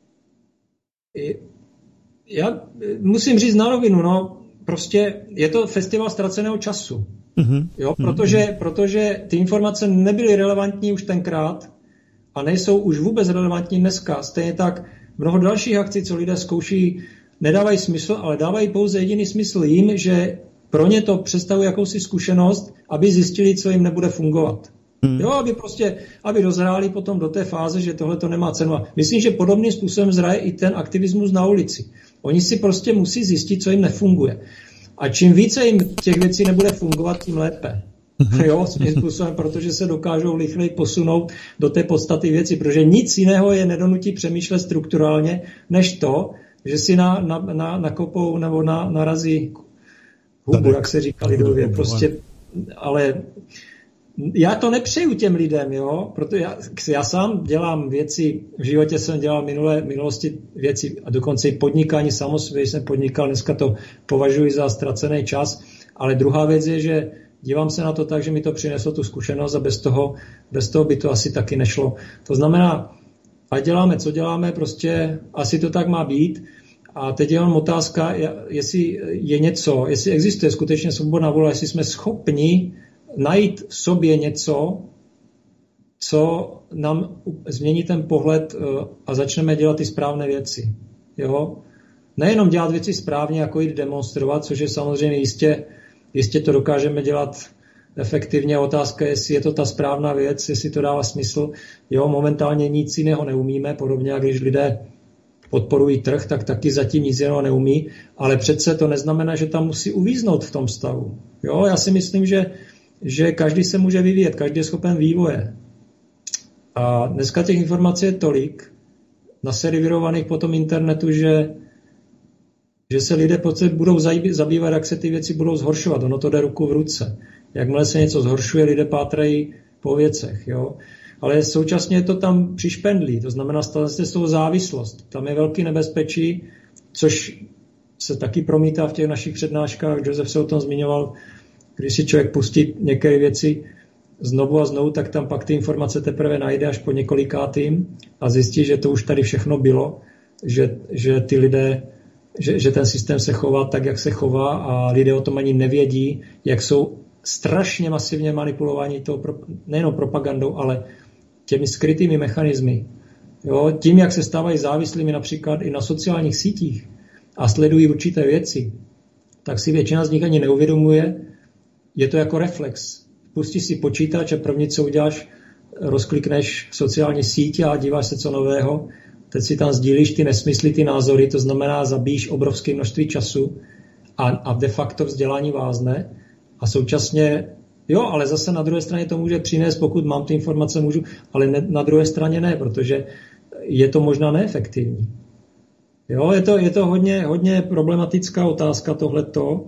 já musím říct na rovinu, no, prostě je to festival ztraceného času. Jo, protože ty informace nebyly relevantní už tenkrát a nejsou už vůbec relevantní dneska. Stejně tak mnoho dalších akcí, co lidé zkouší, nedávají smysl, ale dávají pouze jediný smysl jim, že pro ně to představuje jakousi zkušenost, aby zjistili, co jim nebude fungovat. Jo, aby dozráli potom do té fáze, že tohle to nemá cenu. A myslím, že podobným způsobem zraje i ten aktivismus na ulici. Oni si prostě musí zjistit, co jim nefunguje. A čím více jim těch věcí nebude fungovat, tím lépe. Jo, svým způsobem, protože se dokážou rychleji posunout do té podstaty věci, protože nic jiného je nedonutí přemýšlet strukturálně, než to, že si nakopou nebo narazí hubu, jak se říká lidově, prostě, ale já to nepřeju těm lidem, jo, protože já sám dělám věci, v životě jsem dělal minulosti věci a dokonce i podnikání samozřejmě jsem podnikal, dneska to považuji za ztracený čas, ale druhá věc je, že dívám se na to tak, že mi to přineslo tu zkušenost a bez toho by to asi taky nešlo. To znamená, ať děláme, co děláme, prostě asi to tak má být. A teď je jenom otázka, jestli je něco, jestli existuje skutečně svobodná vůle, jestli jsme schopni najít v sobě něco, co nám změní ten pohled a začneme dělat ty správné věci. Jo? Nejenom dělat věci správně, jako jít demonstrovat, což je samozřejmě jistě to dokážeme dělat efektivně. Otázka je, jestli je to ta správná věc, jestli to dává smysl. Jo, momentálně nic jiného neumíme, podobně jak když lidé podporují trh, tak taky zatím nic jiného neumí, ale přece to neznamená, že tam musí uvíznout v tom stavu. Jo, já si myslím, že každý se může vyvíjet, každý je schopen vývoje. A dneska těch informací je tolik naservirovaných po tom internetu, že se lidé budou zabývat, jak se ty věci budou zhoršovat. Ono to jde ruku v ruce. Jakmile se něco zhoršuje, lidé pátrají po věcech. Jo? Ale současně je to tam přišpendlí, to znamená, stala se z toho závislost. Tam je velký nebezpečí, což se taky promítá v těch našich přednáškách. Josef se o tom zmiňoval, když si člověk pustí některé věci, znovu a znovu, tak tam pak ty informace teprve najde až po několikátým a zjistí, že to už tady všechno bylo, že ty lidé, že ten systém se chová tak, jak se chová a lidé o tom ani nevědí, jak jsou strašně masivně manipulováni nejenom propagandou, ale těmi skrytými mechanismy. Jo, tím, jak se stávají závislými například i na sociálních sítích a sledují určité věci, tak si většina z nich ani neuvědomuje, je to jako reflex. Pustí si počítač a první, co uděláš, rozklikneš sociální sítě a díváš se, co nového. Teď si tam sdílíš ty nesmysly, ty názory, to znamená, zabíjíš obrovské množství času a de facto vzdělání vázne. A současně, jo, ale zase na druhé straně to může přinést, pokud mám ty informace, můžu, ale na druhé straně ne, protože je to možná neefektivní. Jo, je to hodně problematická otázka tohleto,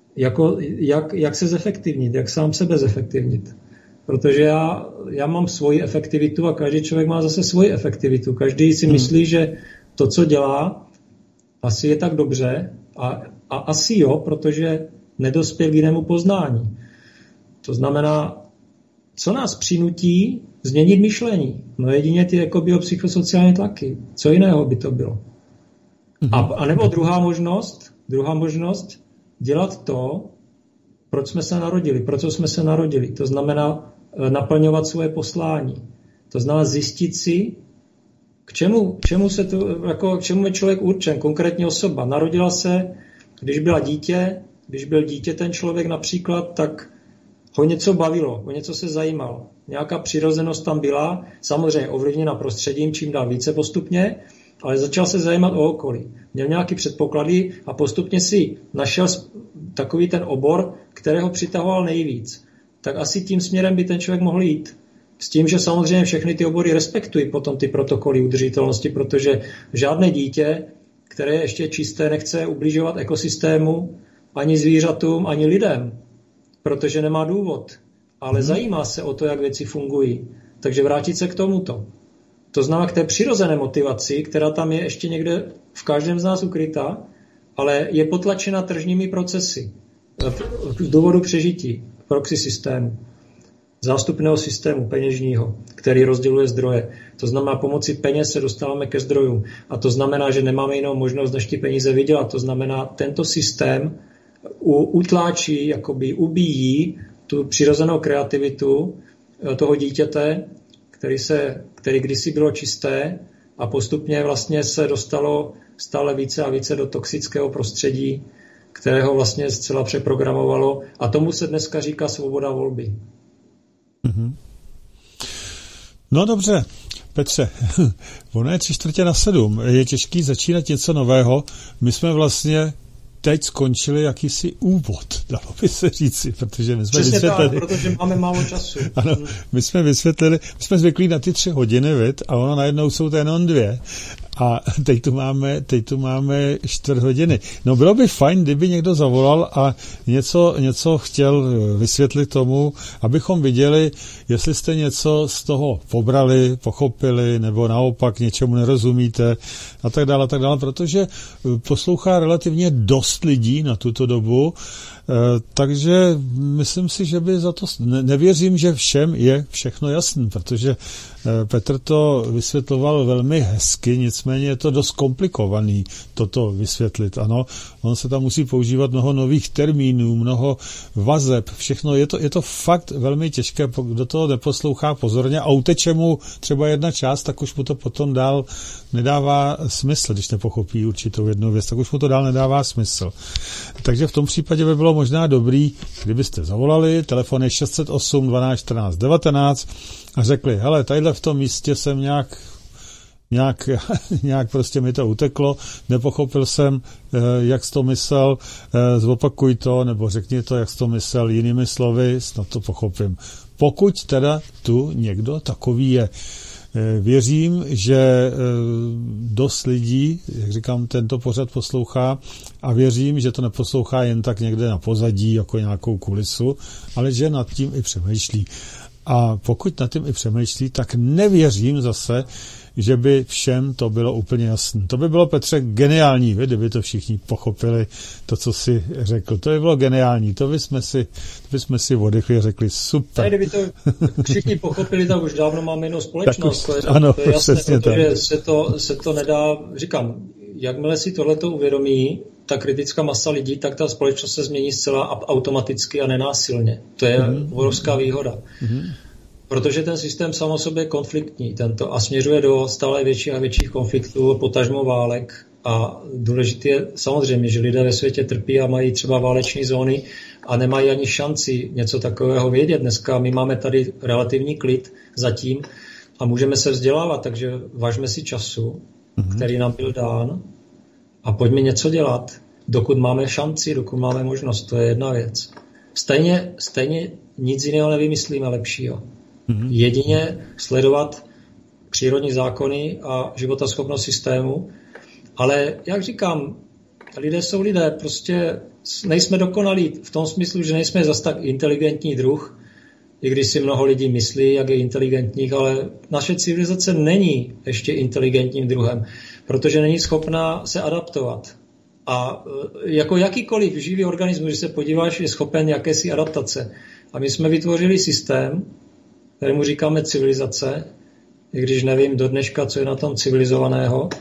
jak se zefektivnit, jak sám sebe zefektivnit. Protože já mám svoji efektivitu a každý člověk má zase svoji efektivitu. Každý si myslí, že to, co dělá, asi je tak dobře a asi jo, protože nedospěl k jinému poznání. To znamená, co nás přinutí změnit myšlení? No jedině ty jako biopsychosociální tlaky. Co jiného by to bylo? A nebo druhá možnost dělat to, proč jsme se narodili, pro co jsme se narodili. To znamená naplňovat svoje poslání. To znamená zjistit si, k čemu je člověk určen, konkrétní osoba. Narodila se, když byl dítě ten člověk například, tak ho něco bavilo, o něco se zajímalo. Nějaká přirozenost tam byla, samozřejmě ovlivněna prostředím, čím dál více postupně, ale začal se zajímat o okolí. Měl nějaký předpoklady a postupně si našel takový ten obor, kterého přitahoval nejvíc. Tak asi tím směrem by ten člověk mohl jít. S tím, že samozřejmě všechny ty obory respektují potom ty protokoly udržitelnosti, protože žádné dítě, které je ještě čisté, nechce ubližovat ekosystému, ani zvířatům, ani lidem, protože nemá důvod. Ale zajímá se o to, jak věci fungují. Takže vrátit se k tomuto. To znamená k té přirozené motivaci, která tam je ještě někde v každém z nás ukrytá, ale je potlačena tržními procesy z důvodu přežití proxy systému, zástupného systému peněžního, který rozděluje zdroje. To znamená, pomocí peněz se dostáváme ke zdrojům. A to znamená, že nemáme jinou možnost, než ty peníze vydělat. To znamená, tento systém utláčí, jakoby ubíjí tu přirozenou kreativitu toho dítěte, který kdysi bylo čisté a postupně vlastně se dostalo stále více a více do toxického prostředí, kterého vlastně zcela přeprogramovalo. A tomu se dneska říká svoboda volby. Mm-hmm. No dobře, Petře, ono je 6:45, je těžký začínat něco nového. My jsme vlastně teď skončili jakýsi úvod, dalo by se říci, protože my jsme vysvětlili... Tak, protože máme málo času. Ano, my jsme jsme zvyklí na ty 3 hodiny, a ono najednou jsou to jenom 2. A teď tu máme 4 hodiny. No bylo by fajn, kdyby někdo zavolal a něco chtěl vysvětlit tomu, abychom viděli, jestli jste něco z toho pobrali, pochopili, nebo naopak něčemu nerozumíte a tak dále, protože poslouchá relativně dost lidí na tuto dobu, takže myslím si, že by za to... Nevěřím, že všem je všechno jasné, protože Petr to vysvětloval velmi hezky, nicméně je to dost komplikovaný toto vysvětlit. Ano, on se tam musí používat mnoho nových termínů, mnoho vazeb, všechno. Je to fakt velmi těžké, kdo toho neposlouchá pozorně a uteče mu třeba jedna část, tak už mu to potom dál nedává smysl, když nepochopí určitou jednu věc, tak už mu to dál nedává smysl. Takže v tom případě by bylo možná dobrý, kdybyste zavolali, telefon je 608 12 14 19 a řekli, hele, tadyhle v tom místě jsem nějak prostě mi to uteklo, nepochopil jsem, jak jsi to myslel, zopakuj to, nebo řekni to, jak jsi to myslel jinými slovy, snad to pochopím. Pokud teda tu někdo takový je. Věřím, že dost lidí, jak říkám, tento pořad poslouchá a věřím, že to neposlouchá jen tak někde na pozadí, jako nějakou kulisu, ale že nad tím i přemýšlí. a pokud nad tím i přemýšlí, tak nevěřím zase, že by všem to bylo úplně jasné. To by bylo, Petře, geniální, kdyby to všichni pochopili, to, co jsi řekl. To by bylo geniální, to bychom si oddechli a řekli super. Kdyby to všichni pochopili, tak už dávno máme jinou společnost. To je jasné, protože se to nedá, říkám, jakmile si tohleto uvědomí, ta kritická masa lidí, tak ta společnost se změní zcela automaticky a nenásilně. To je obrovská výhoda. Protože ten systém sám o sobě je konfliktní a směřuje do stále větších a větších konfliktů, potažmo válek. A důležité je samozřejmě, že lidé ve světě trpí a mají třeba váleční zóny a nemají ani šanci něco takového vědět. Dneska my máme tady relativní klid zatím a můžeme se vzdělávat, takže važme si času, který nám byl dán a pojďme něco dělat, dokud máme šanci, dokud máme možnost. To je jedna věc. Stejně nic jiného nevymyslíme lepšího. Jedině sledovat přírodní zákony a životaschopnost systému. Ale jak říkám, lidé jsou lidé, prostě nejsme dokonalí v tom smyslu, že nejsme zas tak inteligentní druh, i když si mnoho lidí myslí, jak je inteligentních, ale naše civilizace není ještě inteligentním druhem, protože není schopná se adaptovat. A jako jakýkoliv živý organismus, když se podíváš, je schopen jakési adaptace. A my jsme vytvořili systém, kterému říkáme civilizace, i když nevím do dneška, co je na tom civilizovaného,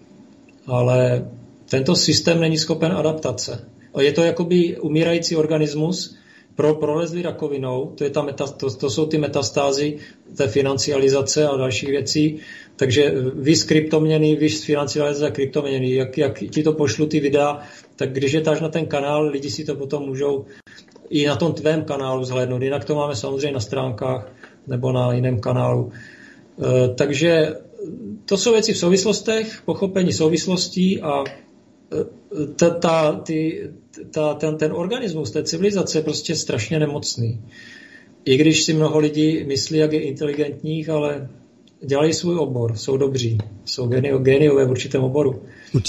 ale tento systém není schopen adaptace. Je to jakoby umírající organismus, prolezli rakovinou, to jsou ty metastázy té financializace a dalších věcí, takže vy z kryptoměny, vy z financializace a kryptoměny, jak ti to pošlu ty videa, tak když je táž na ten kanál, lidi si to potom můžou i na tom tvém kanálu zhlédnout, jinak to máme samozřejmě na stránkách nebo na jiném kanálu. Takže to jsou věci v souvislostech, pochopení souvislostí a ten organismus té civilizace je prostě strašně nemocný. I když si mnoho lidí myslí, jak je inteligentních, ale dělají svůj obor, jsou dobří, jsou géniové v určitém oboru.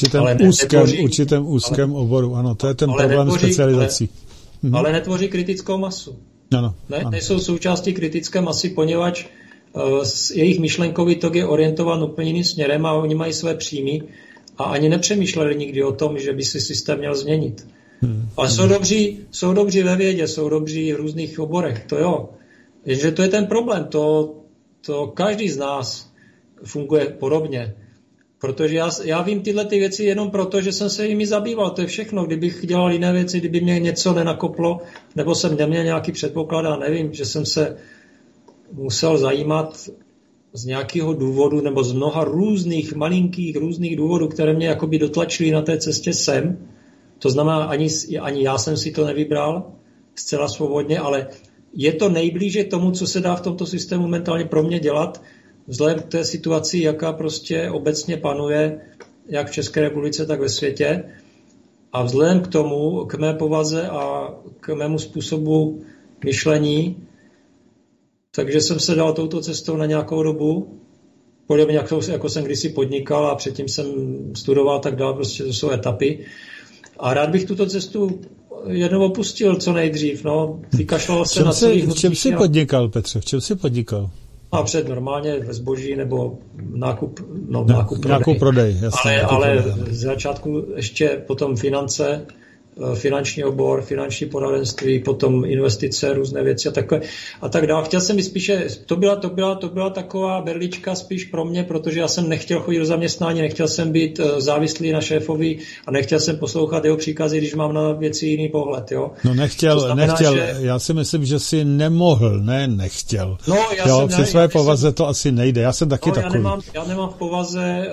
Určitém úzkém oboru, ano, to je ten problém specializací. Ale netvoří kritickou masu. Ano. Nejsou součástí kritické masy, poněvadž jejich myšlenkový tok je orientovan úplně jiným směrem a oni mají své příjmy a ani nepřemýšleli nikdy o tom, že by si systém měl změnit. Ale jsou dobří ve vědě, jsou dobří v různých oborech, to jo. Jenže to je ten problém, to každý z nás funguje podobně. Protože já vím tyhle ty věci jenom proto, že jsem se jimi zabýval, to je všechno. Kdybych dělal jiné věci, kdyby mě něco nenakoplo, nebo jsem neměl nějaký předpoklad a nevím, že jsem se musel zajímat z nějakého důvodu, nebo z mnoha různých různých důvodů, které mě jakoby dotlačily na té cestě sem. To znamená, ani já jsem si to nevybral zcela svobodně, ale je to nejblíže tomu, co se dá v tomto systému mentálně pro mě dělat, vzhledem k té situaci, jaká prostě obecně panuje, jak v České republice, tak ve světě. A vzhledem k tomu, k mé povaze a k mému způsobu myšlení, takže jsem se dal touto cestou na nějakou dobu, podobně jako jsem kdysi podnikal a předtím jsem studoval tak dál, prostě to jsou etapy. A rád bych tuto cestu jednou opustil co nejdřív. Vykašlal se na celý V čem jsi podnikal, Petře? V čem jsi podnikal? A před normálně ve zboží nebo nákup prodej. Jasně, ale z začátku ještě potom finance, finanční obor, finanční poradenství, potom investice, různé věci a tak dále. Chtěl jsem spíše, to byla taková berlička spíš pro mě, protože já jsem nechtěl chodit do zaměstnání, nechtěl jsem být závislý na šéfovi a nechtěl jsem poslouchat jeho příkazy, když mám na věci jiný pohled. Jo? No nechtěl. Že... Já si myslím, že si nemohl, nechtěl. Při své povaze to asi nejde. Já jsem taky takový. Já nemám v povaze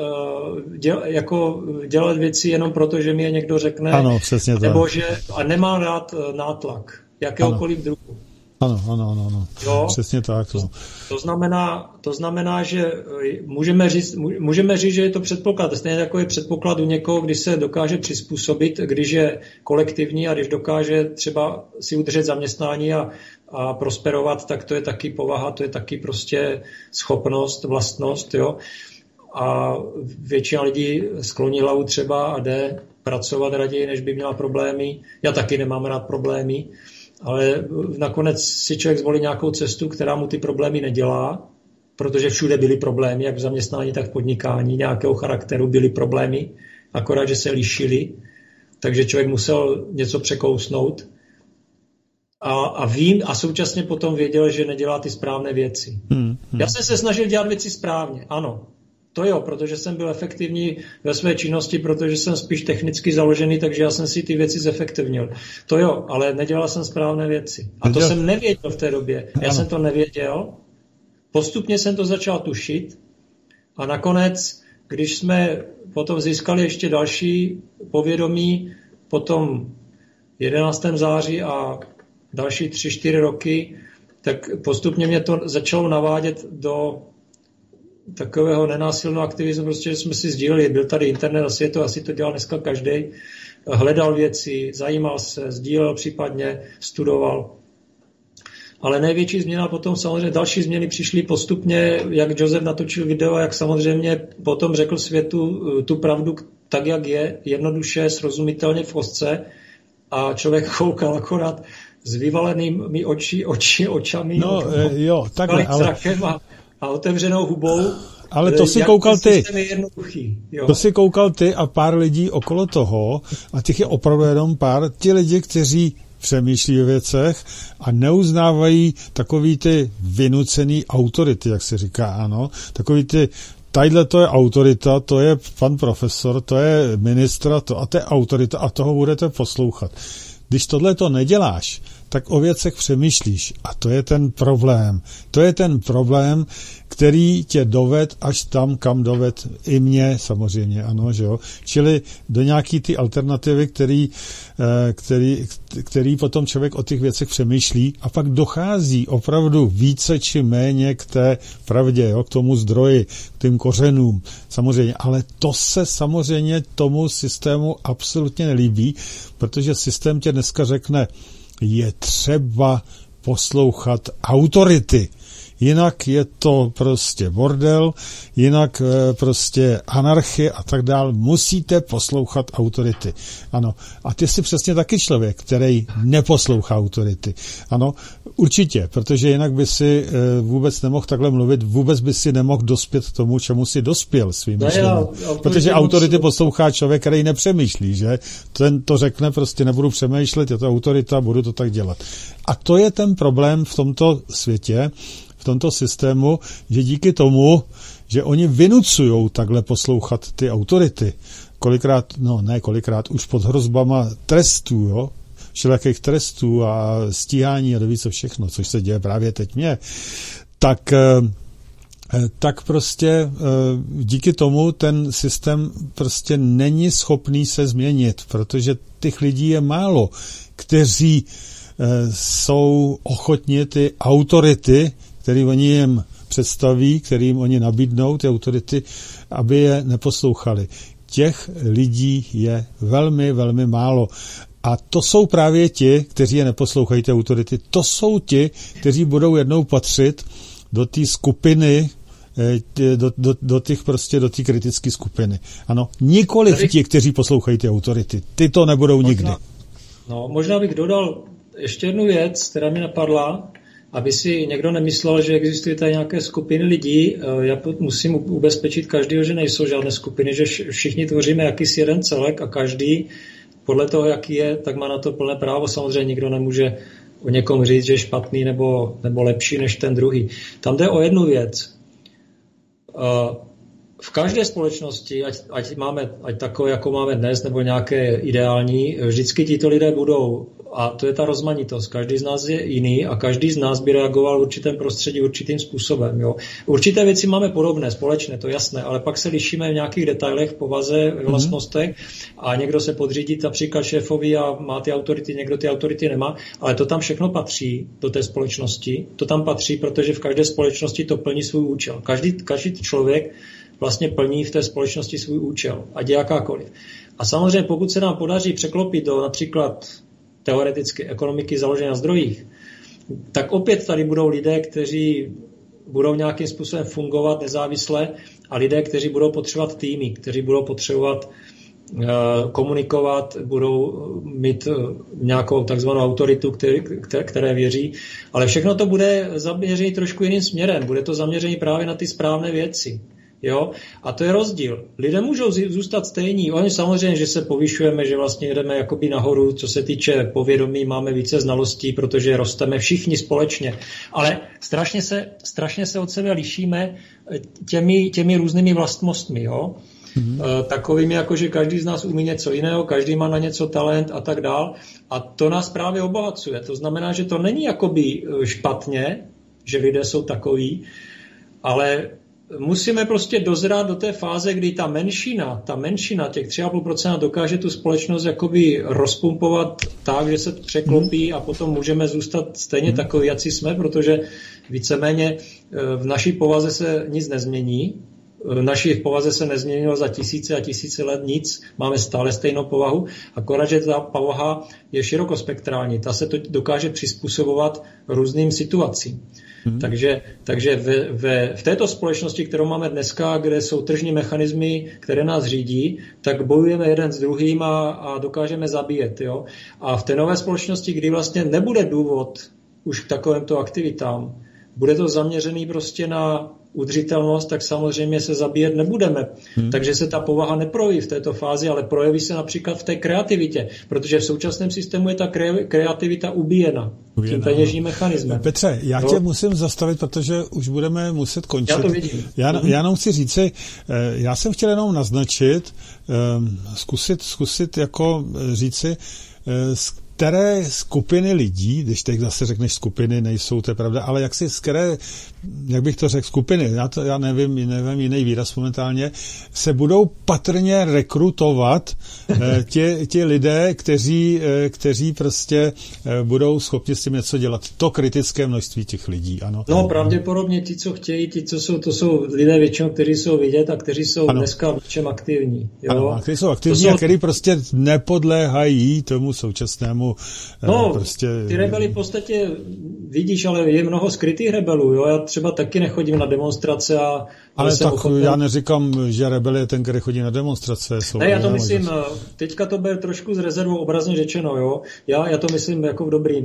dělat věci jenom proto, že mi je někdo řekne. Ano, přesně tak. Nebo a nemám rád nátlak jakéhokoliv druhu. Ano. Jo? Přesně tak. To znamená, že můžeme říct, že je to předpoklad. Stejně jako je předpoklad u někoho, když se dokáže přizpůsobit, když je kolektivní a když dokáže třeba si udržet zaměstnání a prosperovat, tak to je taky povaha, to je taky prostě schopnost, vlastnost. Jo? A většina lidí skloní hlavu třeba a jde pracovat raději, než by měla problémy. Já taky nemám rád problémy, ale nakonec si člověk zvolí nějakou cestu, která mu ty problémy nedělá, protože všude byly problémy, jak v zaměstnání, tak v podnikání, nějakého charakteru byly problémy, akorát, že se lišily, takže člověk musel něco překousnout a současně potom věděl, že nedělá ty správné věci. Já jsem se snažil dělat věci správně, ano. To jo, protože jsem byl efektivní ve své činnosti, protože jsem spíš technicky založený, takže já jsem si ty věci zefektivnil. To jo, ale nedělal jsem správné věci. A to jsem nevěděl v té době. Já jsem to nevěděl. Postupně jsem to začal tušit a nakonec, když jsme potom získali ještě další povědomí, potom 11. září a další 3-4 roky, tak postupně mě to začalo navádět do takového nenásilného aktivismu, prostě, že jsme si sdíleli, byl tady internet a svět, asi to dělal dneska každý, hledal věci, zajímal se, sdílel případně, studoval. Ale největší změna potom samozřejmě, další změny přišly postupně, jak Josef natočil video, jak samozřejmě potom řekl světu tu pravdu tak, jak je, jednoduše, srozumitelně v kostce a člověk koukal akorát s vyvalenými očami, no, jo, takhle, ale... a otevřenou hubou. Ale to si koukal ty. Jo. To si koukal ty a pár lidí okolo toho a těch je opravdu jenom pár. Ti lidi, kteří přemýšlí o věcech a neuznávají takový ty vynucený autority, jak se říká, ano. Takový ty, tadyhle to je autorita, to je pan profesor, to je ministra, to a to je autorita a toho budete poslouchat. Když tohle to neděláš, tak o věcech přemýšlíš. A to je ten problém. To je ten problém, který tě doved až tam, kam doved i mě, samozřejmě, ano, že jo. Čili do nějaký ty alternativy, který potom člověk o těch věcech přemýšlí a pak dochází opravdu více či méně k té pravdě, jo, k tomu zdroji, k těm kořenům, samozřejmě. Ale to se samozřejmě tomu systému absolutně nelíbí, protože systém tě dneska řekne, je třeba poslouchat autority. Jinak je to prostě bordel, jinak prostě anarchie a tak dál. Musíte poslouchat autority. Ano. A ty jsi přesně taky člověk, který neposlouchá autority. Ano, určitě, protože jinak by si vůbec nemohl takhle mluvit, vůbec by si nemohl dospět k tomu, čemu si dospěl svým myšlením. Protože autority poslouchá člověk, který nepřemýšlí, že? Ten to řekne, prostě nebudu přemýšlet, je to autorita, budu to tak dělat. A to je ten problém v tomto světě, v tomto systému, že díky tomu, že oni vynucujou takhle poslouchat ty autority, kolikrát už pod hrozbama trestů, jo, všelijakých trestů a stíhání a doví co všechno, což se děje právě teď mně, tak prostě díky tomu ten systém prostě není schopný se změnit, protože těch lidí je málo, kteří jsou ochotni ty autority, který oni jim představí, kterým oni nabídnou, ty autority, aby je neposlouchali. Těch lidí je velmi, velmi málo. A to jsou právě ti, kteří je neposlouchají, ty autority. To jsou ti, kteří budou jednou patřit do té skupiny, do té kritické skupiny. Ano, nikoliv ti, kteří poslouchají ty autority. Ty to nebudou nikdy. Možná bych dodal ještě jednu věc, která mi napadla, aby si někdo nemyslel, že existují tady nějaké skupiny lidí. Já musím ubezpečit každého, že nejsou žádné skupiny, že všichni tvoříme jakýsi jeden celek a každý podle toho, jaký je, tak má na to plné právo. Samozřejmě nikdo nemůže o někom říct, že je špatný nebo lepší než ten druhý. Tam jde o jednu věc. V každé společnosti, ať takové, jako máme dnes, nebo nějaké ideální, vždycky tito lidé budou, a to je ta rozmanitost, každý z nás je jiný a každý z nás by reagoval v určitém prostředí určitým způsobem. Jo. Určité věci máme podobné, společné, to jasné, ale pak se lišíme v nějakých detailech, v povaze, v vlastnostech a někdo se podřídí například šéfovi a má ty autority, někdo ty autority nemá, ale to tam všechno patří do té společnosti, to tam patří, protože v každé společnosti to plní svůj účel. Každý člověk vlastně plní v té společnosti svůj účel, ať je jakákoliv. A samozřejmě pokud se nám podaří překlopit do například teoreticky ekonomiky založené na zdrojích, tak opět tady budou lidé, kteří budou nějakým způsobem fungovat nezávisle a lidé, kteří budou potřebovat týmy, kteří budou potřebovat komunikovat, budou mít nějakou takzvanou autoritu, které věří, ale všechno to bude zaměřené trošku jiným směrem. Bude to zaměřené právě na ty správné věci. Jo? A to je rozdíl. Lidé můžou zůstat stejní. Oni samozřejmě, že se povyšujeme, že vlastně jdeme jakoby nahoru, co se týče povědomí, máme více znalostí, protože rosteme všichni společně. Ale strašně se od sebe lišíme těmi různými vlastnostmi. Jo? Takovými, jako že každý z nás umí něco jiného, každý má na něco talent a tak dál. A to nás právě obohacuje. To znamená, že to není jakoby špatně, že lidé jsou takoví, ale musíme prostě dozrát do té fáze, kdy ta menšina, těch 3,5% dokáže tu společnost jakoby rozpumpovat tak, že se překlopí a potom můžeme zůstat stejně takový, jací jsme, protože víceméně v naší povaze se nic nezmění. V naší povaze se nezměnilo za tisíce a tisíce let nic, máme stále stejnou povahu, akorát, že ta povaha je širokospektrální, ta se to dokáže přizpůsobovat různým situacím. Takže v této společnosti, kterou máme dneska, kde jsou tržní mechanismy, které nás řídí, tak bojujeme jeden s druhým a dokážeme zabíjet. Jo? A v té nové společnosti, kdy vlastně nebude důvod už k takovýmto aktivitám, bude to zaměřený prostě na udržitelnost, tak samozřejmě se zabíjet nebudeme. Takže se ta povaha neprojeví v této fázi, ale projeví se například v té kreativitě, protože v současném systému je ta kreativita ubíjena tím peněžním mechanismem. Petře, já tě musím zastavit, protože už budeme muset končit. Já to vidím. Já jenom chci říci, já jsem chtěl jenom naznačit, zkusit jako říci, které skupiny lidí, když teď zase řekneš skupiny, nejsou, to je pravda, ale jak bych to řekl, skupiny, já nevím jiný výraz momentálně, se budou patrně rekrutovat ti lidé, kteří prostě budou schopni s tím něco dělat. To kritické množství těch lidí, ano. No, pravděpodobně ti, co chtějí, to jsou lidé většinou, kteří jsou vidět a kteří jsou dneska v čem aktivní. Jo? Ano, a kteří jsou aktivní a kteří prostě nepodléhají tomu současnému prostě... Ty rebely v podstatě vidíš, ale je mnoho skrytých rebelů, jo? Já třeba taky nechodím na demonstrace ale tak já neříkám, že rebel je ten, který chodí na demonstrace. Ne, já to myslím, teďka to bude trošku s rezervou obrazně řečeno, jo? Já to myslím jako v dobrým.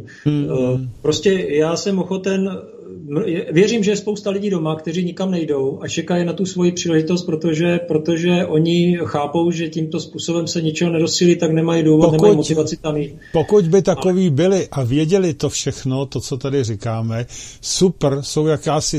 Prostě já jsem ochoten, věřím, že je spousta lidí doma, kteří nikam nejdou a čekají na tu svoji příležitost, protože oni chápou, že tímto způsobem se ničeho nedosílí, tak nemají důvod, nemají motivaci tam jít. Pokud by takový byli a věděli to všechno, to, co tady říkáme, super, jsou jakási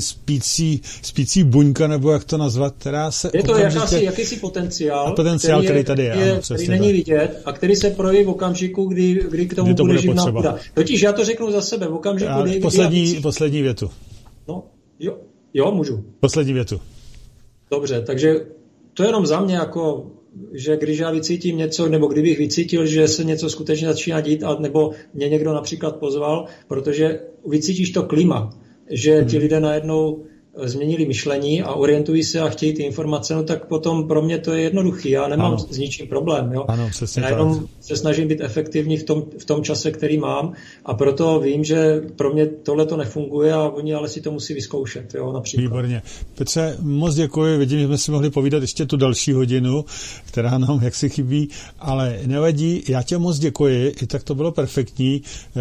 spící buňka, nebo jak to nazvat, která se... Je to jakýsi potenciál, který tady je, který není vidět a který se projeví v okamžiku, kdy k tomu bude živná půda. Totiž já to řeknu za sebe, v okamžiku, poslední větu. No, jo, můžu. Poslední větu. Dobře, takže to je jenom za mě, jako, že když já vycítím něco, nebo kdybych vycítil, že se něco skutečně začíná dít, nebo mě někdo například pozval, protože vycítíš to klima, že ti lidé najednou změnili myšlení a orientují se a chtějí ty informace, no tak potom pro mě to je jednoduchý. Já nemám s ničím problém. Jo? Ano, já jenom se snažím být efektivní v tom čase, který mám a proto vím, že pro mě tohle to nefunguje a oni ale si to musí vyzkoušet. Jo, například. Výborně. Petře, moc děkuji. Vidím, že jsme si mohli povídat ještě tu další hodinu, která nám jaksi chybí, ale nevadí. Já tě moc děkuji. I tak to bylo perfektní.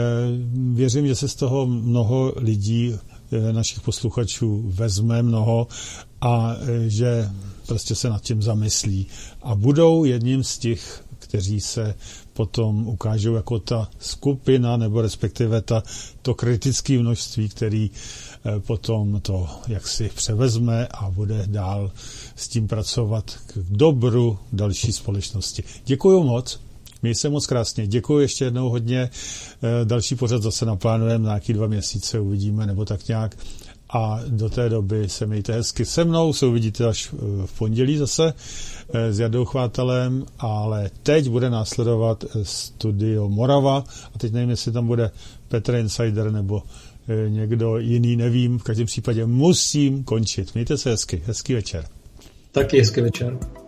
Věřím, že se z toho mnoho lidí našich posluchačů vezme mnoho a že prostě se nad tím zamyslí a budou jedním z těch, kteří se potom ukážou jako ta skupina nebo respektive to kritické množství, který potom to jaksi převezme a bude dál s tím pracovat k dobru další společnosti. Děkuju moc. Měj se moc krásně. Děkuji ještě jednou hodně. Další pořad zase naplánujeme, na nějaký 2 měsíce uvidíme, nebo tak nějak. A do té doby se mějte hezky. Se mnou se uvidíte až v pondělí zase s Jardou Chvátalem, ale teď bude následovat Studio Morava a teď nevím, jestli tam bude Petr Insider nebo někdo jiný, nevím. V každém případě musím končit. Mějte se hezky. Hezký večer. Taky hezký večer.